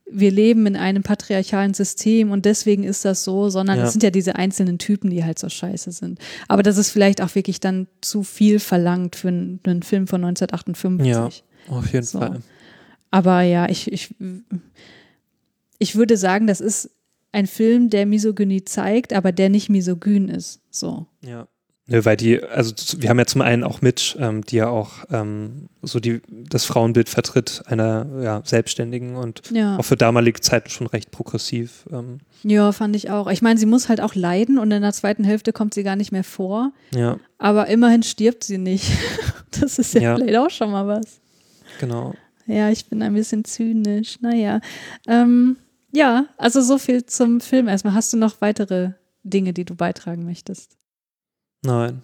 wir leben in einem patriarchalen System und deswegen ist das so, sondern Ja. es sind ja diese einzelnen Typen, die halt so scheiße sind. Aber das ist vielleicht auch wirklich dann zu viel verlangt für einen, einen Film von neunzehnhundertachtundfünfzig. Ja, auf jeden So. Fall. Aber ja, ich, ich, ich würde sagen, das ist ein Film, der Misogynie zeigt, aber der nicht misogyn ist. So. Ja. Nö, weil die, also wir haben ja zum einen auch Mitch, ähm, die ja auch ähm, so die, das Frauenbild vertritt, einer ja, Selbstständigen und Ja. auch für damalige Zeiten schon recht progressiv. Ähm, Ja, fand ich auch. Ich meine, sie muss halt auch leiden und in der zweiten Hälfte kommt sie gar nicht mehr vor. ja, Aber immerhin stirbt sie nicht. Das ist ja, Ja. vielleicht auch schon mal was. genau. Ja, ich bin ein bisschen zynisch. Naja. Ähm, ja, also so viel zum Film erstmal. Hast du noch weitere Dinge, die du beitragen möchtest? Nein.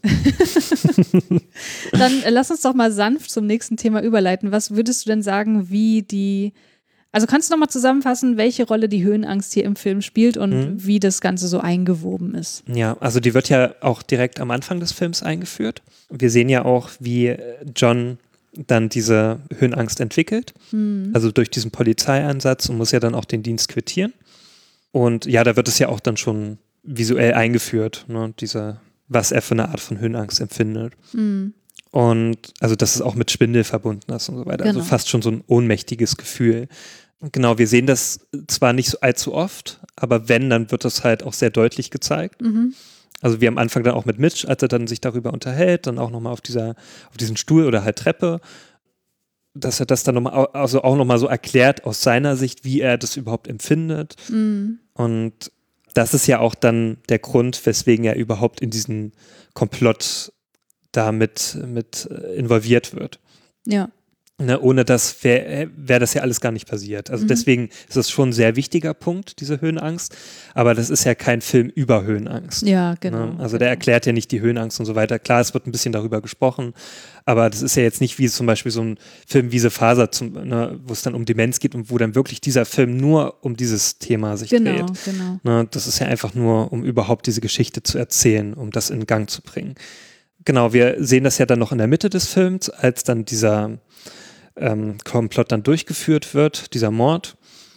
Dann äh, lass uns doch mal sanft zum nächsten Thema überleiten. Was würdest du denn sagen, wie die, also kannst du noch mal zusammenfassen, welche Rolle die Höhenangst hier im Film spielt und Mhm. wie das Ganze so eingewoben ist? Ja, also die wird ja auch direkt am Anfang des Films eingeführt. Wir sehen ja auch, wie John dann diese Höhenangst entwickelt, Hm. also durch diesen Polizeieinsatz und muss ja dann auch den Dienst quittieren. Und ja, da wird es ja auch dann schon visuell eingeführt, ne, diese, was er für eine Art von Höhenangst empfindet. Hm. Und also, dass es auch mit Schwindel verbunden ist und so weiter. Also Genau. fast schon so ein ohnmächtiges Gefühl. Genau, wir sehen das zwar nicht so allzu oft, aber wenn, dann wird das halt auch sehr deutlich gezeigt. Mhm. Also wie am Anfang dann auch mit Mitch, als er dann sich darüber unterhält, dann auch nochmal auf dieser, auf diesen Stuhl oder halt Treppe, dass er das dann nochmal, also auch nochmal so erklärt aus seiner Sicht, wie er das überhaupt empfindet. Hm. Und das ist ja auch dann der Grund, weswegen er überhaupt in diesen Komplott da mit, mit äh, involviert wird. Ja. Ne, ohne das wäre wär das ja alles gar nicht passiert. Also Mhm. deswegen ist das schon ein sehr wichtiger Punkt, diese Höhenangst. Aber das ist ja kein Film über Höhenangst. Ja, genau. Ne? Also der genau. erklärt ja nicht die Höhenangst und so weiter. Klar, es wird ein bisschen darüber gesprochen, aber das ist ja jetzt nicht wie zum Beispiel so ein Film wie The Faser, zum, ne, wo es dann um Demenz geht und wo dann wirklich dieser Film nur um dieses Thema sich Genau, dreht. genau. Ne, das ist ja einfach nur, um überhaupt diese Geschichte zu erzählen, um das in Gang zu bringen. Genau, wir sehen das ja dann noch in der Mitte des Films, als dann dieser ähm, Komplott dann durchgeführt wird, dieser Mord.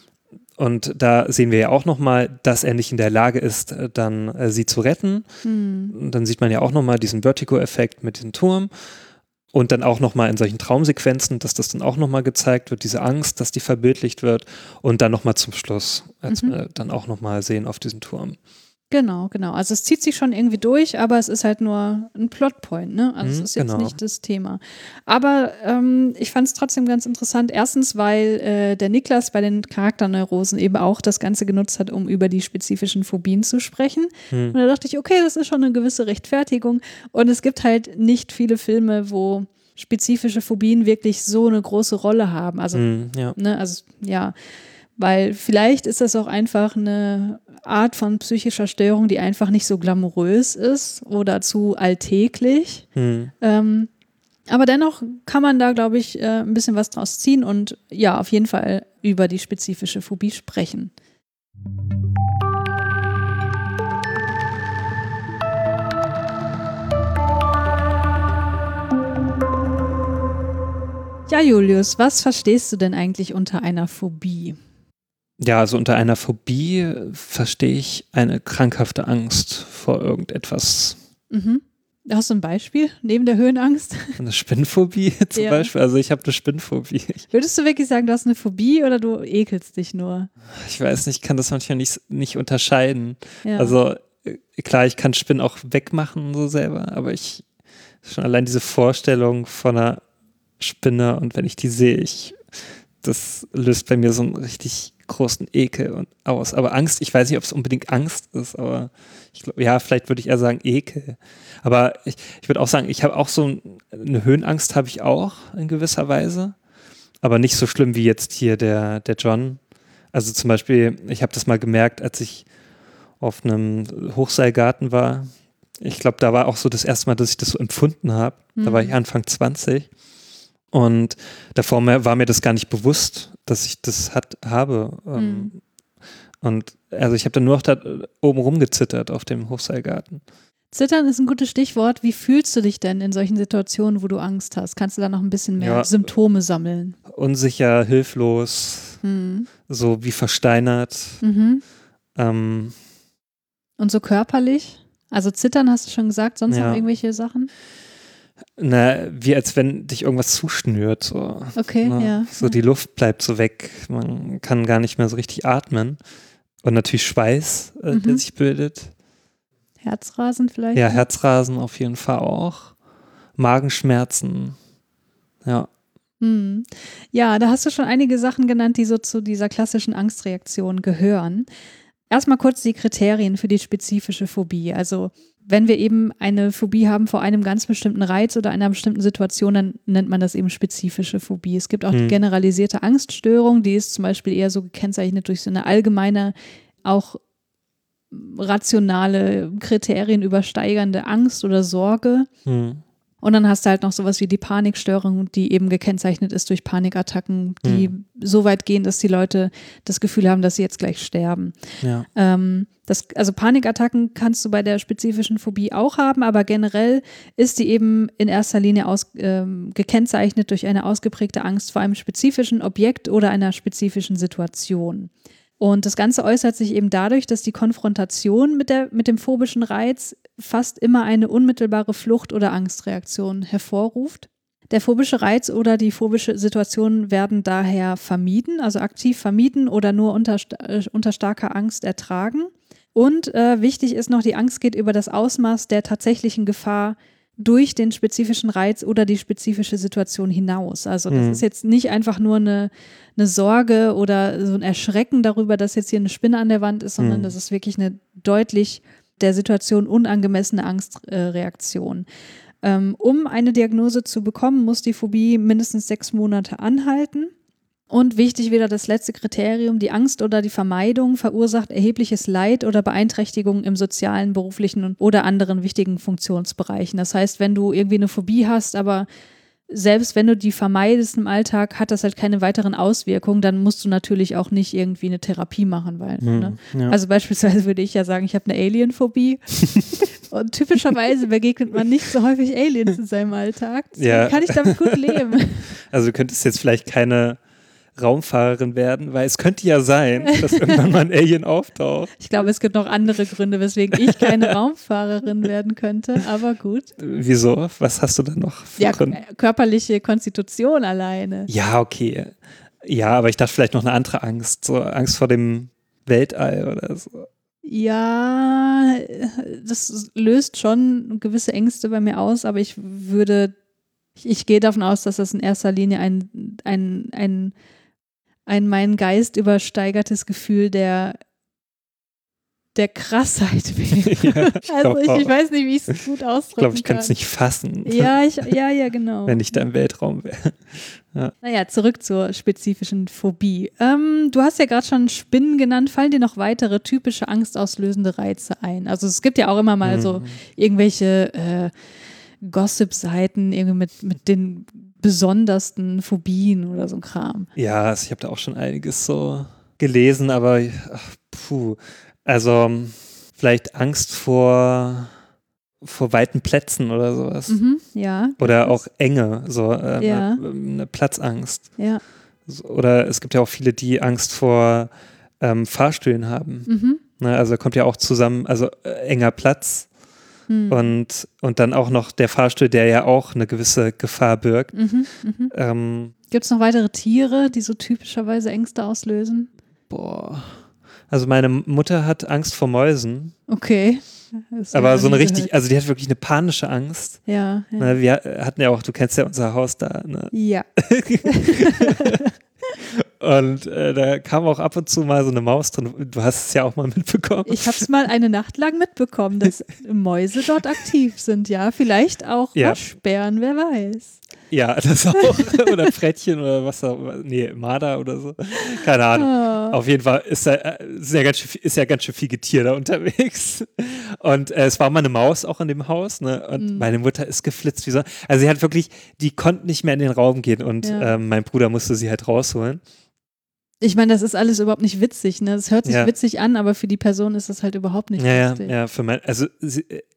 Und da sehen wir ja auch nochmal, dass er nicht in der Lage ist, äh, dann äh, sie zu retten. Hm. Und dann sieht man ja auch nochmal diesen Vertigo-Effekt mit diesem Turm. Und dann auch nochmal in solchen Traumsequenzen, dass das dann auch nochmal gezeigt wird, diese Angst, dass die verbildlicht wird. Und dann nochmal zum Schluss, als Mhm. wir dann auch nochmal sehen auf diesem Turm. Genau, genau. Also es zieht sich schon irgendwie durch, aber es ist halt nur ein Plotpoint, ne? Also es Mhm, ist jetzt genau. nicht das Thema. Aber ähm, ich fand es trotzdem ganz interessant. Erstens, weil äh, der Niklas bei den Charakterneurosen eben auch das Ganze genutzt hat, um über die spezifischen Phobien zu sprechen. Hm. Und da dachte ich, okay, das ist schon eine gewisse Rechtfertigung. Und es gibt halt nicht viele Filme, wo spezifische Phobien wirklich so eine große Rolle haben. Also Hm, ja. Ne, also ja, weil vielleicht ist das auch einfach eine Art von psychischer Störung, die einfach nicht so glamourös ist oder zu alltäglich. Hm. Ähm, aber dennoch kann man da, glaube ich, äh, ein bisschen was draus ziehen und ja, auf jeden Fall über die spezifische Phobie sprechen. Ja, Julius, was verstehst du denn eigentlich unter einer Phobie? Ja, also unter einer Phobie verstehe ich eine krankhafte Angst vor irgendetwas. Mhm. Hast du ein Beispiel neben der Höhenangst? Eine Spinnphobie zum Ja. Beispiel. Also ich habe eine Spinnphobie. Würdest du wirklich sagen, du hast eine Phobie oder du ekelst dich nur? Ich weiß nicht, ich kann das manchmal nicht, nicht unterscheiden. Ja. Also äh, klar, ich kann Spinnen auch wegmachen so selber, aber ich schon allein diese Vorstellung von einer Spinne und wenn ich die sehe, ich, das löst bei mir so einen richtig großen Ekel und aus. Aber Angst, ich weiß nicht, ob es unbedingt Angst ist, aber ich glaube, ja, vielleicht würde ich eher sagen Ekel. Aber ich, ich würde auch sagen, ich habe auch so ein, eine Höhenangst habe ich auch in gewisser Weise, aber nicht so schlimm wie jetzt hier der, der John. Also zum Beispiel, ich habe das mal gemerkt, als ich auf einem Hochseilgarten war. Ich glaube, da war auch so das erste Mal, dass ich das so empfunden habe. Da war ich Anfang zwanzig. Und davor war mir das gar nicht bewusst, dass ich das hat, habe. Mhm. Und also ich habe dann nur noch da oben rumgezittert auf dem Hochseilgarten. Zittern ist ein gutes Stichwort. Wie fühlst du dich denn in solchen Situationen, wo du Angst hast? Kannst du da noch ein bisschen mehr Ja. Symptome sammeln? Unsicher, hilflos, Hm. so wie versteinert. Mhm. Ähm, Und so körperlich? Also zittern hast du schon gesagt, sonst Ja. noch irgendwelche Sachen? na, wie als wenn dich irgendwas zuschnürt. So, Okay, ne? ja. So die Luft bleibt so weg. Man kann gar nicht mehr so richtig atmen. Und natürlich Schweiß, äh, Mhm. der sich bildet. Herzrasen vielleicht? Ja, Herzrasen auf jeden Fall auch. Magenschmerzen. Ja. Hm. Ja, da hast du schon einige Sachen genannt, die so zu dieser klassischen Angstreaktion gehören. Erstmal kurz die Kriterien für die spezifische Phobie. Also wenn wir eben eine Phobie haben vor einem ganz bestimmten Reiz oder einer bestimmten Situation, dann nennt man das eben spezifische Phobie. Es gibt auch die Hm. generalisierte Angststörung, die ist zum Beispiel eher so gekennzeichnet durch so eine allgemeine, auch rationale Kriterien übersteigernde Angst oder Sorge. Hm. Und dann hast du halt noch sowas wie die Panikstörung, die eben gekennzeichnet ist durch Panikattacken, die Hm. so weit gehen, dass die Leute das Gefühl haben, dass sie jetzt gleich sterben. Ja. Ähm, das, also Panikattacken kannst du bei der spezifischen Phobie auch haben, aber generell ist die eben in erster Linie aus, ähm, gekennzeichnet durch eine ausgeprägte Angst vor einem spezifischen Objekt oder einer spezifischen Situation. Und das Ganze äußert sich eben dadurch, dass die Konfrontation mit, der, mit dem phobischen Reiz fast immer eine unmittelbare Flucht- oder Angstreaktion hervorruft. Der phobische Reiz oder die phobische Situation werden daher vermieden, also aktiv vermieden oder nur unter, äh, unter starker Angst ertragen. Und äh, wichtig ist noch, die Angst geht über das Ausmaß der tatsächlichen Gefahr durch den spezifischen Reiz oder die spezifische Situation hinaus. Also das Mhm. ist jetzt nicht einfach nur eine, eine Sorge oder so ein Erschrecken darüber, dass jetzt hier eine Spinne an der Wand ist, sondern Mhm. das ist wirklich eine deutlich der Situation unangemessene Angstreaktion. Ähm, um eine Diagnose zu bekommen, muss die Phobie mindestens sechs Monate anhalten. Und wichtig wieder das letzte Kriterium, die Angst oder die Vermeidung verursacht erhebliches Leid oder Beeinträchtigungen im sozialen, beruflichen und oder anderen wichtigen Funktionsbereichen. Das heißt, wenn du irgendwie eine Phobie hast, aber selbst wenn du die vermeidest im Alltag, hat das halt keine weiteren Auswirkungen, dann musst du natürlich auch nicht irgendwie eine Therapie machen, weil, Hm. ne? Ja. Also beispielsweise würde ich ja sagen, ich habe eine Alienphobie und typischerweise begegnet man nicht so häufig Aliens in seinem Alltag. Deswegen Ja. kann ich damit gut leben. Also du könntest jetzt vielleicht keine Raumfahrerin werden, weil es könnte ja sein, dass irgendwann mal ein Alien auftaucht. Ich glaube, es gibt noch andere Gründe, weswegen ich keine Raumfahrerin werden könnte, aber gut. Wieso? Was hast du da noch für Ja, Gründe? körperliche Konstitution alleine. Ja, okay. Ja, aber ich dachte vielleicht noch eine andere Angst, so Angst vor dem Weltall oder so. Ja, das löst schon gewisse Ängste bei mir aus, aber ich würde, ich, ich gehe davon aus, dass das in erster Linie ein, ein, ein, ein meinen Geist übersteigertes Gefühl der, der Krassheit wäre. Ja, ich also glaub ich, auch. ich weiß nicht, wie ich es gut Ich ausdrücken glaube, ich kann. könnte es nicht fassen, Ja, ich, ja, ja, genau. wenn ich da im Weltraum wäre. Naja, zurück zur spezifischen Phobie. Ähm, du hast ja gerade schon Spinnen genannt. Fallen dir noch weitere typische angstauslösende Reize ein? Also es gibt ja auch immer mal so Mhm. irgendwelche äh, Gossip-Seiten irgendwie mit, mit den besondersten Phobien oder so ein Kram. Ja, also ich habe da auch schon einiges so gelesen, aber ach, puh. Also vielleicht Angst vor, vor weiten Plätzen oder sowas. Mhm, ja. Oder auch Enge, so äh, Ja. eine, eine Platzangst. Ja. So, oder es gibt ja auch viele, die Angst vor ähm, Fahrstühlen haben. Mhm. Ne, also kommt ja auch zusammen, also äh, enger Platz Hm. und, und dann auch noch der Fahrstuhl, der ja auch eine gewisse Gefahr birgt. Mhm. Mhm. Ähm, Gibt es noch weitere Tiere, die so typischerweise Ängste auslösen? boah. Also meine Mutter hat Angst vor Mäusen, Okay. Das aber hab ich so noch eine nie richtig, gehört. also die hat wirklich eine panische Angst. Ja. Ja. Ne, wir hatten ja auch, du kennst ja unser Haus da, ne? ja. Und äh, da kam auch ab und zu mal so eine Maus drin. Du hast es ja auch mal mitbekommen. Ich habe es mal eine Nacht lang mitbekommen, dass Mäuse dort aktiv sind, ja. Vielleicht auch Ja. Waschbären, wer weiß. Ja, das auch. Oder Frettchen oder was auch immer. Nee, Marder oder so. Keine Ahnung. Oh. Auf jeden Fall ist, da, äh, ist, ja ganz schön, viel- ist ja ganz schön viel Getier da unterwegs. Und äh, es war mal eine Maus auch in dem Haus. Ne? Und Mhm. meine Mutter ist geflitzt wie so. Also sie hat wirklich, die konnte nicht mehr in den Raum gehen. Und Ja. ähm, mein Bruder musste sie halt rausholen. Ich meine, das ist alles überhaupt nicht witzig, ne? Das hört sich Ja. witzig an, aber für die Person ist das halt überhaupt nicht Ja, ja, lustig. ja, für mein, also sie, äh,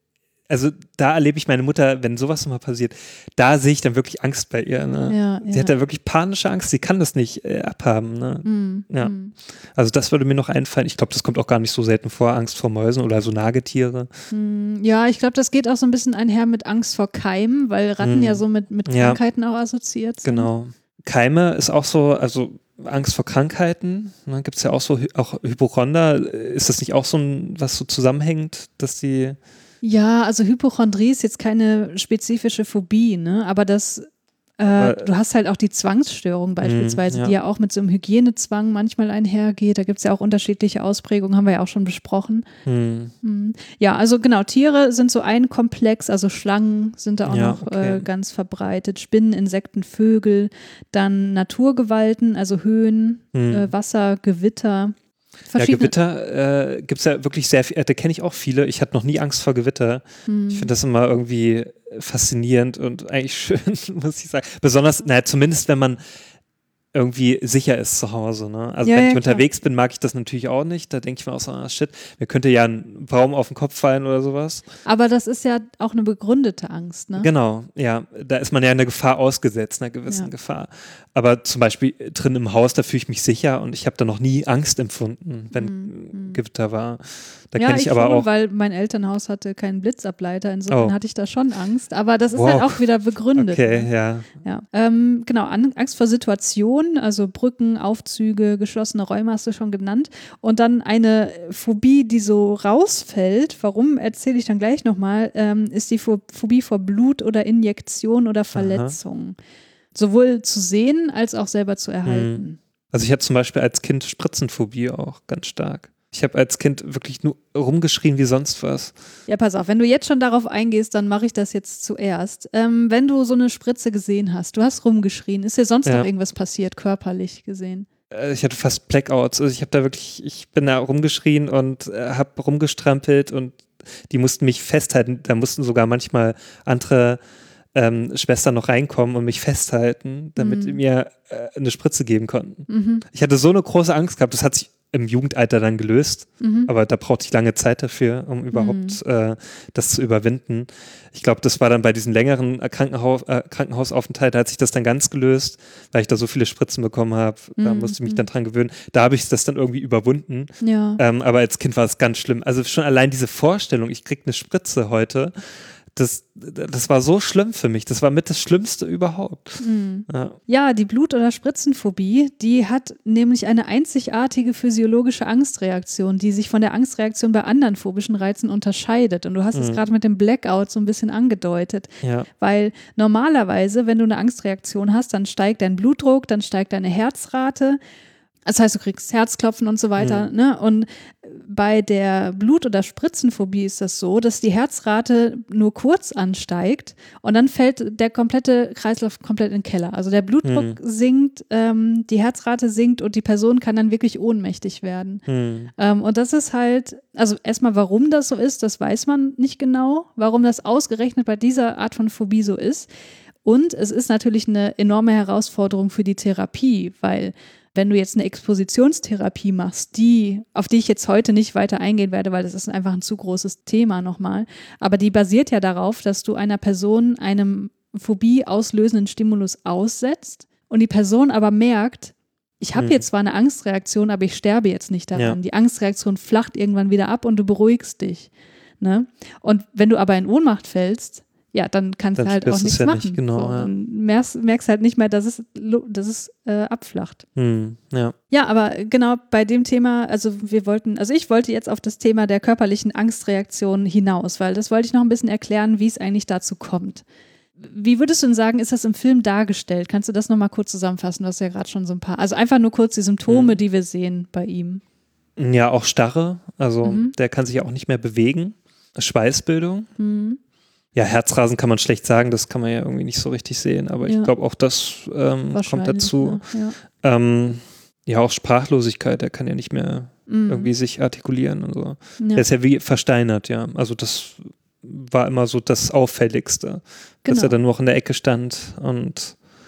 also da erlebe ich meine Mutter, wenn sowas nochmal passiert, da sehe ich dann wirklich Angst bei ihr. Ne? Ja, sie ja. hat da wirklich panische Angst, sie kann das nicht äh, abhaben. Ne? Mm, ja. mm. Also das würde mir noch einfallen. Ich glaube, das kommt auch gar nicht so selten vor, Angst vor Mäusen oder so Nagetiere. Mm, ja, ich glaube, das geht auch so ein bisschen einher mit Angst vor Keimen, weil Ratten mm. ja so mit, mit Krankheiten ja. auch assoziiert sind. Genau. Keime ist auch so, also Angst vor Krankheiten, ne, gibt es ja auch so, auch Hypochonder, ist das nicht auch so ein, was so zusammenhängt, dass die... Ja, also Hypochondrie ist jetzt keine spezifische Phobie, ne, aber das, äh, aber, du hast halt auch die Zwangsstörung beispielsweise, mh, ja. die ja auch mit so einem Hygienezwang manchmal einhergeht, da gibt es ja auch unterschiedliche Ausprägungen, haben wir ja auch schon besprochen. Mhm. Mhm. Ja, also genau, Tiere sind so ein Komplex, also Schlangen sind da auch ja, noch okay. äh, ganz verbreitet, Spinnen, Insekten, Vögel, dann Naturgewalten, also Höhen, mhm. äh, Wasser, Gewitter. Ja, Gewitter äh, gibt es ja wirklich sehr viel, da kenne ich auch viele. Ich hatte noch nie Angst vor Gewitter. Hm. Ich finde das immer irgendwie faszinierend und eigentlich schön, muss ich sagen. Besonders, naja, zumindest wenn man irgendwie sicher ist zu Hause. Ne? Also ja, wenn ja, ich unterwegs klar. bin, mag ich das natürlich auch nicht. Da denke ich mir auch so, ah, shit, mir könnte ja ein Baum auf den Kopf fallen oder sowas. Aber das ist ja auch eine begründete Angst, ne? Genau, ja. Da ist man ja einer Gefahr ausgesetzt, einer gewissen ja. Gefahr. Aber zum Beispiel drin im Haus, da fühle ich mich sicher und ich habe da noch nie Angst empfunden, wenn mhm. Gewitter war. Da ja, kenne ich, ich aber schon, auch. Weil mein Elternhaus hatte keinen Blitzableiter, insofern oh. hatte ich da schon Angst. Aber das ist wow. halt auch wieder begründet. Okay, ne? ja. ja. Ähm, genau, Angst vor Situationen, also Brücken, Aufzüge, geschlossene Räume hast du schon genannt. Und dann eine Phobie, die so rausfällt, warum erzähle ich dann gleich nochmal, ähm, ist die Phobie vor Blut oder Injektion oder Verletzung. Aha. Sowohl zu sehen als auch selber zu erhalten. Also ich hatte zum Beispiel als Kind Spritzenphobie auch ganz stark. Ich habe als Kind wirklich nur rumgeschrien wie sonst was. Ja, pass auf, wenn du jetzt schon darauf eingehst, dann mache ich das jetzt zuerst. Ähm, wenn du so eine Spritze gesehen hast, du hast rumgeschrien, ist dir sonst ja. noch irgendwas passiert, körperlich gesehen? Ich hatte fast Blackouts. Also ich habe da wirklich, ich bin da rumgeschrien und äh, habe rumgestrampelt und die mussten mich festhalten. Da mussten sogar manchmal andere ähm, Schwestern noch reinkommen und mich festhalten, damit mhm. sie mir äh, eine Spritze geben konnten. Mhm. Ich hatte so eine große Angst gehabt, das hat sich im Jugendalter dann gelöst, mhm. aber da brauchte ich lange Zeit dafür, um überhaupt mhm. äh, das zu überwinden. Ich glaube, das war dann bei diesen längeren Krankenhaus, äh, Krankenhausaufenthalten, da hat sich das dann ganz gelöst, weil ich da so viele Spritzen bekommen habe. Mhm. Da musste ich mich dann dran gewöhnen. Da habe ich das dann irgendwie überwunden. Ja. Ähm, aber als Kind war es ganz schlimm. Also schon allein diese Vorstellung, ich kriege eine Spritze heute, Das, das war so schlimm für mich. Das war mit das Schlimmste überhaupt. Mhm. Ja. ja, die Blut- oder Spritzenphobie, die hat nämlich eine einzigartige physiologische Angstreaktion, die sich von der Angstreaktion bei anderen phobischen Reizen unterscheidet. Und du hast mhm. es gerade mit dem Blackout so ein bisschen angedeutet. Ja. Weil normalerweise, wenn du eine Angstreaktion hast, dann steigt dein Blutdruck, dann steigt deine Herzrate. Das heißt, du kriegst Herzklopfen und so weiter. Mhm. Ne? Und bei der Blut- oder Spritzenphobie ist das so, dass die Herzrate nur kurz ansteigt und dann fällt der komplette Kreislauf komplett in den Keller. Also der Blutdruck mhm. sinkt, ähm, die Herzrate sinkt und die Person kann dann wirklich ohnmächtig werden. Mhm. Ähm, und das ist halt, also erstmal, warum das so ist, das weiß man nicht genau, warum das ausgerechnet bei dieser Art von Phobie so ist. Und es ist natürlich eine enorme Herausforderung für die Therapie, weil wenn du jetzt eine Expositionstherapie machst, die, auf die ich jetzt heute nicht weiter eingehen werde, weil das ist einfach ein zu großes Thema nochmal, aber die basiert ja darauf, dass du einer Person einem Phobie auslösenden Stimulus aussetzt und die Person aber merkt, ich habe hm. jetzt zwar eine Angstreaktion, aber ich sterbe jetzt nicht daran. Ja. Die Angstreaktion flacht irgendwann wieder ab und du beruhigst dich. Ne? Und wenn du aber in Ohnmacht fällst, ja, dann kannst dann du halt auch nichts ja machen. Nicht, genau, so, ja. Dann merkst, merkst halt nicht mehr, dass es, dass es äh, abflacht. Hm, ja. ja, aber genau bei dem Thema, also wir wollten, also ich wollte jetzt auf das Thema der körperlichen Angstreaktion hinaus, weil das wollte ich noch ein bisschen erklären, wie es eigentlich dazu kommt. Wie würdest du denn sagen, ist das im Film dargestellt? Kannst du das nochmal kurz zusammenfassen? Du hast ja gerade schon so ein paar, also einfach nur kurz die Symptome, hm. die wir sehen bei ihm. Ja, auch Starre, also mhm. der kann sich auch nicht mehr bewegen. Schweißbildung. Mhm. Ja, Herzrasen kann man schlecht sagen, das kann man ja irgendwie nicht so richtig sehen, aber ja. ich glaube auch das ähm, kommt dazu. Ja. Ähm, ja, auch Sprachlosigkeit, der kann ja nicht mehr mhm. irgendwie sich artikulieren und so. Ja. Der ist ja wie versteinert, ja. Also das war immer so das Auffälligste, genau. dass er dann nur noch in der Ecke stand und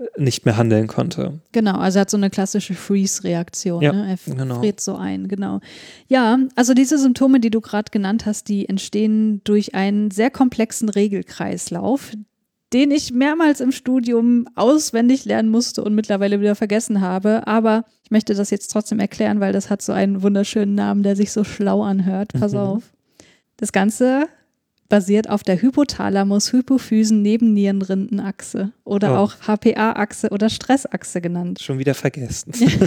nicht mehr handeln konnte. Genau, also er hat so eine klassische Freeze-Reaktion. Ja, ne? Er genau. friert so ein, genau. Ja, also diese Symptome, die du gerade genannt hast, die entstehen durch einen sehr komplexen Regelkreislauf, den ich mehrmals im Studium auswendig lernen musste und mittlerweile wieder vergessen habe. Aber ich möchte das jetzt trotzdem erklären, weil das hat so einen wunderschönen Namen, der sich so schlau anhört. Pass Mhm. auf. Das Ganze basiert auf der Hypothalamus-Hypophysen-Nebennierenrindenachse oder Oh. auch H P A-Achse oder Stressachse genannt. Schon wieder vergessen.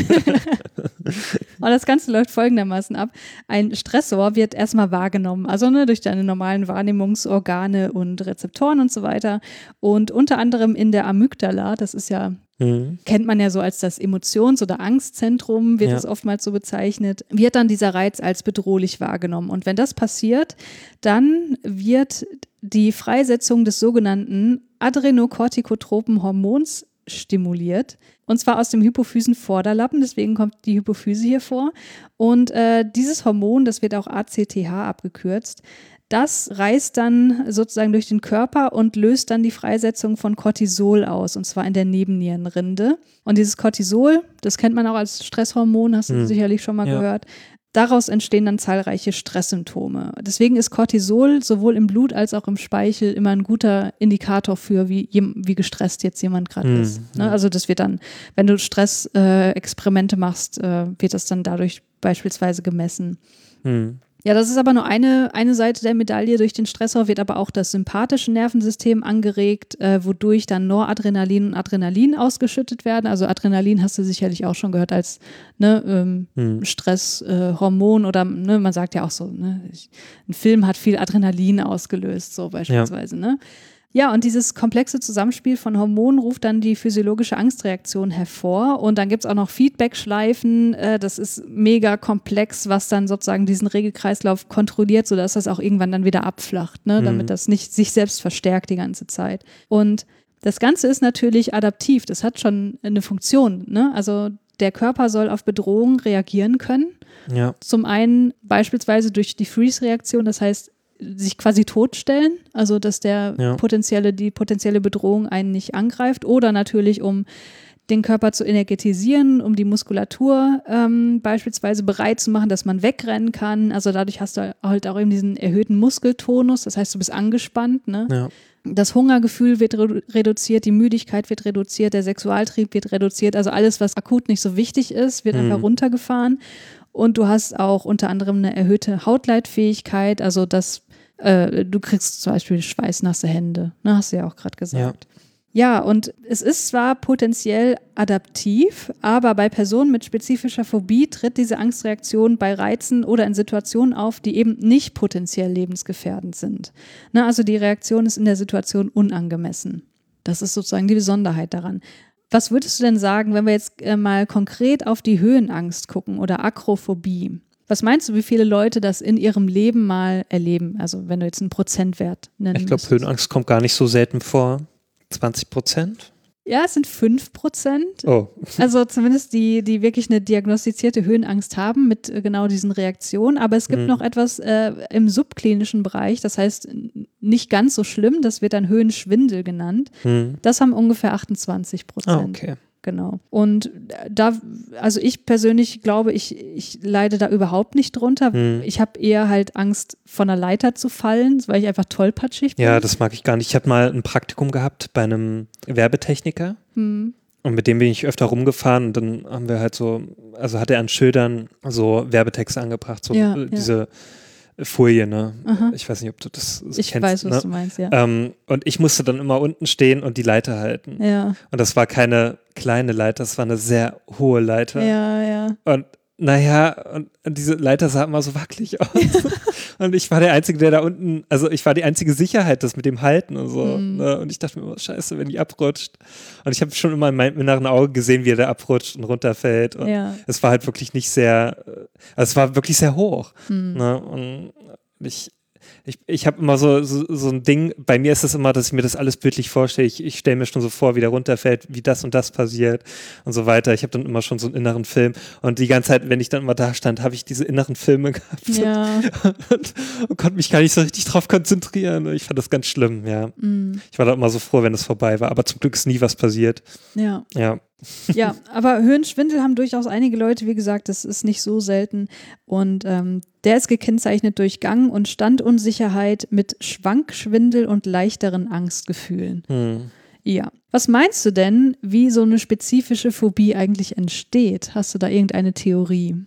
Und das Ganze läuft folgendermaßen ab. Ein Stressor wird erstmal wahrgenommen, also ne, durch deine normalen Wahrnehmungsorgane und Rezeptoren und so weiter. Und unter anderem in der Amygdala, das ist ja, Mhm. kennt man ja so als das Emotions- oder Angstzentrum, wird Ja. es oftmals so bezeichnet, wird dann dieser Reiz als bedrohlich wahrgenommen. Und wenn das passiert, dann wird die Freisetzung des sogenannten adrenokortikotropen Hormons stimuliert. Und zwar aus dem Hypophysenvorderlappen, deswegen kommt die Hypophyse hier vor. Und äh, dieses Hormon, das wird auch A C T H abgekürzt, das reißt dann sozusagen durch den Körper und löst dann die Freisetzung von Cortisol aus, und zwar in der Nebennierenrinde. Und dieses Cortisol, das kennt man auch als Stresshormon, hast du Hm. sicherlich schon mal Ja. gehört. Daraus entstehen dann zahlreiche Stresssymptome. Deswegen ist Cortisol sowohl im Blut als auch im Speichel immer ein guter Indikator für, wie, jem- wie gestresst jetzt jemand gerade Mhm. ist. Ne? Also das wird dann, wenn du Stressexperimente äh, Experimente machst, äh, wird das dann dadurch beispielsweise gemessen. Mhm. Ja, das ist aber nur eine, eine Seite der Medaille. Durch den Stressor wird aber auch das sympathische Nervensystem angeregt, äh, wodurch dann Noradrenalin und Adrenalin ausgeschüttet werden. Also Adrenalin hast du sicherlich auch schon gehört als ne, ähm, Hm. Stresshormon äh, oder ne, man sagt ja auch so, ne, ich, ein Film hat viel Adrenalin ausgelöst, so beispielsweise. Ne? Ja, und dieses komplexe Zusammenspiel von Hormonen ruft dann die physiologische Angstreaktion hervor. Und dann gibt es auch noch Feedback-Schleifen. Äh, das ist mega komplex, was dann sozusagen diesen Regelkreislauf kontrolliert, sodass das auch irgendwann dann wieder abflacht, ne? Damit Mhm. das nicht sich selbst verstärkt die ganze Zeit. Und das Ganze ist natürlich adaptiv. Das hat schon eine Funktion. Ne? Also der Körper soll auf Bedrohung reagieren können. Ja. Zum einen beispielsweise durch die Freeze-Reaktion, das heißt, sich quasi totstellen, also dass der Ja. potenzielle, die potenzielle Bedrohung einen nicht angreift, oder natürlich um den Körper zu energetisieren, um die Muskulatur ähm, beispielsweise bereit zu machen, dass man wegrennen kann. Also dadurch hast du halt auch eben diesen erhöhten Muskeltonus, das heißt, du bist angespannt, ne? Ja. Das Hungergefühl wird redu- reduziert, die Müdigkeit wird reduziert, der Sexualtrieb wird reduziert, also alles, was akut nicht so wichtig ist, wird Mhm. einfach runtergefahren. Und du hast auch unter anderem eine erhöhte Hautleitfähigkeit, also dass äh, du kriegst zum Beispiel schweißnasse Hände, ne, hast du ja auch gerade gesagt. Ja. ja, und es ist zwar potenziell adaptiv, aber bei Personen mit spezifischer Phobie tritt diese Angstreaktion bei Reizen oder in Situationen auf, die eben nicht potenziell lebensgefährdend sind. Ne, also die Reaktion ist in der Situation unangemessen. Das ist sozusagen die Besonderheit daran. Was würdest du denn sagen, wenn wir jetzt äh, mal konkret auf die Höhenangst gucken oder Akrophobie? Was meinst du, wie viele Leute das in ihrem Leben mal erleben? Also wenn du jetzt einen Prozentwert nennen Ich glaube, müsstest. Höhenangst kommt gar nicht so selten vor. zwanzig Prozent? Ja, es sind fünf Prozent. Oh. Also zumindest die, die wirklich eine diagnostizierte Höhenangst haben mit äh, genau diesen Reaktionen. Aber es gibt Mhm. noch etwas äh, im subklinischen Bereich, das heißt n- nicht ganz so schlimm, das wird dann Höhenschwindel genannt. Hm. Das haben ungefähr achtundzwanzig Prozent. Ah, okay. Genau. Und da, also ich persönlich glaube, ich, ich leide da überhaupt nicht drunter. Hm. Ich habe eher halt Angst, von der Leiter zu fallen, weil ich einfach tollpatschig bin. Ja, das mag ich gar nicht. Ich habe mal ein Praktikum gehabt bei einem Werbetechniker. Hm. Und mit dem bin ich öfter rumgefahren und dann haben wir halt so, also hat er an Schildern so Werbetexte angebracht, so Ja, äh, ja. diese Folie, ne? Aha. Ich weiß nicht, ob du das so Ich kennst. weiß, was ne? du meinst, ja. Ähm, und ich musste dann immer unten stehen und die Leiter halten. Ja, Und das war keine kleine Leiter, das war eine sehr hohe Leiter. ja, ja. Und naja, und, und diese Leiter sah immer so wackelig aus. Und ich war der Einzige, der da unten, also ich war die einzige Sicherheit, das mit dem Halten und so. Mhm. Ne? Und ich dachte mir immer, scheiße, wenn die abrutscht. Und ich habe schon immer in meinem inneren Auge gesehen, wie er da abrutscht und runterfällt. Und Ja. es war halt wirklich nicht sehr, äh, also es war wirklich sehr hoch. Hm. Ne? Und ich, Ich, ich habe immer so, so, so ein Ding, bei mir ist es immer, dass ich mir das alles bildlich vorstelle. Ich, ich stelle mir schon so vor, wie der runterfällt, wie das und das passiert und so weiter. Ich habe dann immer schon so einen inneren Film. Und die ganze Zeit, wenn ich dann immer da stand, habe ich diese inneren Filme gehabt Ja. und, und konnte mich gar nicht so richtig drauf konzentrieren. Ich fand das ganz schlimm, ja. Mm. Ich war da immer so froh, wenn es vorbei war. Aber zum Glück ist nie was passiert. Ja. Ja. Ja, aber Höhenschwindel haben durchaus einige Leute, wie gesagt, das ist nicht so selten. Und ähm, der ist gekennzeichnet durch Gang- und Standunsicherheit mit Schwankschwindel und leichteren Angstgefühlen. Hm. Ja. Was meinst du denn, wie so eine spezifische Phobie eigentlich entsteht? Hast du da irgendeine Theorie?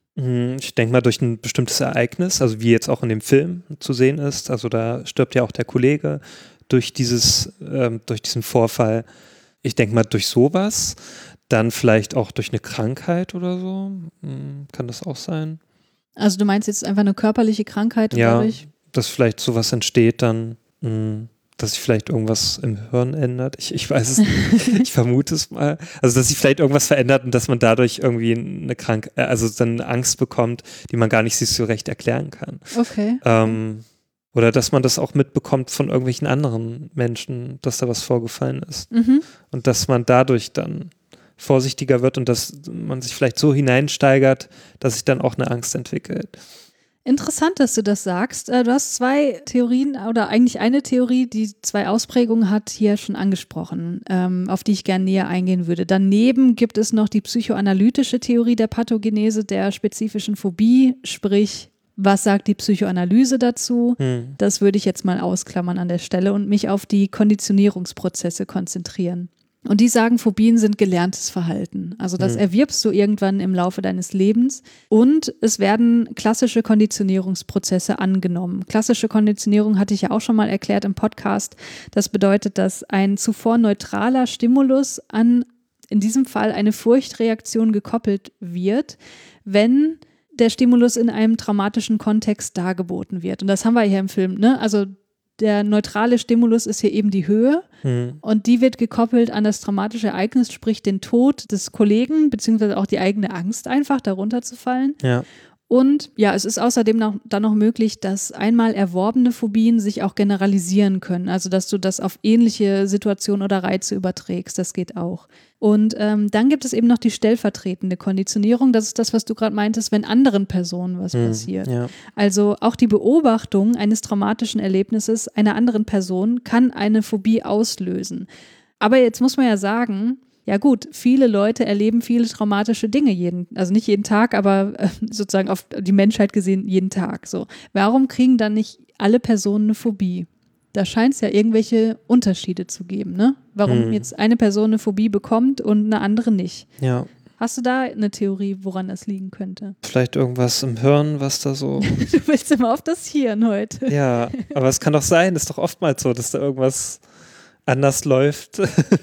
Ich denke mal durch ein bestimmtes Ereignis, also wie jetzt auch in dem Film zu sehen ist. Also da stirbt ja auch der Kollege durch dieses, ähm, durch diesen Vorfall. Ich denke mal durch sowas, dann vielleicht auch durch eine Krankheit oder so. Hm, kann das auch sein? Also du meinst jetzt einfach eine körperliche Krankheit Ja, dadurch? dass vielleicht sowas entsteht dann, mh, dass sich vielleicht irgendwas im Hirn ändert. Ich, ich weiß es nicht. Ich vermute es mal. Also dass sich vielleicht irgendwas verändert und dass man dadurch irgendwie eine Krank äh, also dann eine Angst bekommt, die man gar nicht sich so recht erklären kann. Okay. Ähm, Oder dass man das auch mitbekommt von irgendwelchen anderen Menschen, dass da was vorgefallen ist. Mhm. Und dass man dadurch dann vorsichtiger wird und dass man sich vielleicht so hineinsteigert, dass sich dann auch eine Angst entwickelt. Interessant, dass du das sagst. Du hast zwei Theorien oder eigentlich eine Theorie, die zwei Ausprägungen hat, hier schon angesprochen, ähm, auf die ich gerne näher eingehen würde. Daneben gibt es noch die psychoanalytische Theorie der Pathogenese der spezifischen Phobie, sprich, was sagt die Psychoanalyse dazu? Hm. Das würde ich jetzt mal ausklammern an der Stelle und mich auf die Konditionierungsprozesse konzentrieren. Und die sagen, Phobien sind gelerntes Verhalten. Also das Hm. erwirbst du irgendwann im Laufe deines Lebens und es werden klassische Konditionierungsprozesse angenommen. Klassische Konditionierung hatte ich ja auch schon mal erklärt im Podcast. Das bedeutet, dass ein zuvor neutraler Stimulus an, in diesem Fall eine Furchtreaktion gekoppelt wird, wenn der Stimulus in einem traumatischen Kontext dargeboten wird. Und das haben wir hier im Film, ne? Also der neutrale Stimulus ist hier eben die Höhe Hm. und die wird gekoppelt an das traumatische Ereignis, sprich den Tod des Kollegen, beziehungsweise auch die eigene Angst einfach, darunter zu fallen. Ja. Und ja, es ist außerdem noch, dann noch möglich, dass einmal erworbene Phobien sich auch generalisieren können. Also, dass du das auf ähnliche Situationen oder Reize überträgst. Das geht auch. Und ähm, dann gibt es eben noch die stellvertretende Konditionierung. Das ist das, was du gerade meintest, wenn anderen Personen was Hm. passiert. Ja. Also auch die Beobachtung eines traumatischen Erlebnisses einer anderen Person kann eine Phobie auslösen. Aber jetzt muss man ja sagen, ja gut, viele Leute erleben viele traumatische Dinge jeden, also nicht jeden Tag, aber äh, sozusagen auf die Menschheit gesehen jeden Tag. So, warum kriegen dann nicht alle Personen eine Phobie? Da scheint es ja irgendwelche Unterschiede zu geben, ne? Warum Hm. jetzt eine Person eine Phobie bekommt und eine andere nicht. Ja. Hast du da eine Theorie, woran das liegen könnte? Vielleicht irgendwas im Hirn, was da so. Du willst immer auf das Hirn heute. Ja, aber es kann doch sein, ist doch oftmals so, dass da irgendwas anders läuft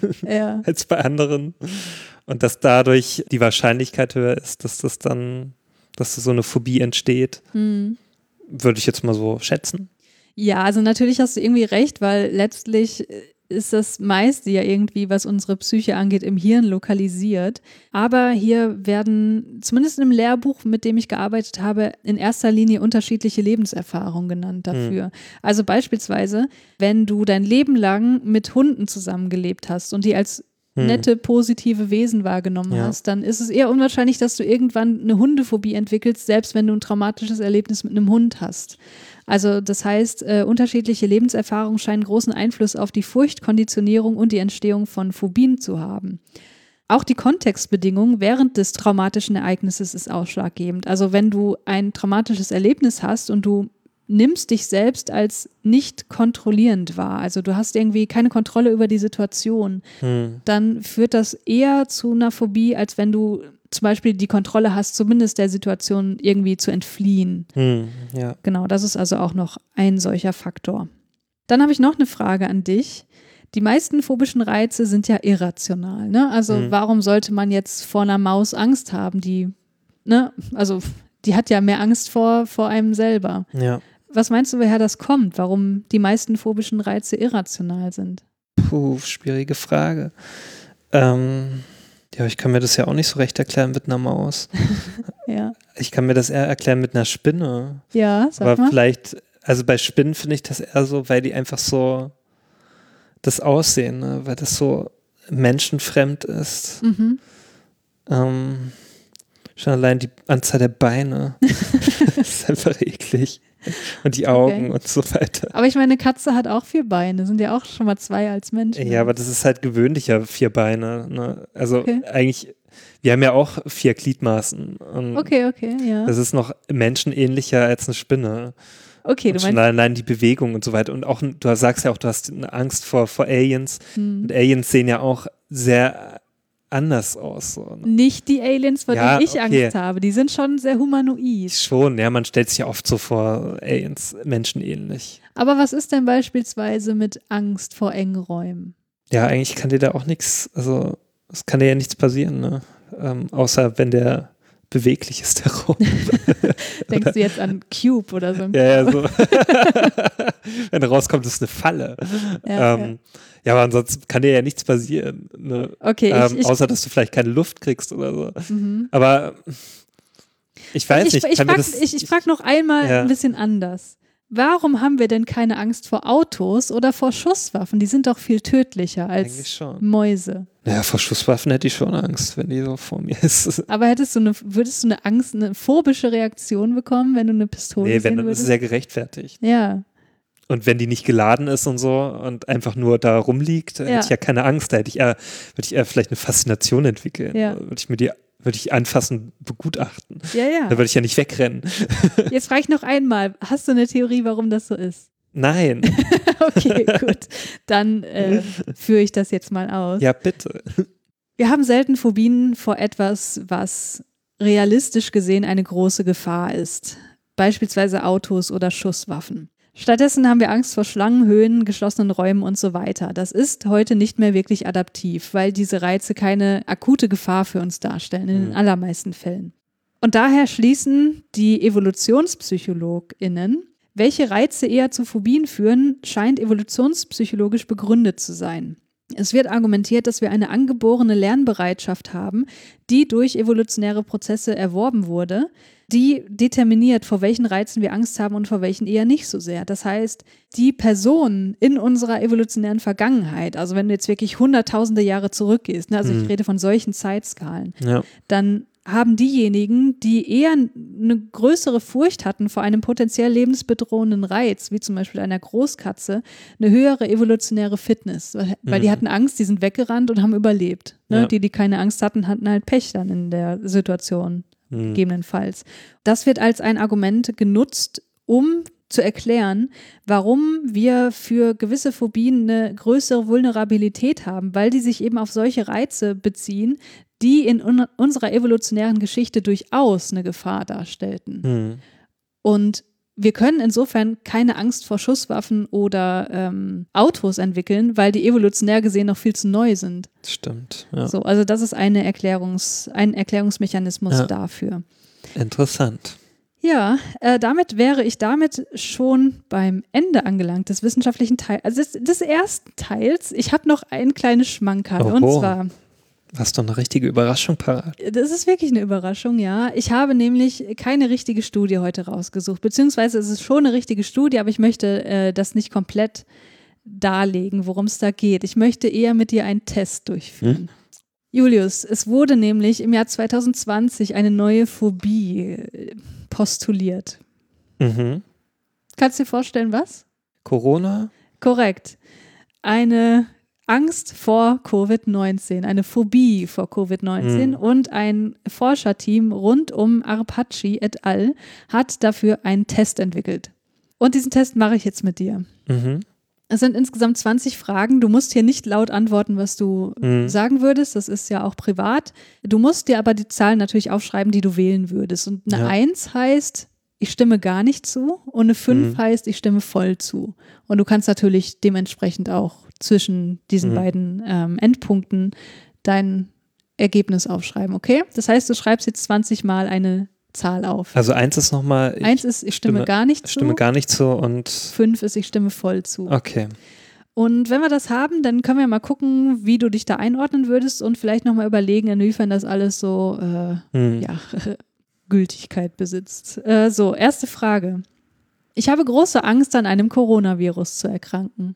Ja. als bei anderen und dass dadurch die Wahrscheinlichkeit höher ist, dass das dann, dass so eine Phobie entsteht, Hm. würde ich jetzt mal so schätzen. Ja, also natürlich hast du irgendwie recht, weil letztlich ist das meiste ja irgendwie, was unsere Psyche angeht, im Hirn lokalisiert. Aber hier werden, zumindest im Lehrbuch, mit dem ich gearbeitet habe, in erster Linie unterschiedliche Lebenserfahrungen genannt dafür. Mhm. Also beispielsweise, wenn du dein Leben lang mit Hunden zusammengelebt hast und die als nette, positive Wesen wahrgenommen Ja. hast, dann ist es eher unwahrscheinlich, dass du irgendwann eine Hundephobie entwickelst, selbst wenn du ein traumatisches Erlebnis mit einem Hund hast. Also das heißt, äh, unterschiedliche Lebenserfahrungen scheinen großen Einfluss auf die Furchtkonditionierung und die Entstehung von Phobien zu haben. Auch die Kontextbedingung während des traumatischen Ereignisses ist ausschlaggebend. Also wenn du ein traumatisches Erlebnis hast und du nimmst dich selbst als nicht kontrollierend wahr, also du hast irgendwie keine Kontrolle über die Situation, hm. dann führt das eher zu einer Phobie, als wenn du zum Beispiel die Kontrolle hast, zumindest der Situation irgendwie zu entfliehen. Hm, ja. Genau, das ist also auch noch ein solcher Faktor. Dann habe ich noch eine Frage an dich. Die meisten phobischen Reize sind ja irrational, ne? Also hm. warum sollte man jetzt vor einer Maus Angst haben, die, ne, also die hat ja mehr Angst vor, vor einem selber. Ja. Was meinst du, woher das kommt? Warum die meisten phobischen Reize irrational sind? Puh, schwierige Frage. Ähm, ja, ich kann mir das ja auch nicht so recht erklären mit einer Maus. Ja. Ich kann mir das eher erklären mit einer Spinne. Ja, sag Aber mal. vielleicht also bei Spinnen finde ich das eher so, weil die einfach so das Aussehen, ne? Weil das so menschenfremd ist. Mhm. Ähm, schon allein die Anzahl der Beine ist einfach eklig. Und die Augen Okay. und so weiter. Aber ich meine, eine Katze hat auch vier Beine, sind ja auch schon mal zwei als Menschen. Ja, aber das ist halt gewöhnlicher, vier Beine. Ne? Also Okay. eigentlich, wir haben ja auch vier Gliedmaßen. Und Okay, okay, ja. das ist noch menschenähnlicher als eine Spinne. Okay, Und du schon meinst, allein die Bewegung und so weiter. Und auch, du sagst ja auch, du hast eine Angst vor, vor Aliens. hm, Und Aliens sehen ja auch sehr anders aus. So, ne? nicht die Aliens, vor Ja, denen ich okay. Angst habe. Die sind schon sehr humanoid. Schon, ja, man stellt sich ja oft so vor, Aliens menschenähnlich. Aber was ist denn beispielsweise mit Angst vor engen Räumen? Ja, eigentlich kann dir da auch nichts, also es kann dir ja nichts passieren, ne? Ähm, außer wenn der beweglich ist, der Raum. Denkst du jetzt an Cube oder so? Ja, ja, so. Wenn rauskommt, ist eine Falle. Ja, ähm, ja, aber ansonsten kann dir ja nichts passieren. Ne? Okay, ähm, ich, ich, außer, dass du vielleicht keine Luft kriegst oder so. mhm. Aber ich weiß ich, nicht. ich, kann mir frage das, ich, ich frag noch einmal Ja. ein bisschen anders. Warum haben wir denn keine Angst vor Autos oder vor Schusswaffen? Die sind doch viel tödlicher Eigentlich als schon. Mäuse. Ja, vor Schusswaffen hätte ich schon Angst, wenn die so vor mir ist. Aber hättest du eine, würdest du eine Angst, eine phobische Reaktion bekommen, wenn du eine Pistole Nee, sehen wenn, dann ist würdest? es ja gerechtfertigt. Ja, Und wenn die nicht geladen ist und so und einfach nur da rumliegt, dann Ja. hätte ich ja keine Angst. Da hätte ich eher, würde ich eher vielleicht eine Faszination entwickeln. Ja. Würde ich mir die, würde ich anfassen, begutachten. ja, ja. Da würde ich ja nicht wegrennen. Jetzt frage ich noch einmal, hast du eine Theorie, warum das so ist? Nein. Okay, gut. Dann äh, führe ich das jetzt mal aus. Ja, bitte. Wir haben selten Phobien vor etwas, was realistisch gesehen eine große Gefahr ist. Beispielsweise Autos oder Schusswaffen. Stattdessen haben wir Angst vor Schlangen, Höhen, geschlossenen Räumen und so weiter. Das ist heute nicht mehr wirklich adaptiv, weil diese Reize keine akute Gefahr für uns darstellen, in den Mhm. allermeisten Fällen. Und daher schließen die EvolutionspsychologInnen, welche Reize eher zu Phobien führen, scheint evolutionspsychologisch begründet zu sein. Es wird argumentiert, dass wir eine angeborene Lernbereitschaft haben, die durch evolutionäre Prozesse erworben wurde, die determiniert, vor welchen Reizen wir Angst haben und vor welchen eher nicht so sehr. Das heißt, die Personen in unserer evolutionären Vergangenheit, also wenn du jetzt wirklich hunderttausende Jahre zurückgehst, ne, also Mhm. ich rede von solchen Zeitskalen, Ja. dann haben diejenigen, die eher eine größere Furcht hatten vor einem potenziell lebensbedrohenden Reiz, wie zum Beispiel einer Großkatze, eine höhere evolutionäre Fitness. Weil, weil die Mhm. hatten Angst, die sind weggerannt und haben überlebt. Ne? Ja. Die, die keine Angst hatten, hatten halt Pech dann in der Situation, Mhm. gegebenenfalls. Das wird als ein Argument genutzt, um zu erklären, warum wir für gewisse Phobien eine größere Vulnerabilität haben, weil die sich eben auf solche Reize beziehen, die in un- unserer evolutionären Geschichte durchaus eine Gefahr darstellten. Mhm. Und wir können insofern keine Angst vor Schusswaffen oder ähm, Autos entwickeln, weil die evolutionär gesehen noch viel zu neu sind. Stimmt. Ja. So, also das ist eine Erklärungs-, ein Erklärungsmechanismus Ja. dafür. Interessant. Ja, äh, damit wäre ich damit schon beim Ende angelangt des wissenschaftlichen Teils, also des, des ersten Teils. Ich habe noch ein kleines Schmankerl und Oho. zwar, Hast du eine richtige Überraschung parat? das ist wirklich eine Überraschung, ja. Ich habe nämlich keine richtige Studie heute rausgesucht, beziehungsweise es ist schon eine richtige Studie, aber ich möchte äh, das nicht komplett darlegen, worum es da geht. Ich möchte eher mit dir einen Test durchführen. Hm? Julius, es wurde nämlich im Jahr zwanzig zwanzig eine neue Phobie äh, postuliert. Mhm. Kannst du dir vorstellen, was? Corona? Korrekt. Eine Angst vor Covid neunzehn, eine Phobie vor Covid neunzehn Mhm. und ein Forscherteam rund um Arpacci et al. Hat dafür einen Test entwickelt. Und diesen Test mache ich jetzt mit dir. Mhm. Es sind insgesamt zwanzig Fragen. Du musst hier nicht laut antworten, was du Mhm. sagen würdest. Das ist ja auch privat. Du musst dir aber die Zahlen natürlich aufschreiben, die du wählen würdest. Und eine Ja. eins heißt, ich stimme gar nicht zu. Und eine fünf Mhm. heißt, ich stimme voll zu. Und du kannst natürlich dementsprechend auch zwischen diesen Mhm. beiden ähm, Endpunkten dein Ergebnis aufschreiben, okay? Das heißt, du schreibst jetzt zwanzig Mal eine Zahl auf. Also eins ist nochmal, ich Eins ist, ich stimme, stimme- gar nicht zu. stimme gar nicht zu und Fünf ist, ich stimme voll zu. okay. Und wenn wir das haben, dann können wir mal gucken, wie du dich da einordnen würdest und vielleicht nochmal überlegen, inwiefern das alles so äh, Hm. ja, Gültigkeit besitzt. Äh, so, erste Frage. Ich habe große Angst, an einem Coronavirus zu erkranken.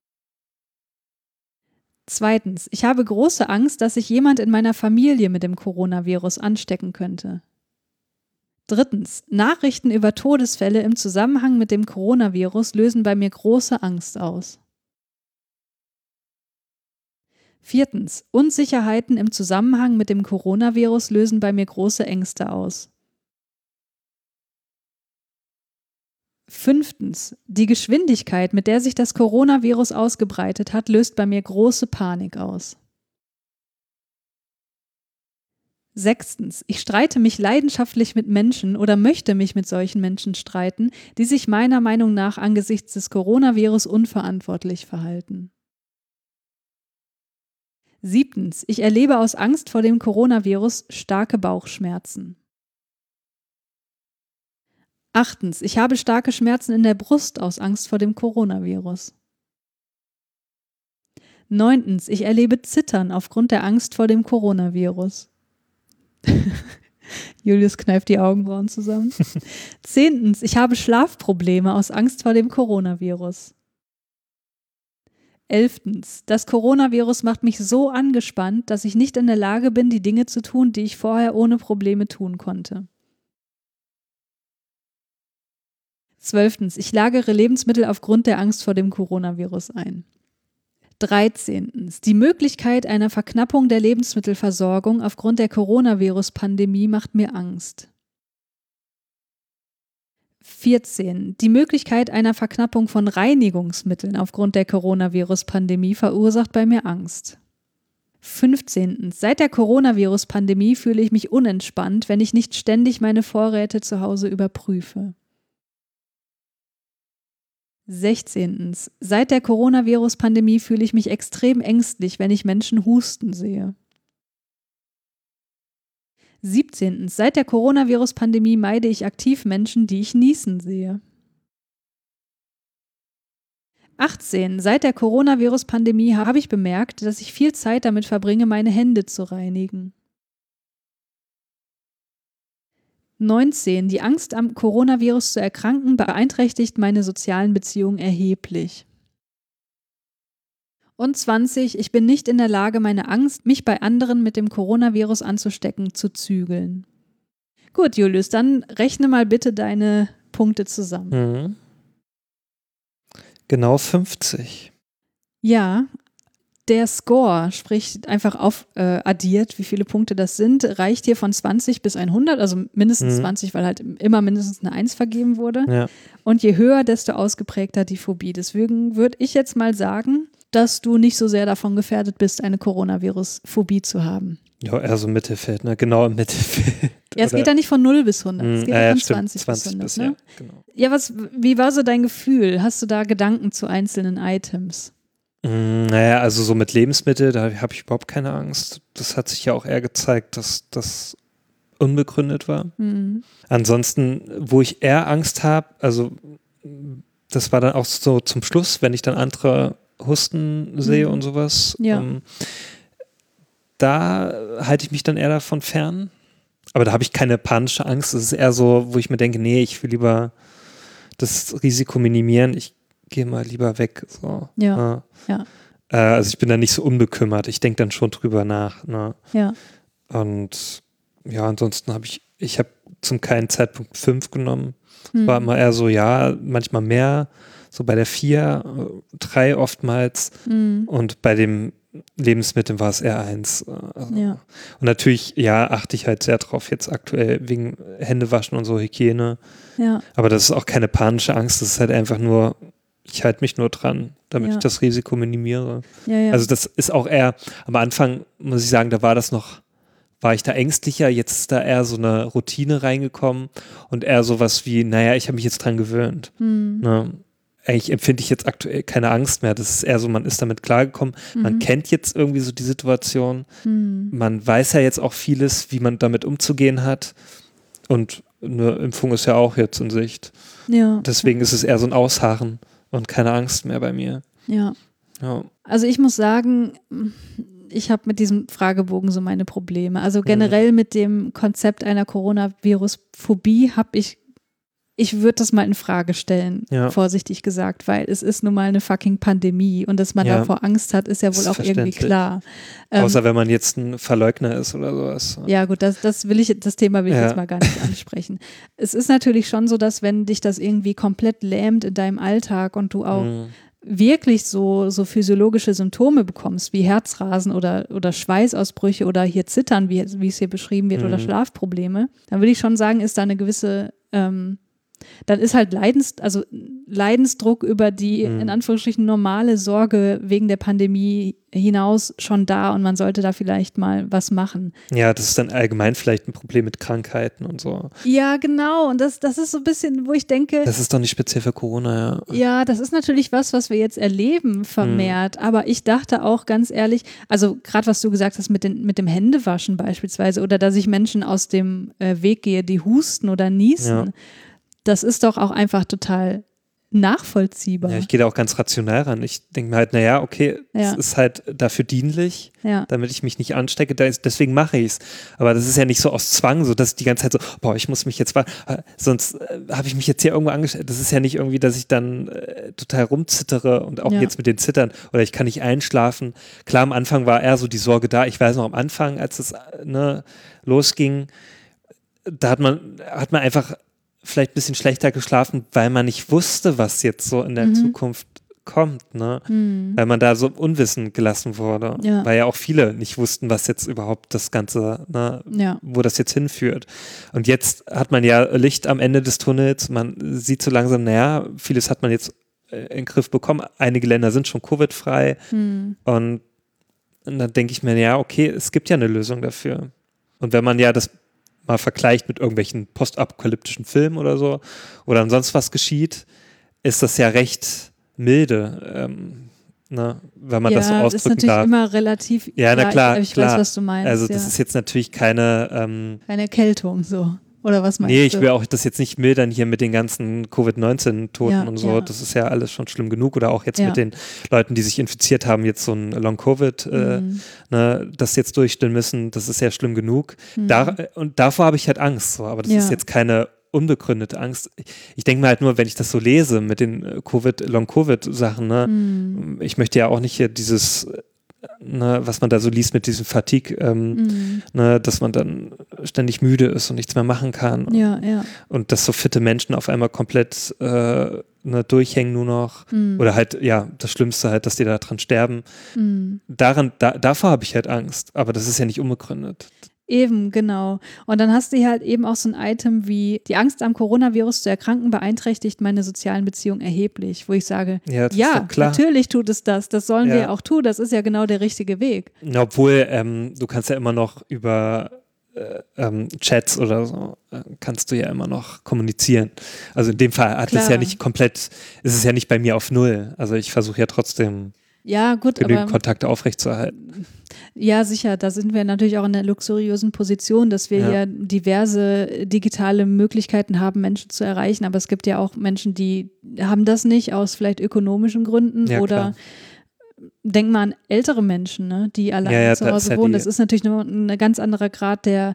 Zweitens, ich habe große Angst, dass sich jemand in meiner Familie mit dem Coronavirus anstecken könnte. Drittens, Nachrichten über Todesfälle im Zusammenhang mit dem Coronavirus lösen bei mir große Angst aus. Viertens, Unsicherheiten im Zusammenhang mit dem Coronavirus lösen bei mir große Ängste aus. Fünftens, die Geschwindigkeit, mit der sich das Coronavirus ausgebreitet hat, löst bei mir große Panik aus. Sechstens, ich streite mich leidenschaftlich mit Menschen oder möchte mich mit solchen Menschen streiten, die sich meiner Meinung nach angesichts des Coronavirus unverantwortlich verhalten. Siebtens, ich erlebe aus Angst vor dem Coronavirus starke Bauchschmerzen. Achtens, ich habe starke Schmerzen in der Brust aus Angst vor dem Coronavirus. Neuntens, ich erlebe Zittern aufgrund der Angst vor dem Coronavirus. Julius kneift die Augenbrauen zusammen. Zehntens, ich habe Schlafprobleme aus Angst vor dem Coronavirus. Elftens, das Coronavirus macht mich so angespannt, dass ich nicht in der Lage bin, die Dinge zu tun, die ich vorher ohne Probleme tun konnte. Zwölftens, ich lagere Lebensmittel aufgrund der Angst vor dem Coronavirus ein. Dreizehntens, die Möglichkeit einer Verknappung der Lebensmittelversorgung aufgrund der Coronavirus-Pandemie macht mir Angst. vierzehn, die Möglichkeit einer Verknappung von Reinigungsmitteln aufgrund der Coronavirus-Pandemie verursacht bei mir Angst. fünfzehn, seit der Coronavirus-Pandemie fühle ich mich unentspannt, wenn ich nicht ständig meine Vorräte zu Hause überprüfe. sechzehn. Seit der Coronavirus-Pandemie fühle ich mich extrem ängstlich, wenn ich Menschen husten sehe. siebzehn. Seit der Coronavirus-Pandemie meide ich aktiv Menschen, die ich niesen sehe. achtzehn. Seit der Coronavirus-Pandemie habe ich bemerkt, dass ich viel Zeit damit verbringe, meine Hände zu reinigen. neunzehn. Die Angst, am Coronavirus zu erkranken, beeinträchtigt meine sozialen Beziehungen erheblich. Und zwanzig. Ich bin nicht in der Lage, meine Angst, mich bei anderen mit dem Coronavirus anzustecken, zu zügeln. Gut, Julius, dann rechne mal bitte deine Punkte zusammen. Mhm. Genau fünfzig. Ja, der Score, sprich einfach auf äh, addiert, wie viele Punkte das sind, reicht hier von zwanzig bis hundert, also mindestens mhm. zwanzig, weil halt immer mindestens eine eins vergeben wurde. Ja. Und je höher, desto ausgeprägter die Phobie. Deswegen würde ich jetzt mal sagen, dass du nicht so sehr davon gefährdet bist, eine Coronavirus-Phobie zu haben. Ja, eher so im Mittelfeld, ne? Genau im Mittelfeld. Ja, es geht ja nicht von null bis hundert, es geht ja, ja von ja, zwanzig, zwanzig bis hundert. Bis, ne? ja, genau. Ja, was, wie war so dein Gefühl? Hast du da Gedanken zu einzelnen Items? Mm, naja, also so mit Lebensmitteln, da habe ich überhaupt keine Angst. Das hat sich ja auch eher gezeigt, dass das unbegründet war. Mhm. Ansonsten, wo ich eher Angst habe, also das war dann auch so zum Schluss, wenn ich dann andere Husten sehe mhm. und sowas. Ja. Ähm, da halte ich mich dann eher davon fern. Aber da habe ich keine panische Angst. Es ist eher so, wo ich mir denke, nee, ich will lieber das Risiko minimieren. Ich gehe mal lieber weg. So. Ja. Ja. ja. Äh, also ich bin da nicht so unbekümmert. Ich denke dann schon drüber nach. Ne? Ja. Und ja, ansonsten habe ich, ich habe zum keinen Zeitpunkt fünf genommen. Hm. War immer eher so, ja, manchmal mehr. So bei der vier, drei oftmals. Hm. Und bei dem Lebensmitteln war es eher eins. Also. Ja. Und natürlich, ja, achte ich halt sehr drauf jetzt aktuell wegen Händewaschen und so, Hygiene. Ja. Aber das ist auch keine panische Angst, das ist halt einfach nur, ich halte mich nur dran, damit ja. ich das Risiko minimiere. Ja, ja. Also das ist auch eher, am Anfang muss ich sagen, da war das noch, war ich da ängstlicher, jetzt ist da eher so eine Routine reingekommen und eher sowas wie, naja, ich habe mich jetzt dran gewöhnt. Mhm. Ne? Eigentlich empfinde ich jetzt aktuell keine Angst mehr. Das ist eher so, man ist damit klargekommen. Mhm. Man kennt jetzt irgendwie so die Situation. Mhm. Man weiß ja jetzt auch vieles, wie man damit umzugehen hat. Und eine Impfung ist ja auch jetzt in Sicht. Ja. Deswegen ist es eher so ein Ausharren und keine Angst mehr bei mir. Ja. ja. Also ich muss sagen, ich habe mit diesem Fragebogen so meine Probleme. Also generell mhm. mit dem Konzept einer Coronavirus-Phobie habe ich ich würde das mal in Frage stellen, ja. vorsichtig gesagt, weil es ist nun mal eine fucking Pandemie und dass man ja. davor Angst hat, ist ja wohl auch irgendwie klar. Außer ähm, wenn man jetzt ein Verleugner ist oder sowas. Ja gut, das, das will ich, das Thema will ich ja. jetzt mal gar nicht ansprechen. Es ist natürlich schon so, dass wenn dich das irgendwie komplett lähmt in deinem Alltag und du auch mhm. wirklich so, so physiologische Symptome bekommst, wie Herzrasen oder, oder Schweißausbrüche oder hier Zittern, wie, wie es hier beschrieben wird, mhm. oder Schlafprobleme, dann würde ich schon sagen, ist da eine gewisse ähm, dann ist halt Leidens, also Leidensdruck über die mhm. in Anführungsstrichen normale Sorge wegen der Pandemie hinaus schon da und man sollte da vielleicht mal was machen. Ja, das ist dann allgemein vielleicht ein Problem mit Krankheiten und so. Ja, genau. Und das, das ist so ein bisschen, wo ich denke. Das ist doch nicht speziell für Corona, ja. Ja, das ist natürlich was, was wir jetzt erleben vermehrt. Mhm. Aber ich dachte auch ganz ehrlich, also gerade was du gesagt hast mit, den, mit dem Händewaschen beispielsweise oder dass ich Menschen aus dem äh, Weg gehe, die husten oder niesen. Ja. Das ist doch auch einfach total nachvollziehbar. Ja, ich gehe da auch ganz rational ran. Ich denke mir halt, naja, okay, ja. es ist halt dafür dienlich, ja. damit ich mich nicht anstecke, deswegen mache ich es. Aber das ist ja nicht so aus Zwang, so dass ich die ganze Zeit so, boah, ich muss mich jetzt, sonst äh, habe ich mich jetzt hier irgendwo angestellt. Das ist ja nicht irgendwie, dass ich dann äh, total rumzittere und auch ja. jetzt mit den Zittern oder ich kann nicht einschlafen. Klar, am Anfang war eher so die Sorge da. Ich weiß noch am Anfang, als es ne, losging, da hat man, hat man einfach vielleicht ein bisschen schlechter geschlafen, weil man nicht wusste, was jetzt so in der mhm. Zukunft kommt, ne? Mhm. Weil man da so unwissend gelassen wurde. Ja. Weil ja auch viele nicht wussten, was jetzt überhaupt das Ganze, ne, ja. wo das jetzt hinführt. Und jetzt hat man ja Licht am Ende des Tunnels, man sieht so langsam, naja, vieles hat man jetzt äh, in den Griff bekommen. Einige Länder sind schon Covid-frei. Mhm. Und, und dann denke ich mir, ja, okay, es gibt ja eine Lösung dafür. Und wenn man ja das mal vergleicht mit irgendwelchen postapokalyptischen Filmen oder so oder ansonsten was geschieht, ist das ja recht milde, ähm, ne, wenn man ja, das so ausdrücken darf. Ja, das ist natürlich immer relativ, ja, na klar, ich, ich klar. weiß, was du meinst. Also das ja. ist jetzt natürlich keine ähm, keine Erkältung so. Oder was meinst nee, du? ich will auch das jetzt nicht mildern hier mit den ganzen Covid neunzehn Toten ja, und so. Ja. Das ist ja alles schon schlimm genug. Oder auch jetzt ja. mit den Leuten, die sich infiziert haben, jetzt so ein Long-Covid, mhm. äh, ne, das jetzt durchstehen müssen. Das ist ja schlimm genug. Mhm. Da, und davor habe ich halt Angst. So. Aber das ja. ist jetzt keine unbegründete Angst. Ich denke mir halt nur, wenn ich das so lese mit den Covid, Long-Covid-Sachen, ne, mhm. ich möchte ja auch nicht hier dieses Ne, was man da so liest mit diesem Fatigue, ähm, mhm. ne, dass man dann ständig müde ist und nichts mehr machen kann. Ja, ja. Und dass so fitte Menschen auf einmal komplett äh, ne, durchhängen nur noch. Mhm. Oder halt, ja, das Schlimmste halt, dass die da dran sterben. Mhm. Daran, da, davor habe ich halt Angst. Aber das ist ja nicht unbegründet. Eben, genau. Und dann hast du hier halt eben auch so ein Item wie, die Angst am Coronavirus zu erkranken beeinträchtigt meine sozialen Beziehungen erheblich, wo ich sage, ja, ja natürlich tut es das, das sollen ja. wir auch tun, das ist ja genau der richtige Weg. Obwohl, ähm, du kannst ja immer noch über äh, ähm, Chats oder so, äh, kannst du ja immer noch kommunizieren. Also in dem Fall hat es ja nicht komplett, ist es ja nicht bei mir auf Null. Also ich versuche ja trotzdem ja, gut, genügend aber Kontakte aufrechtzuerhalten. Ja, sicher. Da sind wir natürlich auch in der luxuriösen Position, dass wir ja. hier diverse digitale Möglichkeiten haben, Menschen zu erreichen. Aber es gibt ja auch Menschen, die haben das nicht aus vielleicht ökonomischen Gründen ja, oder klar. Denk mal an ältere Menschen, ne, die alleine ja, ja, zu Hause wohnen. Das ist natürlich ein ganz anderer Grad der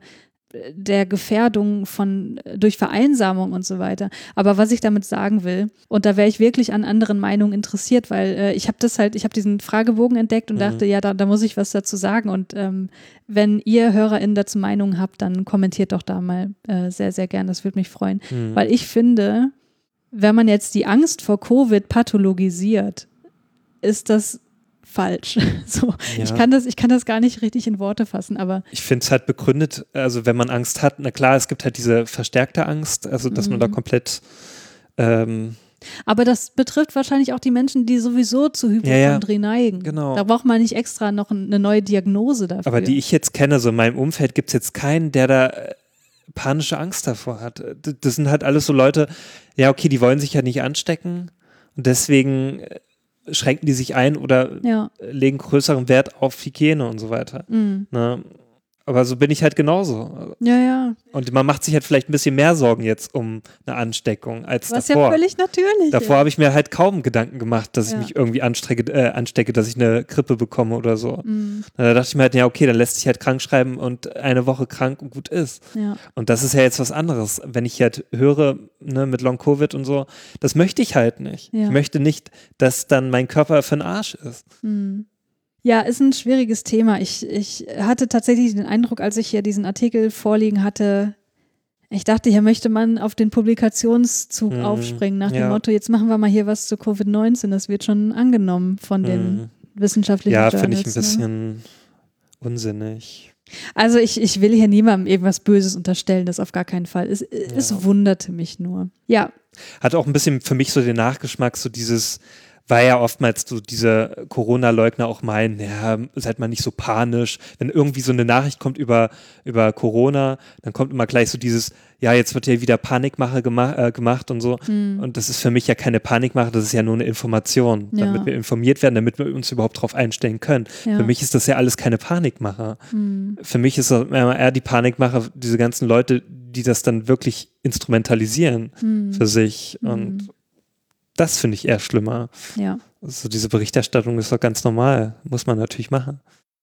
der Gefährdung von durch Vereinsamung und so weiter. Aber was ich damit sagen will, und da wäre ich wirklich an anderen Meinungen interessiert, weil äh, ich habe das halt, ich habe diesen Fragebogen entdeckt und mhm. dachte, ja, da, da muss ich was dazu sagen. Und ähm, wenn ihr HörerInnen dazu Meinungen habt, dann kommentiert doch da mal äh, sehr, sehr gern. Das würde mich freuen. Mhm. Weil ich finde, wenn man jetzt die Angst vor Covid pathologisiert, ist das falsch. So, ja. ich kann das, ich kann das gar nicht richtig in Worte fassen, aber ich finde es halt begründet, also wenn man Angst hat, na klar, es gibt halt diese verstärkte Angst, also dass mhm. man da komplett ähm, aber das betrifft wahrscheinlich auch die Menschen, die sowieso zu Hypochondrie ja, ja. neigen. Genau. Da braucht man nicht extra noch eine neue Diagnose dafür. Aber die ich jetzt kenne, so in meinem Umfeld gibt es jetzt keinen, der da panische Angst davor hat. Das sind halt alles so Leute, ja okay, die wollen sich ja nicht anstecken und deswegen schränken die sich ein oder ja. legen größeren Wert auf Hygiene und so weiter. Mhm. Ne? Aber so bin ich halt genauso. Ja, ja. Und man macht sich halt vielleicht ein bisschen mehr Sorgen jetzt um eine Ansteckung als Was davor. ja völlig natürlich Davor ist. habe ich mir halt kaum Gedanken gemacht, dass Ja. ich mich irgendwie anstecke, äh, anstecke, dass ich eine Grippe bekomme oder so. Mhm. Da dachte ich mir halt, ja okay, dann lässt sich halt krank schreiben und eine Woche krank und gut ist. Ja. Und das ist ja jetzt was anderes. Wenn ich halt höre, ne, mit Long-Covid und so, das möchte ich halt nicht. Ja. Ich möchte nicht, dass dann mein Körper für den Arsch ist. Mhm. Ja, ist ein schwieriges Thema. Ich, ich hatte tatsächlich den Eindruck, als ich hier diesen Artikel vorliegen hatte, ich dachte, hier möchte man auf den Publikationszug Mhm. aufspringen, nach dem Ja. Motto, jetzt machen wir mal hier was zu Covid neunzehn. Das wird schon angenommen von den Mhm. wissenschaftlichen Ja, Journals. finde ich ein Ne? bisschen unsinnig. Also ich, ich will hier niemandem irgendwas Böses unterstellen, das auf gar keinen Fall. Es, es wunderte mich nur. Ja, Hat auch ein bisschen für mich so den Nachgeschmack, so dieses, weil ja oftmals so diese Corona-Leugner auch meinen, ja, seid mal nicht so panisch. Wenn irgendwie so eine Nachricht kommt über, über Corona, dann kommt immer gleich so dieses, ja, jetzt wird ja wieder Panikmache gema äh, gemacht und so. hm. Und das ist für mich ja keine Panikmache, das ist ja nur eine Information, Ja. damit wir informiert werden, damit wir uns überhaupt darauf einstellen können. Ja. Für mich ist das ja alles keine Panikmache. Hm. Für mich ist das eher die Panikmache, diese ganzen Leute, die das dann wirklich instrumentalisieren Hm. für sich. Hm. Und das finde ich eher schlimmer. Ja. Also diese Berichterstattung ist doch ganz normal. Muss man natürlich machen.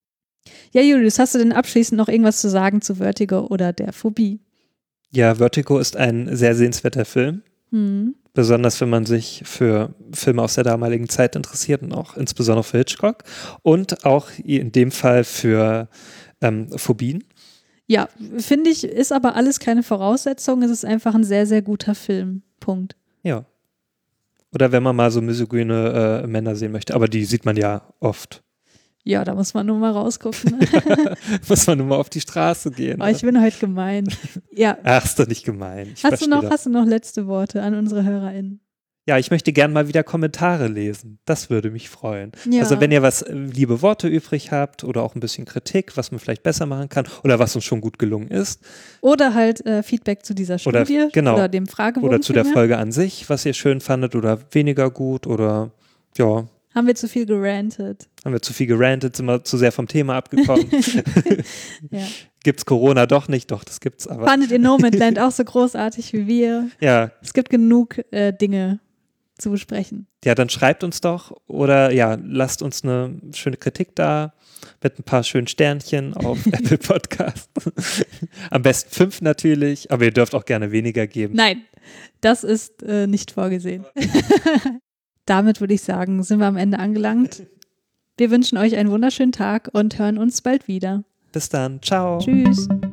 Ja, Julius, hast du denn abschließend noch irgendwas zu sagen zu Vertigo oder der Phobie? Ja, Vertigo ist ein sehr sehenswerter Film. Hm. Besonders wenn man sich für Filme aus der damaligen Zeit interessiert und auch insbesondere für Hitchcock. Und auch in dem Fall für ähm, Phobien. Ja, finde ich, ist aber alles keine Voraussetzung. Es ist einfach ein sehr, sehr guter Film. Punkt. Ja. Oder wenn man mal so misogyne äh, Männer sehen möchte. Aber die sieht man ja oft. Ja, da muss man nur mal rausgucken. Muss man nur mal auf die Straße gehen. Oh, ich bin heute gemein. Ja. Ach, ist doch nicht gemein. Ich Hast du, noch, das. hast du noch letzte Worte an unsere HörerInnen? Ja, ich möchte gern mal wieder Kommentare lesen. Das würde mich freuen. Ja. Also wenn ihr was äh, liebe Worte übrig habt oder auch ein bisschen Kritik, was man vielleicht besser machen kann oder was uns schon gut gelungen ist. Oder halt äh, Feedback zu dieser Oder- Studie genau. oder dem Fragebogen. Oder zu der vielmehr. Folge an sich, was ihr schön fandet oder weniger gut oder ja, Haben wir zu viel gerantet. haben wir zu viel gerantet, sind wir zu sehr vom Thema abgekommen. Ja. Gibt's Corona doch nicht? Doch, das gibt's aber. Fandet ihr Nomadland auch so großartig wie wir? Ja, Es gibt genug äh, Dinge zu besprechen. ja, dann schreibt uns doch oder ja, lasst uns eine schöne Kritik da mit ein paar schönen Sternchen auf Apple Podcast. Am besten fünf natürlich, aber ihr dürft auch gerne weniger geben. Nein, das ist äh, nicht vorgesehen. Damit würde ich sagen, sind wir am Ende angelangt. Wir wünschen euch einen wunderschönen Tag und hören uns bald wieder. Bis dann, ciao. Tschüss.